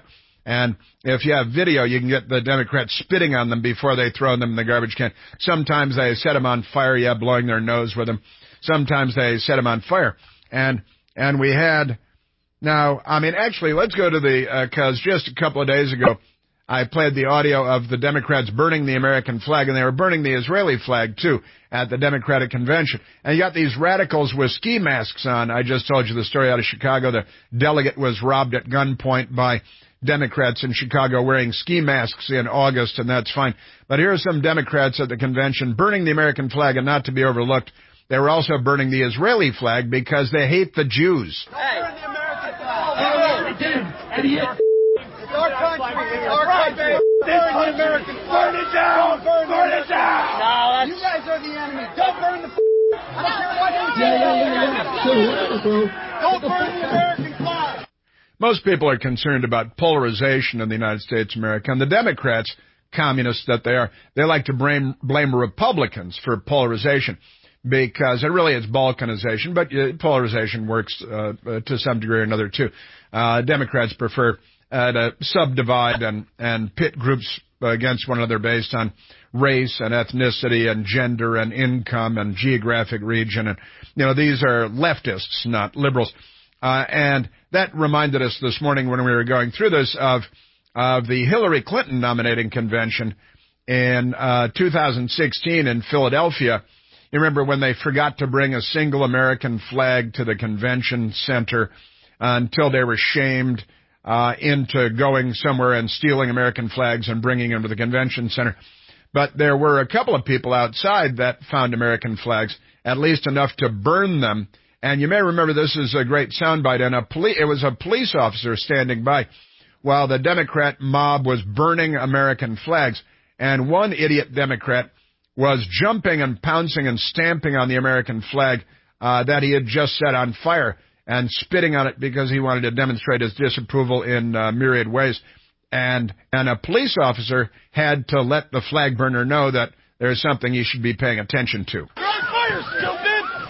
And if you have video, you can get the Democrats spitting on them before they throw them in the garbage can. Sometimes they set them on fire, yeah, blowing their nose with them. Sometimes they set them on fire. And and we had, now, I mean, actually, let's go to the, because uh, just a couple of days ago, I played the audio of the Democrats burning the American flag, and they were burning the Israeli flag, too, at the Democratic Convention. And you got these radicals with ski masks on. I just told you the story out of Chicago. The delegate was robbed at gunpoint by Democrats in Chicago wearing ski masks in August, and that's fine. But here are some Democrats at the convention burning the American flag, and not to be overlooked, they were also burning the Israeli flag because they hate the Jews. Hey. Burn the American flag. Hey, idiot. It's our country. It's our country. Burn the American flag. Burn it down. Burn, burn it down. No, that's... You guys are the enemy. Don't burn the... I don't care what you say. Don't burn the American flag. Most people are concerned about polarization in the United States of America. And the Democrats, communists that they are, they like to blame, blame Republicans for polarization because it really is balkanization, but uh, polarization works uh, uh, to some degree or another, too. Uh, Democrats prefer uh, to subdivide and, and pit groups against one another based on race and ethnicity and gender and income and geographic region. And, you know, these are leftists, not liberals. Uh, and that reminded us this morning when we were going through this of, of the Hillary Clinton nominating convention in uh, two thousand sixteen in Philadelphia. You remember when they forgot to bring a single American flag to the convention center uh, until they were shamed uh, into going somewhere and stealing American flags and bringing them to the convention center. But there were a couple of people outside that found American flags, at least enough to burn them. And you may remember this is a great soundbite. And a poli- it was a police officer standing by while the Democrat mob was burning American flags. And one idiot Democrat was jumping and pouncing and stamping on the American flag uh, that he had just set on fire and spitting on it because he wanted to demonstrate his disapproval in uh, myriad ways. And and a police officer had to let the flag burner know that there's something he should be paying attention to. You're on fire, stupid!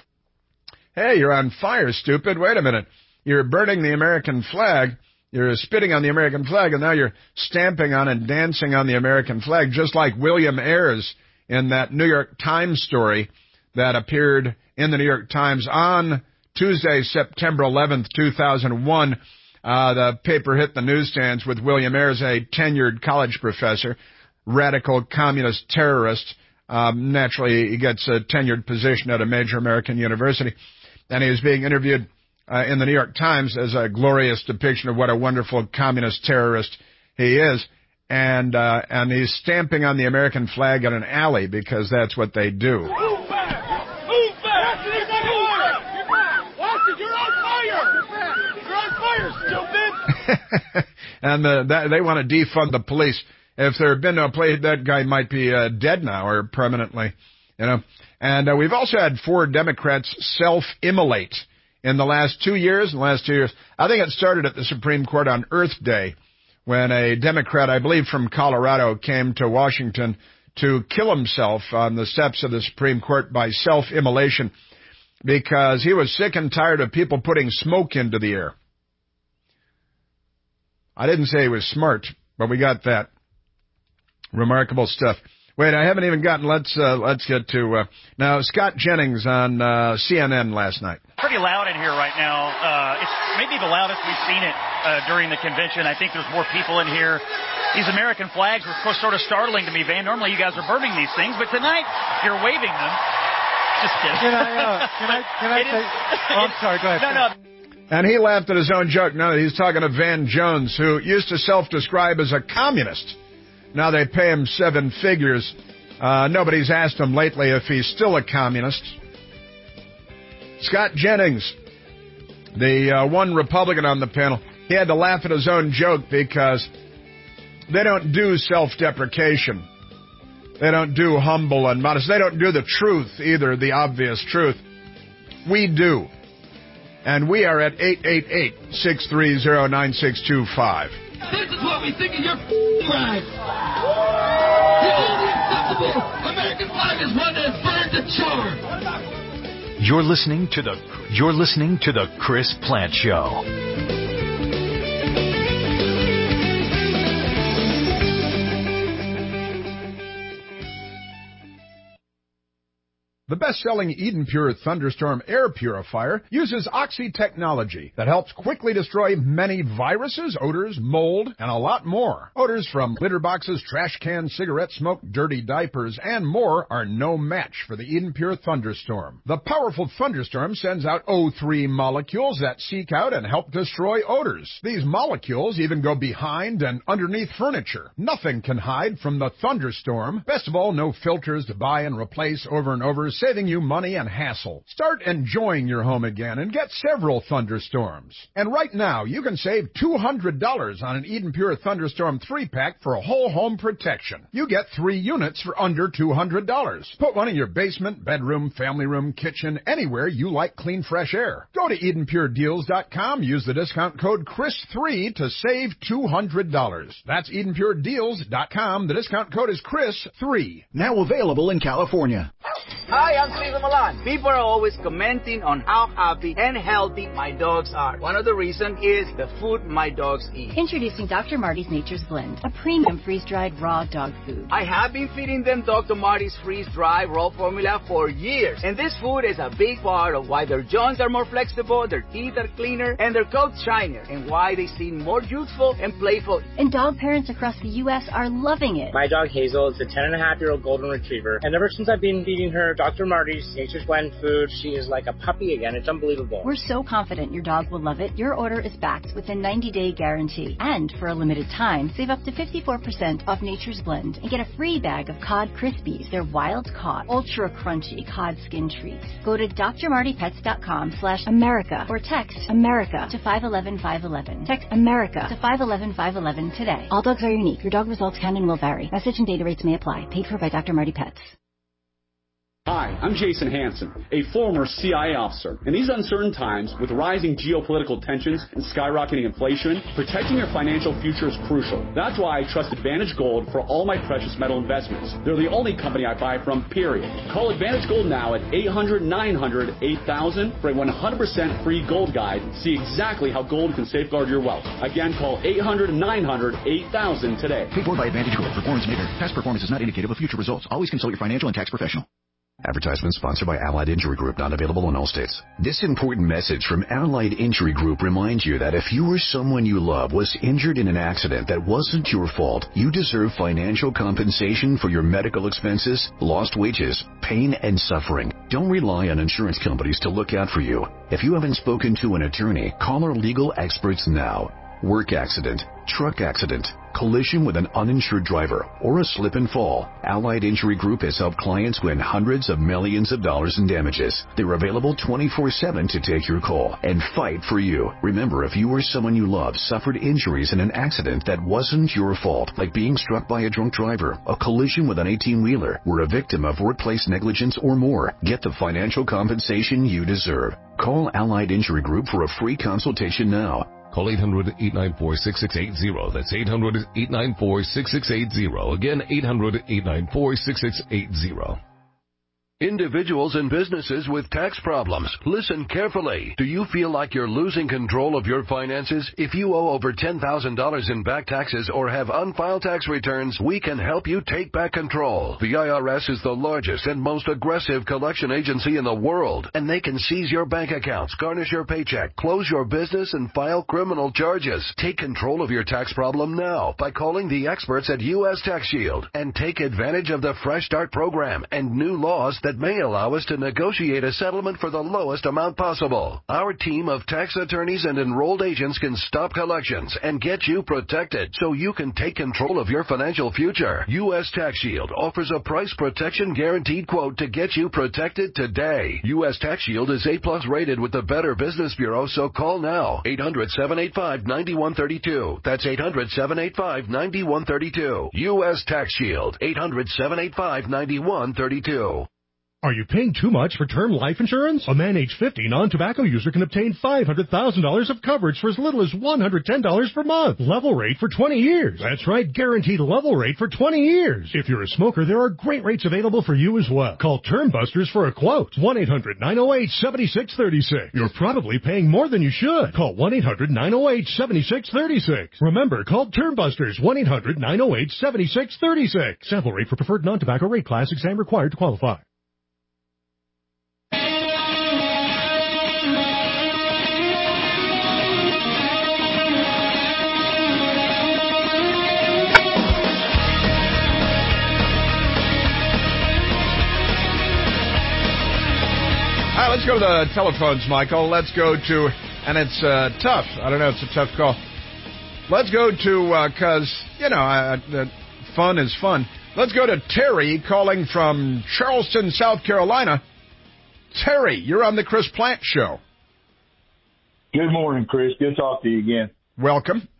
Hey, you're on fire, stupid. Wait a minute. You're burning the American flag. You're spitting on the American flag, and now you're stamping on and dancing on the American flag, just like William Ayers in that New York Times story that appeared in the New York Times on Tuesday, September eleventh, two thousand one. Uh, the paper hit the newsstands with William Ayers, a tenured college professor, radical communist terrorist. Um, naturally, he gets a tenured position at a major American university. And he was being interviewed uh, in the New York Times as a glorious depiction of what a wonderful communist terrorist he is. And uh, and he's stamping on the American flag in an alley because that's what they do. Move back! Move back! You're on fire! You're on fire, stupid! And the, that, they want to defund the police. If there had been no police, that guy might be uh, dead now or permanently, you know. And uh, we've also had four Democrats self-immolate in the last two years. In the last two years, I think it started at the Supreme Court on Earth Day, when a Democrat, I believe from Colorado, came to Washington to kill himself on the steps of the Supreme Court by self-immolation because he was sick and tired of people putting smoke into the air. I didn't say he was smart, but we got that. Remarkable stuff. Wait, I haven't even gotten, let's uh, let's get to, uh, now, Scott Jennings on uh, C N N last night. Pretty loud in here right now. Uh, it's maybe the loudest we've seen it uh, during the convention. I think there's more people in here. These American flags were sort of startling to me, Van. Normally you guys are burning these things, but tonight you're waving them. Just kidding. Can I, uh, can I, can I say, oh, I'm sorry, go ahead. No, no. And he laughed at his own joke. Now he's talking to Van Jones, who used to self-describe as a communist. Now they pay him seven figures. Uh, nobody's asked him lately if he's still a communist. Scott Jennings, the uh, one Republican on the panel, he had to laugh at his own joke because they don't do self-deprecation. They don't do humble and modest. They don't do the truth either, the obvious truth. We do. And we are at eight eight eight, six three zero, nine six two five. This is what we think of your flag. The only acceptable American flag is one that is burned to charm. You're listening to the You're listening to the Chris Plant Show. The best-selling Eden Pure Thunderstorm air purifier uses Oxy technology that helps quickly destroy many viruses, odors, mold, and a lot more. Odors from litter boxes, trash cans, cigarette smoke, dirty diapers, and more are no match for the Eden Pure Thunderstorm. The powerful Thunderstorm sends out O three molecules that seek out and help destroy odors. These molecules even go behind and underneath furniture. Nothing can hide from the Thunderstorm. Best of all, no filters to buy and replace over and over, saving you money and hassle. Start enjoying your home again and get several Thunderstorms. And right now, you can save two hundred dollars on an Eden Pure Thunderstorm three-pack for a whole home protection. You get three units for under two hundred dollars. Put one in your basement, bedroom, family room, kitchen, anywhere you like clean, fresh air. Go to Eden Pure Deals dot com, use the discount code C H R I S three to save two hundred dollars. That's Eden Pure Deals dot com. The discount code is C H R I S three. Now available in California. Hi, I'm Steven Milan. People are always commenting on how happy and healthy my dogs are. One of the reasons is the food my dogs eat. Introducing Doctor Marty's Nature's Blend, a premium freeze-dried raw dog food. I have been feeding them Doctor Marty's freeze-dried raw formula for years, and this food is a big part of why their joints are more flexible, their teeth are cleaner, and their coats shinier, and why they seem more youthful and playful. And dog parents across the U S are loving it. My dog Hazel is a ten and a half year old golden retriever, and ever since I've been feeding her Doctor Marty's Nature's Blend food, she is like a puppy again. It's unbelievable. We're so confident your dog will love it. Your order is backed with a ninety day guarantee. And for a limited time, save up to fifty-four percent off Nature's Blend and get a free bag of Cod Krispies. They're wild-caught, ultra-crunchy cod skin treats. Go to D R Marty Pets dot com slash America or text America to five one one five one one. Text America to five one one five one one today. All dogs are unique. Your dog results can and will vary. Message and data rates may apply. Paid for by Doctor Marty Pets. Hi, I'm Jason Hansen, a former C I A officer. In these uncertain times, with rising geopolitical tensions and skyrocketing inflation, protecting your financial future is crucial. That's why I trust Advantage Gold for all my precious metal investments. They're the only company I buy from, period. Call Advantage Gold now at eight hundred nine hundred eight thousand for a one hundred percent free gold guide. See exactly how gold can safeguard your wealth. Again, call eight hundred nine hundred eight thousand today. Paid for by Advantage Gold. Performance may vary. Past performance is not indicative of future results. Always consult your financial and tax professional. Advertisement sponsored by Allied Injury Group, not available in all states. This important message from Allied Injury Group reminds you that if you or someone you love was injured in an accident that wasn't your fault, you deserve financial compensation for your medical expenses, lost wages, pain, and suffering. Don't rely on insurance companies to look out for you. If you haven't spoken to an attorney, call our legal experts now. Work accident, truck accident, collision with an uninsured driver, or a slip and fall. Allied Injury Group has helped clients win hundreds of millions of dollars in damages. They're available twenty-four seven to take your call and fight for you. Remember, if you or someone you love suffered injuries in an accident that wasn't your fault, like being struck by a drunk driver, a collision with an eighteen-wheeler, were a victim of workplace negligence or more, get the financial compensation you deserve. Call Allied Injury Group for a free consultation now. Call eight hundred eight nine four six six eight zero. That's eight hundred eight nine four six six eight zero. Again, eight hundred eight nine four six six eight zero. Individuals and businesses with tax problems, listen carefully. Do you feel like you're losing control of your finances? If you owe over ten thousand dollars in back taxes or have unfiled tax returns, we can help you take back control. The I R S is the largest and most aggressive collection agency in the world, and they can seize your bank accounts, garnish your paycheck, close your business, and file criminal charges. Take control of your tax problem now by calling the experts at U S Tax Shield and take advantage of the Fresh Start program and new laws that that may allow us to negotiate a settlement for the lowest amount possible. Our team of tax attorneys and enrolled agents can stop collections and get you protected so you can take control of your financial future. U S Tax Shield offers a price protection guaranteed quote to get you protected today. U S Tax Shield is A plus rated with the Better Business Bureau, so call now. eight hundred seven eight five nine one three two. That's eight hundred seven eight five nine one three two. U S Tax Shield. eight hundred seven eight five nine one three two. Are you paying too much for term life insurance? A man age fifty non-tobacco user can obtain five hundred thousand dollars of coverage for as little as one hundred ten dollars per month. Level rate for twenty years. That's right, guaranteed level rate for twenty years. If you're a smoker, there are great rates available for you as well. Call Term Busters for a quote. one eight hundred nine oh eight seven six three six. You're probably paying more than you should. Call one eight hundred nine oh eight seven six three six. Remember, call Term Busters. one eight hundred nine oh eight seven six three six. Sample rate for preferred non-tobacco rate class. Exam required to qualify. right, let's go to the telephones, Michael. Let's go to, and it's uh, tough. I don't know, it's a tough call. Let's go to, because, uh, you know, uh, uh, fun is fun. Let's go to Terry calling from Charleston, South Carolina. Terry, you're on the Chris Plant Show. Good morning, Chris. Good to talk to you again. Welcome.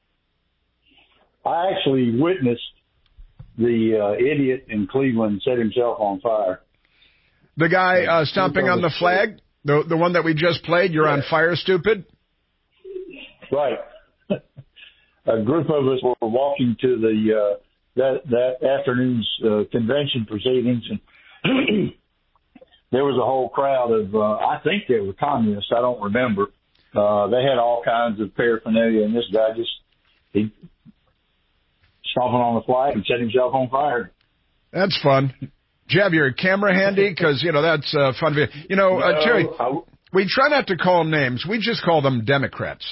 I actually witnessed the uh, idiot in Cleveland set himself on fire. The guy uh, stomping on the flag? The the one that we just played, You're yeah. on Fire, Stupid? Right. A group of us were walking to the uh, that that afternoon's uh, convention proceedings, and there was a whole crowd of, uh, I think they were communists, I don't remember. Uh, they had all kinds of paraphernalia, and this guy just, he stomping on the flag and set himself on fire. That's fun. Do you have your camera handy? Because, you know, that's uh, fun. You know, uh, no, Terry, I, we try not to call names. We just call them Democrats.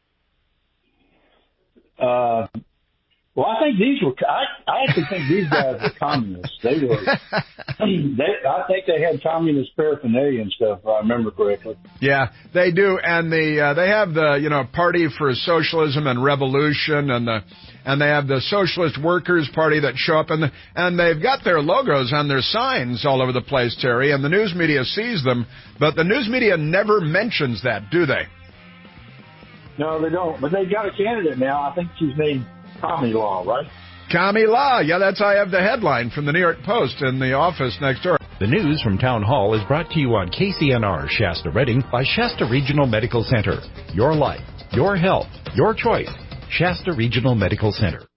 Uh, well, I think these were, I, I actually think these guys were communists. They were, they, I think they had communist paraphernalia and stuff, if I remember correctly. Yeah, they do. And the, uh, they have the, you know, Party for Socialism and Revolution, and the, and they have the Socialist Workers Party that show up, and the, and they've got their logos on their signs all over the place, Terry, and the news media sees them, but the news media never mentions that, do they? No, they don't. But they've got a candidate now. I think she's named Kami Law, right? Kami Law. Yeah, that's I have the headline from the New York Post in the office next door. The news from Town Hall is brought to you on K C N R Shasta Redding by Shasta Regional Medical Center. Your life, your health, your choice. Shasta Regional Medical Center.